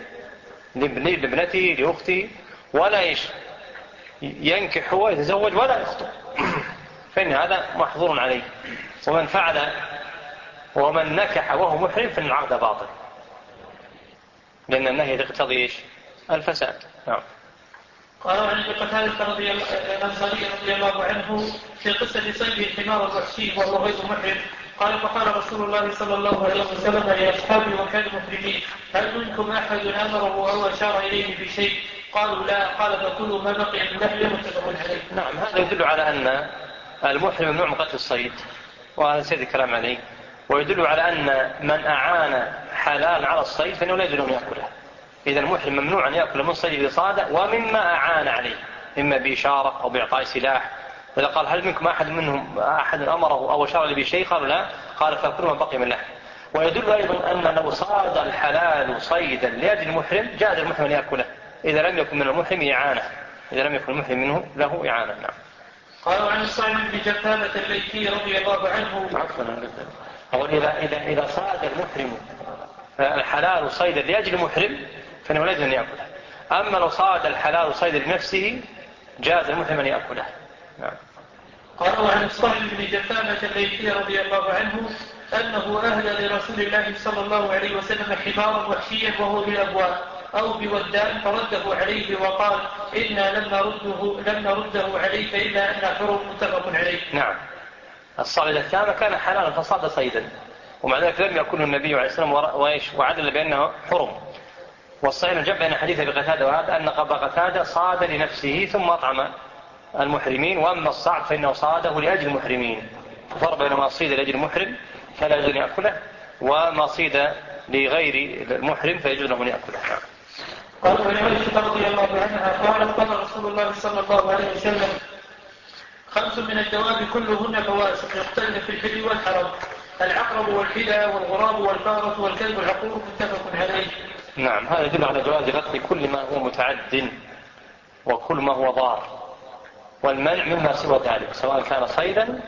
لابنته لأخته ولا إيش ينكح هو يتزوج ولا يخطب، فإن هذا محظور عليه. ومن فعل ومن نكح وهو محرم فإن العقد باطل، لأن النهي يقتضي إيش؟ الفساد. نعم. قالوا عن ابي قتادة رضي الأنصاري رضي الله عنه في قصة صيد الحمار الوحشي وهو غير محرم قال فقال رسول الله صلى الله عليه وسلم لأصحابه وكانوا محرمين هل منكم أحد أمره أو أشار إليه بشيء؟ قالوا لا. قال فكلوا ما بقي من لحم. متفق عليه. نعم، هذا يدل على أن المحرم ممنوع من قتل الصيد، وهذا سيد الكلام عليه، ويدل على أن من أعان حلال على الصيد فإنه لا يجوز أن يأكله. إذا المحرم ممنوع أن يأكل من صيد بصادة ومما أعان عليه، إما بإشارة أو بإعطاء سلاح. وإذا قال هل منكم أحد منهم أحد أمره أو أشار لي بشيء؟ قالوا لا. قال فكلوا ما بقي من لحم. ويدل أيضا أن لو صاد الحلال صيدا لأجل المحرم جاز المحرم أن يأكله إذا لم يكن من المحرم إعانة، إذا لم يكن المحرم منه له إعانة. نعم. قالوا عن الصائم بن جثامة الليثي رضي الله عنه أقول إذا, إذا, إذا صاد المحرم الحلال صيدا لأجل المحرم فإنه لا يجوز أن يأكله، أما لو صاد الحلال صيدا لنفسه جاز المحرم أن يأكله. نعم. قالوا عن الصائم بن جثامة الليثي رضي الله عنه أنه أهدى لرسول الله صلى الله عليه وسلم حمارا وحشيا وهو بالأبواب أو بودان فرده عليه وقال إنا لم نرده, لم نرده عليك إلا أن حرم. متفق عليه. نعم، الصائد الثامة كان حلالا فصاد صيدا ومع ذلك لم يأكله النبي عليه السلام وعدل بأنه حرم. والصحيح الجمع بين حديث أبي قتادة وهذا أن أبا قتادة صاد لنفسه ثم أطعم المحرمين، وأما الصعد فإنه صاده لأجل المحرمين، فرق بين ما صيد لأجل المحرم فلا يجوز أن يأكله وما صيد لغير المحرم فيجوز له أن يأكله. قال عن عائشة رضي الله عنها قالت قال رسول الله صلى الله عليه وسلم خمس من الدواب كلهن فواسق يقتلن في الحل والحرم العقرب والحدى والغراب والفارة والكلب العقور. متفق عليه. نعم، هذا يدل على جواز قتل كل ما هو متعد وكل ما هو ضار، والمنع مما سوى ذلك سواء كان صيدا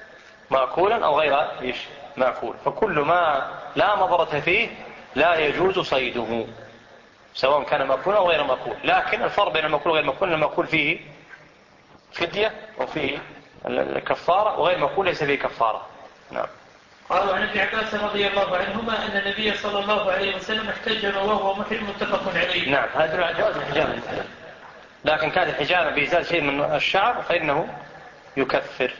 مأكولا أو غير مأكول، فكل ما لا مضرة فيه لا يجوز صيده سواء كان مأكولا أو غير مأكول. لكن الفرق بين المأكول وغير المأكول، المأكول فيه فدية وفيه الكفارة، وغير المأكول ليس فيه كفارة. نعم. قالوا عن ابن عباس رضي الله عنهما أن النبي صلى الله عليه وسلم احتجم وهو محرم. متفق عليه. نعم، هذا يدل على جواز الحجامة، لكن كان الحجامة بإزالة شيء من الشعر فإنه يكفر.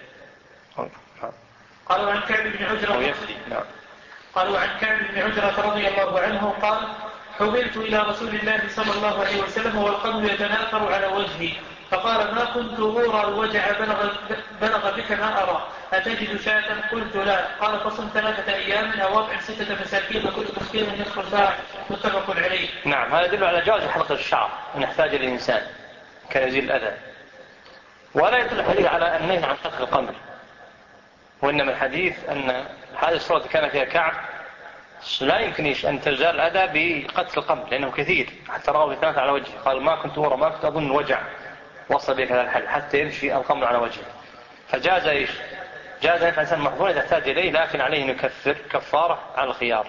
قالوا عن كعب بن عجرة أو يفدي. نعم. قالوا عن كعب بن عجرة رضي الله عنه قال حملت إلى رسول الله صلى الله عليه وسلم والقلب يتناثر على وجهي فقال ما كنت أرى الوجع بلغ, بلغ بك ما أرى أتجد شاة؟ قلت لا. قال فصم ثلاثة أيام أو أطعم ستة مساكين وكل مسكين نصف ساعة متفق عليه. نعم، هذا يدل على جواز حلق الشعر أن يحتاج الإنسان كان يزيل الأذى، ولا يدل الحديث على النهي عن حلق القمر، وإنما الحديث أن هذه الصورة كان فيها كعب لا يمكنش أن تزال الأذى بقتل القمر لأنه كثير، حتى رأوا ثلاثة على وجهه قال ما كنت أرى ما كنت أظن الوجع وصل بك هذا الحل حتى يمشي القمر على وجهه. فجاز إيش؟ جاز أن الإنسان محظور إذا احتاج إليه، لكن عليه أن يكفر كفارة على الخيار.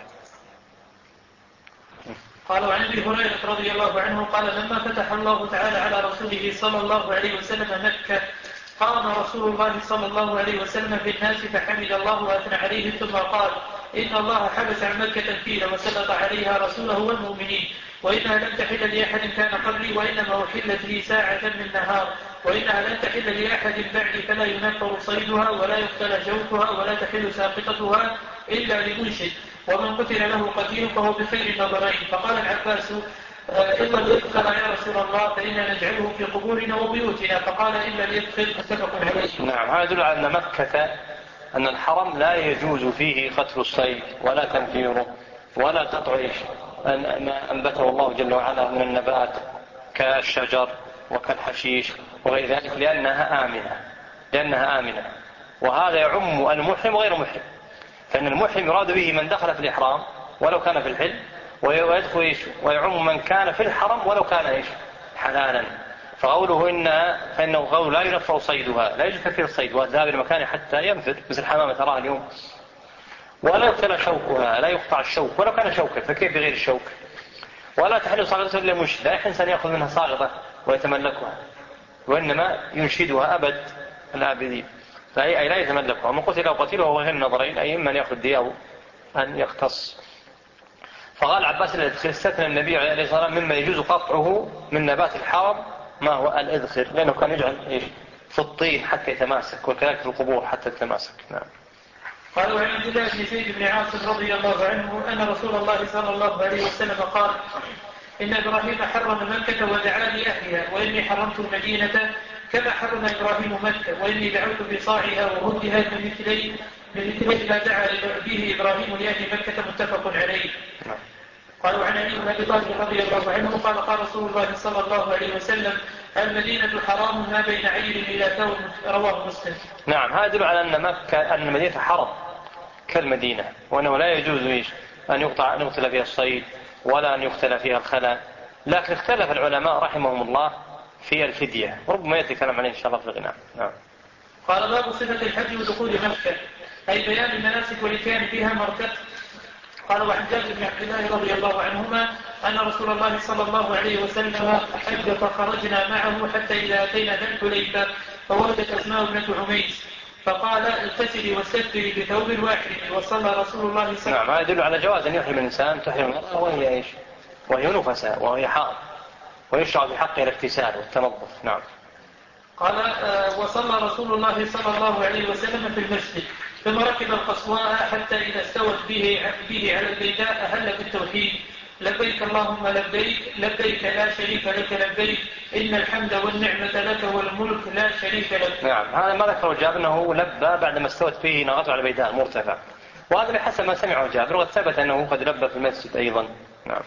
قال عن ابي هريره رضي الله عنه قال لما فتح الله تعالى على رسوله صلى الله عليه وسلم مكه قام رسول الله صلى الله عليه وسلم في الناس فحمد الله واثنى عليه ثم قال ان الله حبس عن مكه الفيل وسلط عليها رسوله والمؤمنين وانها لم تحل لاحد كان قبلي وانما احلت لي ساعه من نهار وانها لن تحل لاحد بعدي فلا ينفر صيدها ولا يقتل جوفها ولا تحل ساقطتها الا لمنشد ومن قتل له قتيل فهو بخير النظرين. فقال العباس إلا الإذخر يا رسول الله فإنا نجعله في قبورنا وبيوتنا. فقال إلا الإذخر متفق عليه. نعم، هذا يدل على أن مكة أن الحرم لا يجوز فيه قتل الصيد ولا تنفيره ولا قطع ما أنبته الله جل وعلا من النبات كالشجر وكالحشيش وغير ذلك لأنها آمنة لأنها آمنة وهذا يعم المحرم وغير محرم، فإن المحرم يراد به من دخل في الإحرام ولو كان في الحل ويدخل إيش ويعم من كان في الحرم ولو كان إيش حلالا. فقوله إنها فإنه قول لا ينفر صيدها لا يجب تكفير الصيد والذهاب إلى مكانه حتى ينفر مثل الحمامة تراها اليوم ولا يقتل شوكها لا يقطع الشوك ولو كان شوكا فكيف بغير الشوك ولا تحل صاغطة إلا منشد لا إنسان يأخذ منها صاغطة ويتملكها وإنما ينشدها أبد الآبدين أي لا يتملكها ومن قتل أو قتله هو غير النظرين أي من يأخذ دياه أن يختص. فقال عباس الإذخر استثنى النبي عليه الصلاة والسلام مما يجوز قطعه من نبات الحرم ما هو الإذخر لأنه كان يجعل إيش في الطين حتى يتماسك وكذلك في القبور حتى يتماسك. نعم. قال وعن عبد الله بن زيد بن عاصم رضي الله عنه أن رسول الله صلى الله عليه وسلم قال إن إبراهيم حرم مكة ودعا لأهلها وإني حرمت المدينة كما حرم إبراهيم مكة وإني دعوت بصاعها وهدها بمثلي بمثلي ما دعا به إبراهيم لأهل مكة متفق عليه. قال وعن علي بن أبي طالب رضي الله عنه قال قال رسول الله صلى الله عليه وسلم المدينة حرام ما بين عير إلى ثور رواه مسلم. نعم، هذا يدل على أن مكة أن المدينة حرم كالمدينة وأنه لا يجوز إيش أن يقطع أن يقتل فيها الصيد ولا أن يقتل فيها الخلا، لكن اختلف العلماء رحمهم الله في الفدية وربما يأتي كلام عليه إن شاء الله في الغناء. نعم. قال باب صفة الحج ودخول مكة أي بيان المناسك والإتيان فيها مرتب. قال وعن جابر بن عبد الله رضي الله عنهما أن رسول الله صلى الله عليه وسلم حج فخرجنا معه حتى إذا أتينا ذا الحليفة فوجدت أسماء بنت عميس فقال اغتسلي واستغفري بثوب واحد وصلى رسول الله صلى الله عليه وسلم. نعم، هذا يدل على جواز أن يحرم الإنسان تحرم المرأة وهي إيش وهي نفساء وهي حائض ويشرع بحقها الاغتسال والتنظف. نعم. قال آه وصلى رسول الله صلى الله عليه وسلم في المسجد ثم ركب القصواء حتى إذا استوت به, به على البيداء أهل بالتوحيد لبيك اللهم لبيك لبيك لا شريك لك لبيك إن الحمد والنعمة لك والملك لا شريك لك. نعم، هذا ما ذكره جابر أنه لبى بعدما استوت به ناقته على البيداء مرتفع وهذا بحسب ما سمعه جابر وقد ثبت أنه قد لبى في المسجد أيضا. نعم.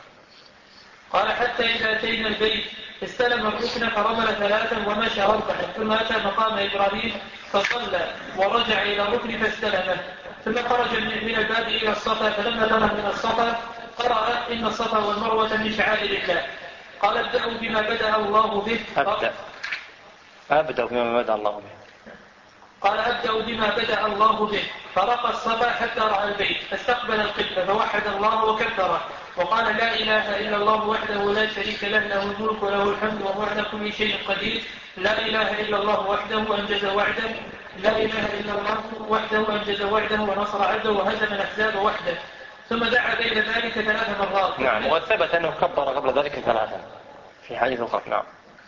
قال حتى إذا أتينا البيت استلم الركن فرمل ثلاثا ومشى أربعا ثم أتى مقام إبراهيم فصلى ورجع إلى الركن فاستلمه ثم خرج من الباب إلى الصفا فلما دنا من الصفا قرأ إن الصفا والمروة من شعائر الله. قال ابدأوا بما بدأ الله به أبدأ أبدأ بما بدأ الله به قال أبدأ بما بدأ الله به فرقى الصفا حتى رأى البيت فاستقبل القبلة فوحد الله وكبره وقال لا إله إلا الله وحده لا شريك له له الملك وله الحمد وهو على كل شيء قدير لا إله إلا الله وحده أنجز وعده لا إله إلا الله وحده أنجز وعده ونصر عبده وهزم الأحزاب وحده ثم دعا بين ذلك ثلاث مرات. نعم، وثبت أنه كبر قبل ذلك ثلاثا في حديث أخرى. نعم.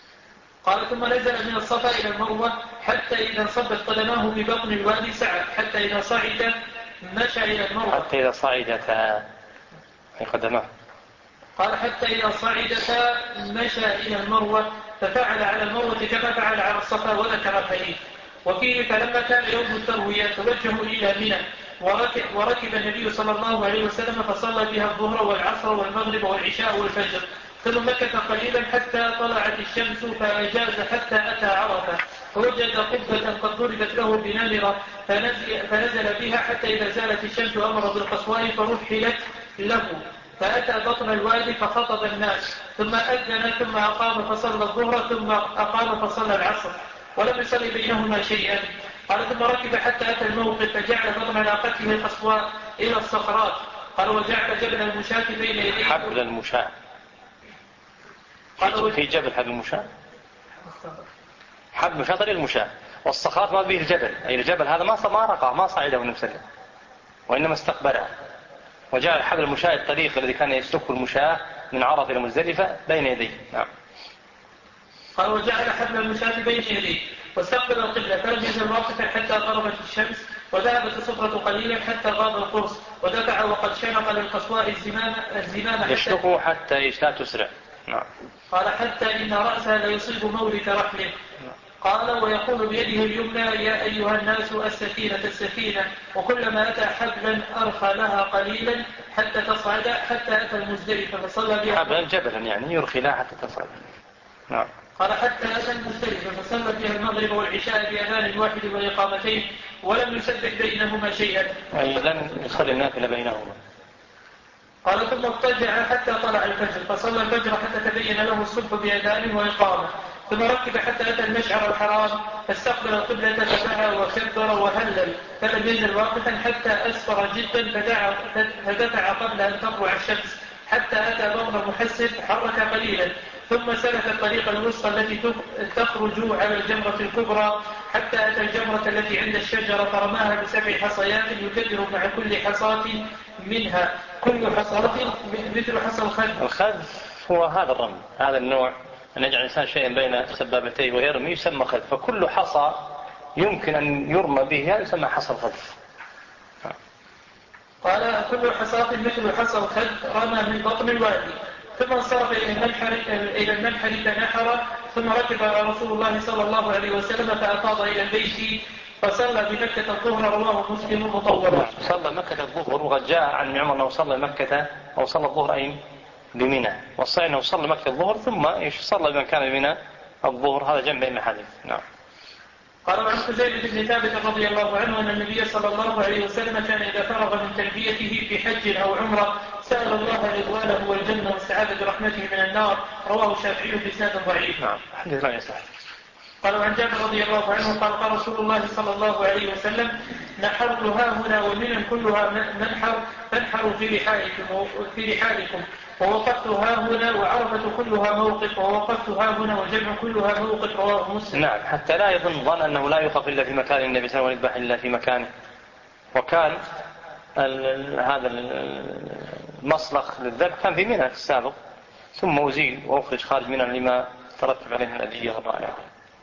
قال ثم نزل من الصفا إلى المروة حتى إذا انصبت قدماه ببطن الوادي سعد حتى إذا صعد مشى إلى المروة حتى إذا صعدتا في قدماه. قال حتى إذا صعدتا مشى إلى المروة ففعل على المروة كما فعل على الصفا وذكر الحديث. وفيه فلما كان يوم التروية توجهوا إلى منى وركب, وركب النبي صلى الله عليه وسلم فصلى بها الظهر والعصر والمغرب والعشاء والفجر، ثم مكث قليلا حتى طلعت الشمس فأجاز حتى أتى عرفة فوجد قبة قد ضربت له بنمرة فنزل, فنزل بها حتى إذا زالت الشمس أمر بالقصواء فرحلت له فأتى بطن الوادي فخطب الناس ثم أذن ثم أقام فصلى الظهر ثم أقام فصلى العصر ولم يصلي بينهما شيئا. قال ثم ركب حتى أتى الموقف فجعل بطن ناقته القصواء إلى الصخرات. قال وجعل جبل المشاة بين يديه حبل المشاة في جبل حبل المشاة حبل المشاة طريق المشاة والصخرات ما به الجبل أي الجبل هذا ما ما رقع ما صعده النبي وإنما استقبلها وجعل حبل المشاة الطريق الذي كان يسلكه المشاة من عرفة إلى مزدلفة بين يديه. نعم. قال وجعل حبل المشاة بين يديه واستقبل القبلة فلم يزل واقفا حتى غربت الشمس وذهبت الصفرة قليلا حتى غاب القرص ودفع وقد شنق للقصواء الزمام الزمام يشنقه حتى لا تسرع. نعم. قال حتى إن رأسها لا يصيب مورث رحله. قال ويقول بيده اليمنى يا أيها الناس السكينة السكينة وكلما أتى حبلا أرخى لها قليلا حتى تصعد حتى أتى المزدلفة فصلى بها حبلا جبلا يعني يرخي لها حتى تصعد. نعم. قال حتى أتى المزدلفة فصلى بها المغرب والعشاء بأذان واحد وإقامتين ولم يسبح بينهما شيئا أي لم يصلي النافلة بينهما. قال ثم اضطجع حتى طلع الفجر فصلى الفجر حتى تبين له الصبح بأذان وإقامة ثم ركب حتى أتى المشعر الحرام فاستقبل القبلة فدعا وكبر وهلل فلم يزل واقفا حتى أسفر جدا فدعا فدفع قبل أن تطلع الشمس حتى أتى بطن محسب حرك قليلا ثم سلك الطريق الوسطى التي تخرج على الجمرة الكبرى حتى أتى الجمرة التي عند الشجرة فرماها بسبع حصيات يكبر مع كل حصاة منها كل حصاة مثل حصى الخذ. الخذ هو هذا الرمي هذا النوع أن يجعل الإنسان شيئا بين سبابتيه ويرمي يسمى خذ فكل حصى يمكن أن يرمى به هذا يسمى حصى الخذ. قال كل حصاة مثل حصى الخذ رمى من بطن الوادي ثم انصرف إلى المنحر إلى المنحر فنحر ثم ركب رسول الله صلى الله عليه وسلم فأفاض إلى البيت فصلى بمكة الظهر رواه مسلم مطولا. صلى مكة الظهر وقد جاء عن عمر أنه صلى مكة أو صلى الظهر أين بمنى والصحيح أنه صلى مكة الظهر ثم صلى بمكان بمنى الظهر هذا جنب بين الحديث. نعم. قال عن حذيفة بن ثابت رضي الله عنه أن النبي صلى الله عليه وسلم كان إذا فرغ من تلبيته في حج أو عمرة سأل الله رضوانه والجنة واستعاذ برحمته من النار رواه الشافعي بإسناد ضعيف. نعم. حديث لا يصح. قال عن جابر رضي الله عنه قال قال رسول الله صلى الله عليه وسلم نحرت ها هنا ومن كلها منحر فانحروا في رحالكم في رحالكم ووقفت ها هنا وعرفة كلها موقف ووقفت ها هنا والجمع كلها موقف رواه مسلم. نعم. حتى لا يظن ظن أنه لا يوقف إلا في مكان النبي صلى الله عليه وسلم ويذبح إلا في مكانه وكان هذا المصلخ للذبح كان في منى في السابق ثم أزيل وأخرج خارج منى لما ترتب عليه الأذية والرائعة.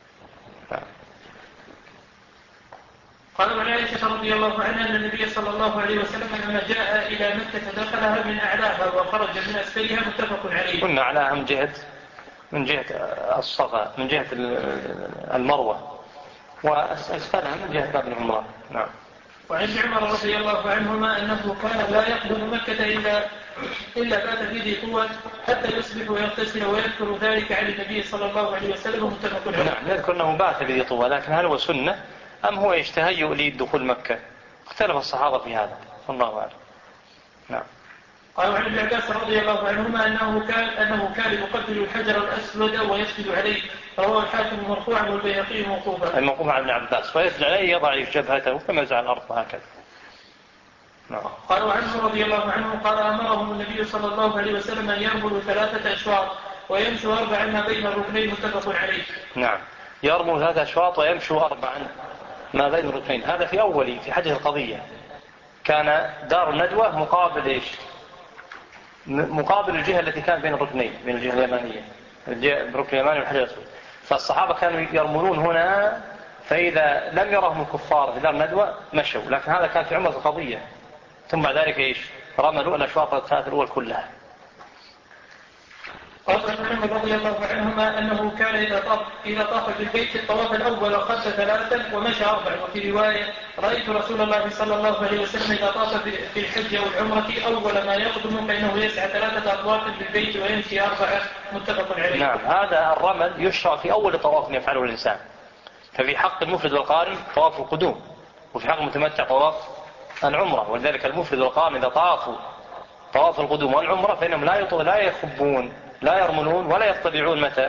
قال عن عائشة رضي الله عنها أن النبي صلى الله عليه وسلم لما جاء إلى مكة دخلها من أعلاها وخرج من أسفلها متفق عليه. قلنا أعلاها من جهة من جهة الصفا من جهة المروة وأسفلها من جهة باب العمرة. نعم. وعن عمر رضي الله عنهما أنه كان لا يقدم مكة إلا إلا بات في ذي طوى حتى يصبح ويغتسل ويذكر ذلك عن النبي صلى الله عليه وسلم متفق عليه. نعم. نذكر أنه بات في ذي طوى لكن هل هو سنة أم هو يشتهي لدخول مكة؟ اختلف الصحابة في هذا والله أعلم. نعم. قال عن ابن عباس رضي الله عنهما أنه كان أنه كان يقبل الحجر الأسود ويسجد عليه رواه الحاكم مرفوعا والبيهقي موقوفا. الموقوف عن ابن عباس ويسجد عليه يضع جبهته كما يزعل الأرض هكذا. نعم. قال عنه رضي الله عنه قال أمرهم النبي صلى الله عليه وسلم أن يرملوا ثلاثة أشواط ويمشوا أربعا ما بين الركنين متفق عليه. نعم. يرموا ثلاثة أشواط ويمشوا أربعا ما بين الركنين. هذا في أولي في حجة القضية كان دار الندوة مقابل إيش مقابل الجهة التي كانت بين الركنين بين الجهة اليمانية الركن اليماني والحجر الأسود فالصحابة كانوا يرملون هنا فإذا لم يرهم الكفار في دار الندوة مشوا لكن هذا كان في عمرة القضية ثم بعد ذلك إيش رملوا الأشواط الثلاثة الأول كلها. قال عن عمر رضي الله عنهما أنه كان إذا طاف إذا طاف بالبيت الطواف الأول خد ثلاثا ومشى أربعا. وفي رواية رأيت رسول الله صلى الله عليه وسلم إذا طاف في الحج أو العمرة أول ما يقدم فإنه يسعى ثلاثة أطواف بالبيت ويمشي أربعة. متفق عليه. نعم، هذا الرمل يشرع في أول طواف يفعله الإنسان. ففي حق المفرد والقارن طواف القدوم، وفي حق المتمتع طواف العمرة. ولذلك المفرد والقارن إذا طافوا طواف القدوم والعمرة فإنهم لا يطوف لا يخبون لا يرملون ولا يطبعون متى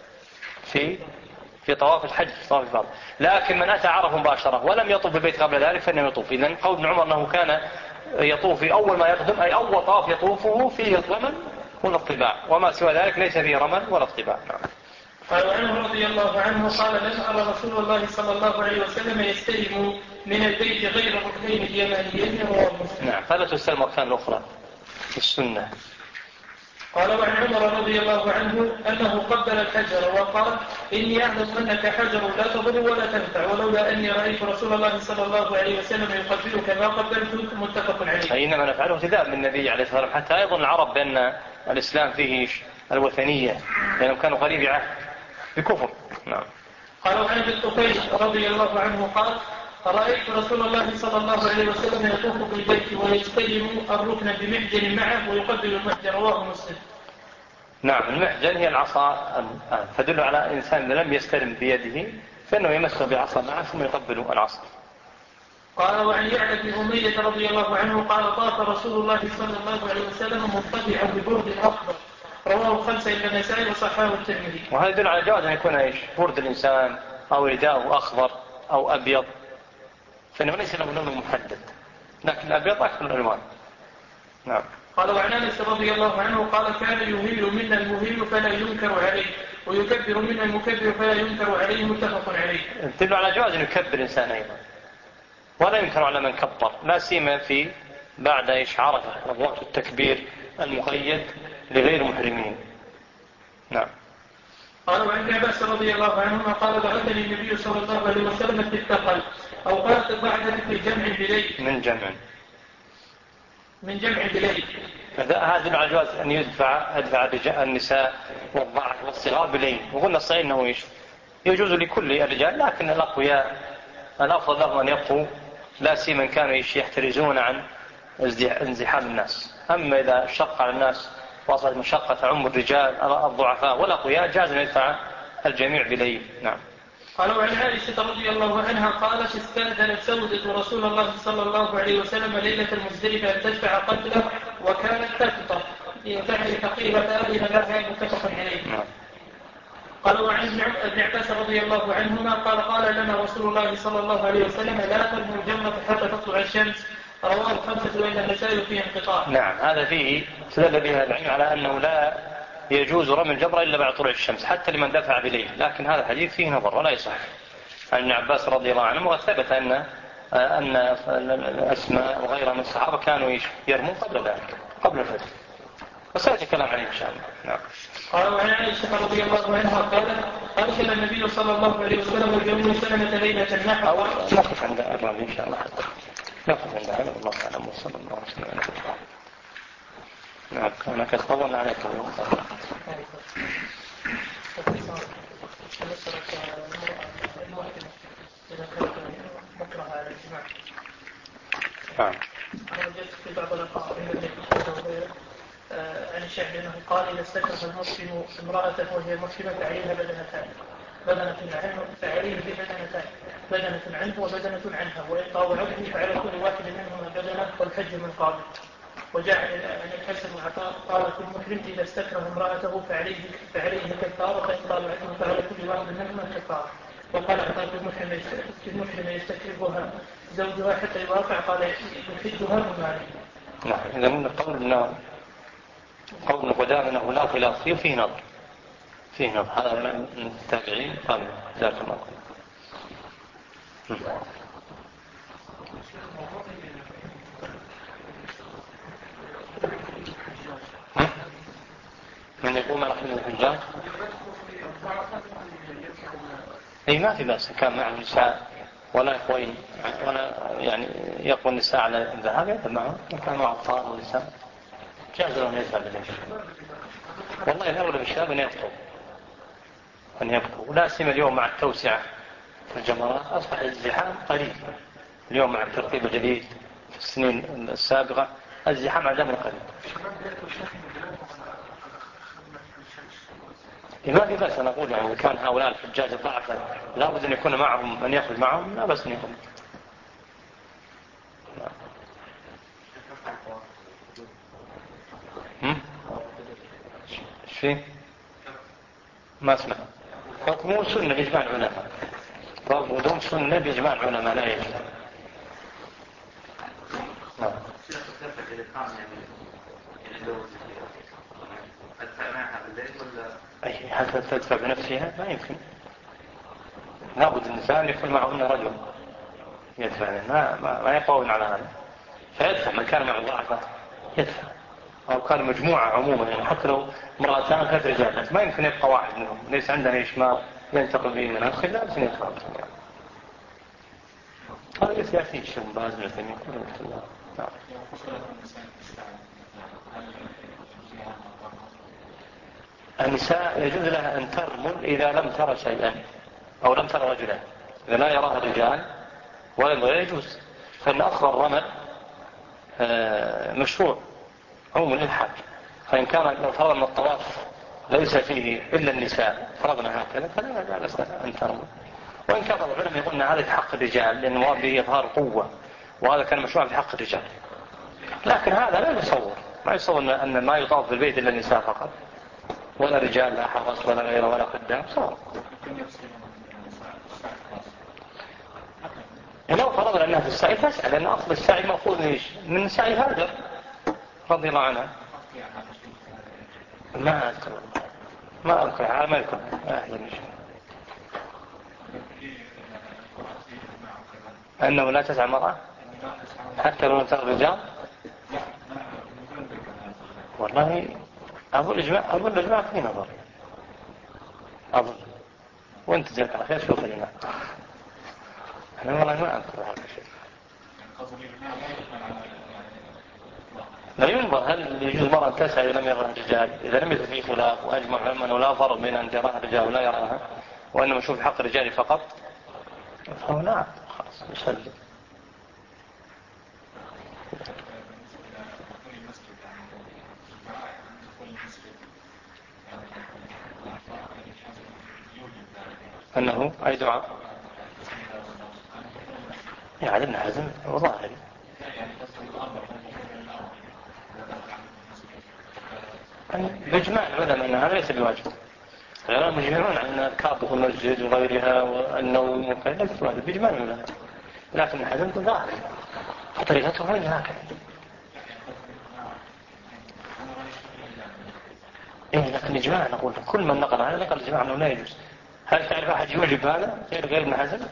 في في طواف الحج في طواف الفرض. لكن من أتى عرفه مباشرة ولم يطوف بالبيت قبل ذلك فإنه يطوف. إذن قول ابن عمر أنه كان يطوف في أول ما يقدم أي أول طواف يطوفه فيه الرمل والاطباع، وما سوى ذلك ليس فيه رمل ولا اطباع. قال عنه رضي الله عنه قال لم أرى رسول الله صلى الله عليه وسلم يستلم من البيت غير الركنين اليمانيين. رواه مسلم. نعم، فلا تستلم الأركان الأخرى في السنة. قال وعن عمر رضي الله عنه أنه قبل الحجر وقال إني أعلم أنك حجر لا تضر ولا تنفع ولولا أني رأيت رسول الله صلى الله عليه وسلم يقبلك ما قبلتك. متفق عليه. إنما نفعله ابتداء من النبي عليه الصلاة والسلام حتى أيضا العرب بأن الإسلام فيه الوثنية لأنهم كانوا قريب عهد بكفر. نعم. قال عن ابي الطفيل رضي الله عنه قال رأيت رسول الله صلى الله عليه وسلم يطوف بالبيت ويستلم الركن بمحجن معه ويقبل المحجن. رواه مسلم. نعم، المحجن هي العصا، فدل على إنسان لم يستلم بيده فإنه يمسه بعصا معه ثم يقبل العصا. قال وعن يعلى بن أمية رضي الله عنه قال طاف رسول الله صلى الله عليه وسلم مضطجعا ببرد أخضر. رواه خمسة إلا النسائي وصححه الترمذي. وهذا يدل على جواز أن يكون إيش برد الإنسان أو رداءه أخضر أو أبيض، فإنه ليس له لون محدد، لكن الأبيض أكثر الألوان. نعم. قال وعن أنس رضي الله عنه قال كان يهل منا المهل فلا ينكر عليه ويكبر منا المكبر فلا ينكر عليه. متفق عليه. يدل على جواز أن يكبر الإنسان أيضا ولا ينكر على من كبر، لا سيما في بعد إيش عرفة وقت التكبير المقيد لغير محرمين. نعم. قال وعن ابن عباس رضي الله عنهما قال بعثني النبي صلى الله عليه وسلم في الثقل أو قالت بعثني في جمع بليل من جمع من جمع بليل. هذا يدل على جواز أن يدفع أدفع النساء والضعف والصغار بليل. وقلنا الصحيح أنه إيش يجوز لكل الرجال، لكن الأقوياء الأفضل لهم أن يبقوا، لا سيما كانوا يحترزون عن انزحام الناس. أما إذا شق على الناس وصلت مشقة تعم الرجال الضعفاء والأقوياء جاز أن يدفع الجميع بليل. نعم. قال وعن عائشة رضي الله عنها قالت استأذنت سودة رسول الله صلى الله عليه وسلم ليلة المزدلفة أن تدفع قتله وكانت تفطر يعني فقيل فأذن لها. متفق عليه. نعم. قال وعن ابن عباس رضي الله عنهما قال قال لنا رسول الله صلى الله عليه وسلم لا ترموا الجمرة حتى تطلع الشمس. رواه الخمسة وإلا النسائي فيه انقطاع. نعم، هذا فيه استدل به العلم على أنه لا يجوز رمي الجمرة إلا بعد طلوع الشمس حتى لمن دفع بليل، لكن هذا الحديث فيه نظر ولا يصح. عن ابن عباس رضي الله عنه وثبت أن أن الأسماء وغيرها من الصحابة كانوا يرمون قبل ذلك قبل الفجر، وسأتي كلام عليه إن شاء الله. نعم. قال وعن عائشة رضي الله عنها قالت أرسل النبي صلى الله عليه وسلم الجمل سلمة ليلة النحر. نقف عند الرمي إن شاء الله. نقف عند هذا والله أعلم وصلى الله وسلم على رسول الله. نعم، هناك طولنا عليك اليوم. نعم. أنا وجدت في بعض الألقاء عن الشعب أنه قال إذا استكرف المسلم امرأته وهي مسلمة فعليها بدنتان بدنة عنه فعليه ببدنتان بدنة عنه وبدنة عنها وإن طاوعته فعلى كل واحد منهما بدنة والحج من قابل. وجاء عن الحسن وعطاء قال في المحرم إذا استكره امرأته فعليه فعليه كفارة فإن طاوعته فعلى كل واحد منهما كفارة. وقال عطاء في المحرم يستكرهها زوجها حتى يوافع قال يحدها بماله. نعم، إذا من قول النار قول قدام أنه لا خلاف فيه فيه نظر فيه نظر هذا من التابعين قال ذاك الله. من يقوم على حمل الحجاج أي ما في بأس كان مع النساء ولا يقوين ولا يعني يقوى النساء على الذهاب يذهب معه وكان مع الطار والنساء جاز لهم يذهب إليه. والله الأولى بالشباب أن يبقوا أن يبقوا ولا سيما اليوم مع التوسعة في الجمرات أصبح الزحام قليل. اليوم مع الترتيب الجديد في السنين السابقة الزحام عدم قليل. ما في بأس أنا أقول يعني كان هؤلاء الحجاج ضعفا لا بد أن يكون معهم من يأخذ معهم لا بس أن يكون. شيء ما اسمع حكمه سنة بإجماع العلماء طب ودون سنة بإجماع العلماء لا يجب. أي حتى تدفع بنفسها ما يمكن لابد الإنسان يكون معهن رجل يدفع ما, ما, ما يقوون على هذا فيدفع من كان مع ضعفه يدفع أو كان مجموعة عموما يعني حتى لو امرأتان ثلاث رجال ما يمكن يبقى واحد منهم ليس عندنا إشمار ينتقل به من الخل لا بس يدفع هذا يأتي الشيء باز من الثمين نعم. النساء يجوز لها أن ترمل إذا لم ترى شيئا أو لم ترى رجلا إذا لا يراها الرجال ولا يجوز فإن أصل الرمل مشروع عموم للحاج فإن كان لو فرض من الطواف ليس فيه إلا النساء فرضنا هكذا فلا بأس أن ترمل وإن كان العلماء يقولون هذا في حق الرجال لأن المراد به إظهار قوة وهذا كان مشروع في حق الرجال لكن هذا لا يصور ما يصور أن ما يطاف في البيت إلا النساء فقط ولا رجال لا حرس ولا غيره ولا قدام صور. لو فرضنا أنها في السعي فاسأل لأن أصل السعي مأخوذ إيش من سعي هاجر رضي الله عنها ما أذكر ما أذكر ما يكون أهلا أنه لا تسعى المرأة حتى لو ترى الرجال والله أظن الإجماع أظن الإجماع في نظر أظن وأنت جاك على خير شوف الإجماع أنا والله ما أذكر هذا الشيء لا ينظر هل يجوز مرة تسعى إذا لم يرها الرجال إذا لم يكن فيه خلاف وأجمع علما ولا فرق بين أن يراها الرجال ولا يراها وأنما يشوف حق الرجال فقط فهو نعم خلاص يسلم. أنه أي دعاء يعني ابن حزم وظاهري بإجماع العلماء أن هذا ليس بواجب العلماء مجمعون عن الكعب في المسجد وغيرها وأنه مكان ليس بواجب بإجماع العلماء لكن ابن حزم ظاهري فطريقته غير هكذا. إيه لكن إجماع نقول كل من نقل هذا نقل إجماع أنه لا يجوز. هل تعرف أحد يوجب هذا غير غير ابن حزم؟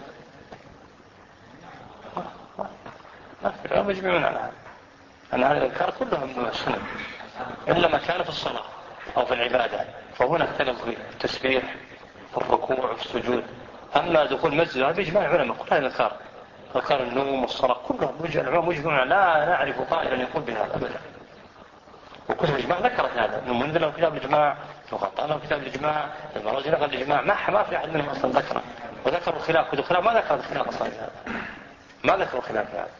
لا مجمعون على هذا أن هذا الأذكار كلهم سنة إلا ما كان في الصلاة أو في العبادة فهنا اختلف في التسبيح في الركوع في السجود. أما دخول مسجد هذا بإجماع العلماء كل هذه الأذكار أذكار النوم والصلاة كلهم العلماء مجمعون لا نعرف قائلا يقول بهذا أبدا وكتب الإجماع ذكرت هذا إنه منذ له كتاب الإجماع وغطى له كتاب الإجماع المراجع نقل الإجماع ما ما في أحد منهم أصلا ذكره وذكروا الخلاف كتب الخلاف ما ذكر الخلاف أصلا هذا ما ذكروا الخلاف هذا.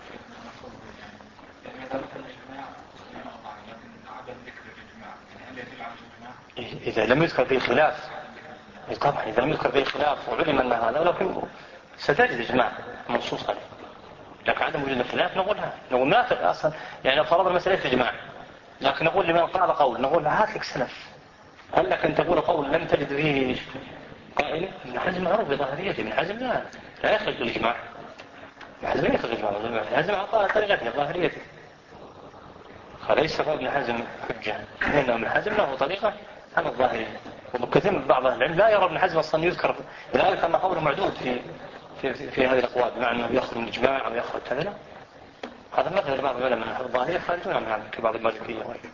إذا لم يذكر به خلاف طبعا إذا لم يذكر به خلاف وعلم أن هذا لكن ستجد إجماع منصوص عليه لكن عدم وجود الخلاف نقولها نقول ما في أصلا يعني لو فرض المسألة في إجماع لكن نقول لمن قال قول نقول هات لك سلف هل لك أن تقول قول لم تجد فيه قائل ابن حزم معروف بظاهريته ابن حزم لا لا يخرج بالإجماع ابن حزم لا يخرج بالإجماع ابن حزم أعطاه طريقته ظاهريته فليس قول ابن حزم حجة لأن ابن حزم له طريقة عن الظاهرية وكثير من بعض العلم لا يرى ابن حزم أصلا يذكر لذلك أن قوله معدود في في في, في هذه الأقوال بمعنى أنه يخرج من الإجماع أو يخرج كذا هذا مثل بعض العلماء من الظاهرية خارجون عن هذا كبعض المالكية وغيره.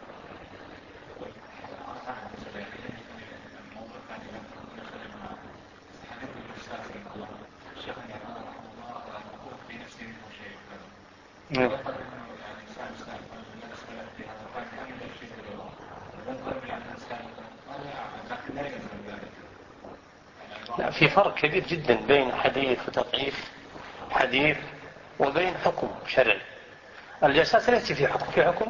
لا، في فرق كبير جدا بين حديث وتضعيف حديث وبين حكم شرعي. الجساس ليس في حكم، في حكم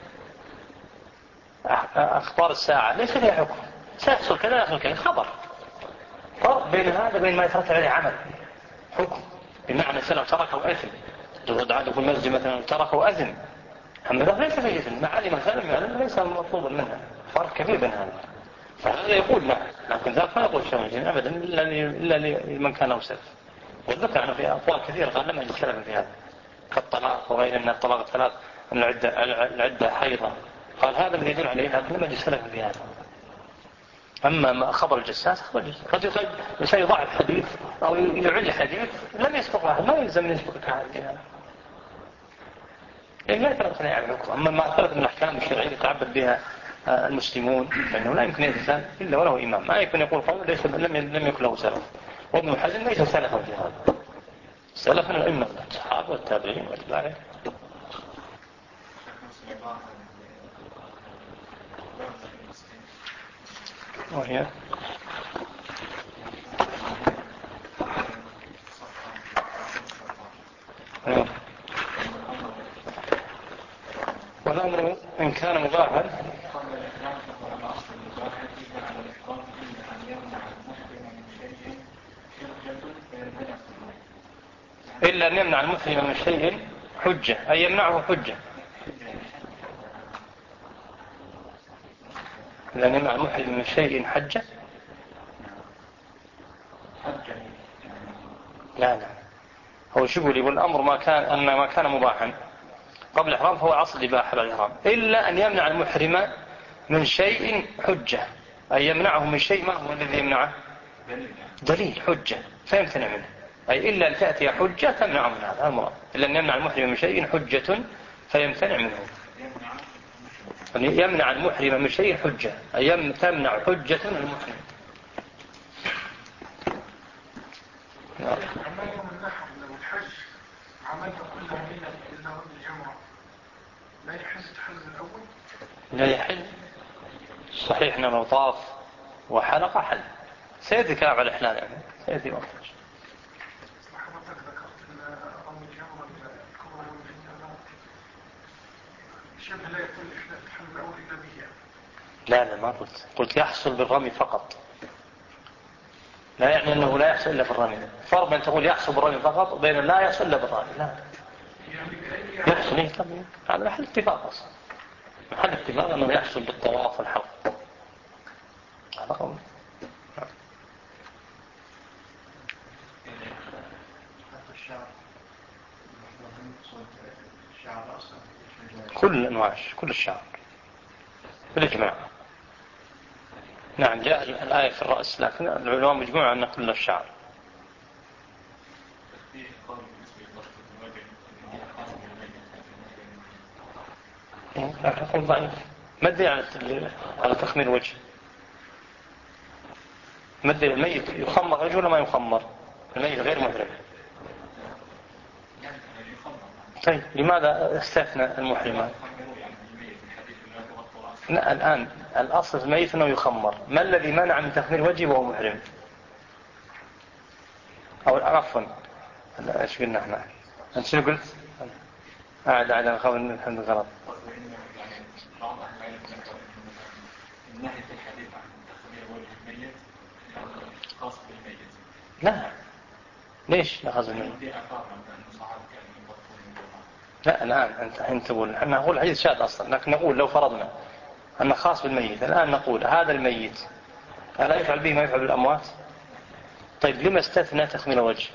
أخبار الساعة ليس فيها حكم، سيحصل كذا يحصل كذا، خبر. فرق بين هذا بين ما يترتب عليه عمل حكم، بمعنى سلم تركه أثم، دعاء في المسجد مثلا تركه أثم، أما ذا ليس فيه إثم، مع علم سلم يعني ليس مطلوبا منها. فرق كبير بين هذا. فهذا يقول لا، لكن ذاك ما يقول شيء أبدا إلا لمن كان مسلم. وذكر عنه في أقوال كثيرة قال لما يتكلم في هذا كالطلاق وغير من الطلاق الثلاث، أن العدة, العدة حيضة، قال هذا الذي يدل عليه لكن لما يتكلم في هذا. أما خبر الجساس خبر الجساس قد يقول سيضعف حديث أو يعلي حديث لم يسبق واحد، ما يلزم أن يسبق هذا يعني لا يترك عليه الحكم. أما ما أثبت من الأحكام الشرعية يتعبد بها المسلمون فإنه لا يمكن الإنسان إلا وله إمام، ما يكون يقول قول ليس لم لم يكن له سلف. وابن حزم ليس سلفا في هذا، سلفنا الأئمة الصحابة والتابعين والتابعين. وهي والأمر إن كان مباحا إلا أن يمنع المحرم من شيء حجة، أي يمنعه حجة. إلا أن يمنع المحرم من شيء حجة. لا لا، هو شو يقول؟ والأمر ما كان أن ما كان مباحا قبل الإحرام فهو أصل الإباحة بعد الإحرام، إلا أن يمنع المحرم من شيء حجة، أي يمنعه من شيء. ما هو الذي يمنعه؟ دليل حجة فيمتنع منه، أي إلا أن تأتي حجة تمنع من هذا المراد. إلا أن يمنع المحرم من شيء حجة فيمتنع منه. يمنع المحرم من شيء حجة، أي تمنع حجة المحرم. عمل يوم النحر لو الحج عملنا كل عملنا إلا رب الجمعة لا يحل تحل الأول؟ لا يحل صحيح، لو طاف وحلق حل. سيدي كلام على الإحلال يعني سيدي وقت حضرتك ذكرت رب الجمعة الكبرى يوم الجمعة شبه لا يكون تحل الأول إلا بها. لا لا ما قلت، قلت يحصل بالرمي فقط، لا يعني أنه لا يحصل إلا بالرمي. فرق بين تقول يحصل بالرمي فقط وبين لا يحصل إلا بالرمي. لا يحصل إيه طبعا، هذا محل اتفاق أصلا، محل اتفاق أنه يحصل بالطواف والحلق. هذا قول. كل الأنواع، كل الشعر بالإجماع. نعم جاء الآية في الرأس، لكن العلماء مجموعة أن كل الشعر. أقول ضعيف. ما الدليل على تخمير الوجه؟ ما الدليل؟ الميت يخمر رجل ولا ما يخمر؟ الميت غير محرم. طيب لماذا استثنى المحرمات؟ لا الآن الأصل الميت أنه يخمر، ما الذي منع من تخمير وجهه وهو محرم؟ أو عفوا ايش قلنا احنا؟ أنت شنو قلت؟ قاعد على الخبر من الحمد غلط. لا ليش لا خاص بالميت؟ لا الآن أنت أنت تقول أنا أقول حديث شاذ أصلا، لكن نقول لو فرضنا أن خاص بالميت، الآن نقول هذا الميت ألا يفعل به ما يفعل بالأموات؟ طيب لما استثنى تخمير وجه؟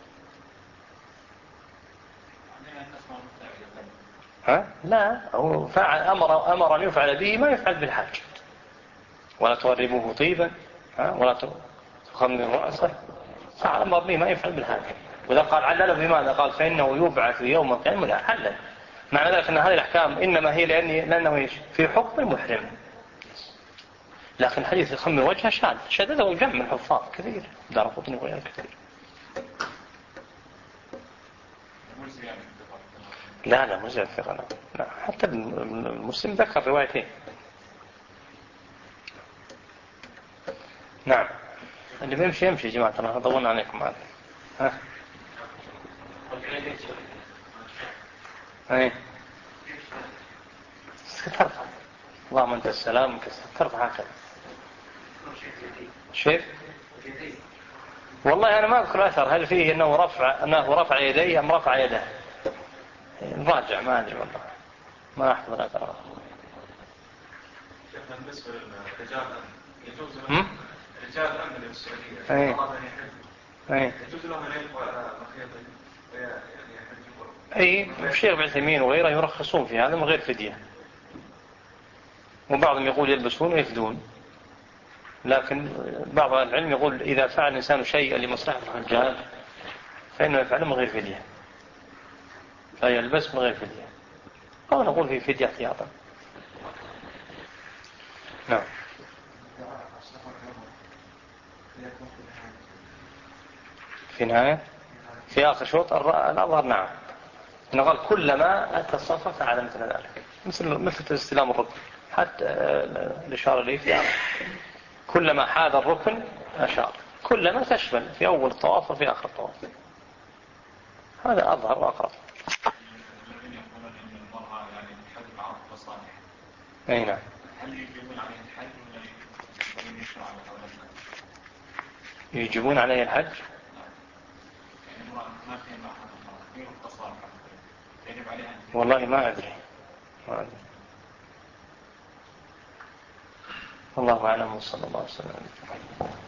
ها؟ لا هو فعل أمر أمر أن يفعل به ما يفعل بالحاج، ولا تغربوه طيبا ولا تخمر رأسه، فعل أمر به ما يفعل بالحاج. وإذا قال علله بماذا؟ قال فإنه يبعث يوم القيامة. لا حلل. معنى ذلك أن هذه الأحكام إنما هي لأني لأنه إيش في حكم المحرم، لكن حديث يخمر وجهه شاذ، شدده جمع من الحفاظ كثير، دارقطني وغيره كثير. لا لا مزعج ثقة، لا حتى المسلم ذكر روايتين. نعم اللي بيمشي يمشي يا جماعة، ترى طولنا عليكم معنا. ها ايه ترفع، اللهم انت السلام ترفع هكذا. شيء والله انا ما اذكر اثر هل فيه انه رفع انه رفع يديه ام رفع يده، نراجع ما ادري والله ما احضر اثر. شيخنا بالنسبه للرجال يجوز لهم رجال الامن السعوديه اي اي يجوز لهم ان يلقوا على مخيط يعني اي الشيخ ابن عثيمين وغيره يرخصون في هذا من غير فديه، وبعضهم يقول يلبسون ويفدون، لكن بعض العلم يقول إذا فعل الإنسان شيئا لمصلحة الرجال فإنه يفعله من غير فدية، فيلبس من غير فدية، أو نقول في فدية احتياطا. نعم. في نهاية في آخر شوط الأظهر نعم، نقول كلما أتى الصفة فعل مثل ذلك، مثل مثل استلام الركن، حتى الإشارة لي في آخر كلما حاذ الركن أشار، كلما تشمل في أول الطواف وفي آخر الطواف، هذا أظهر وأقرب. أي نعم. يجيبون عليه الحج؟ والله ما أدري ما أدري الله أعلم، وصلى الله عليه وسلم.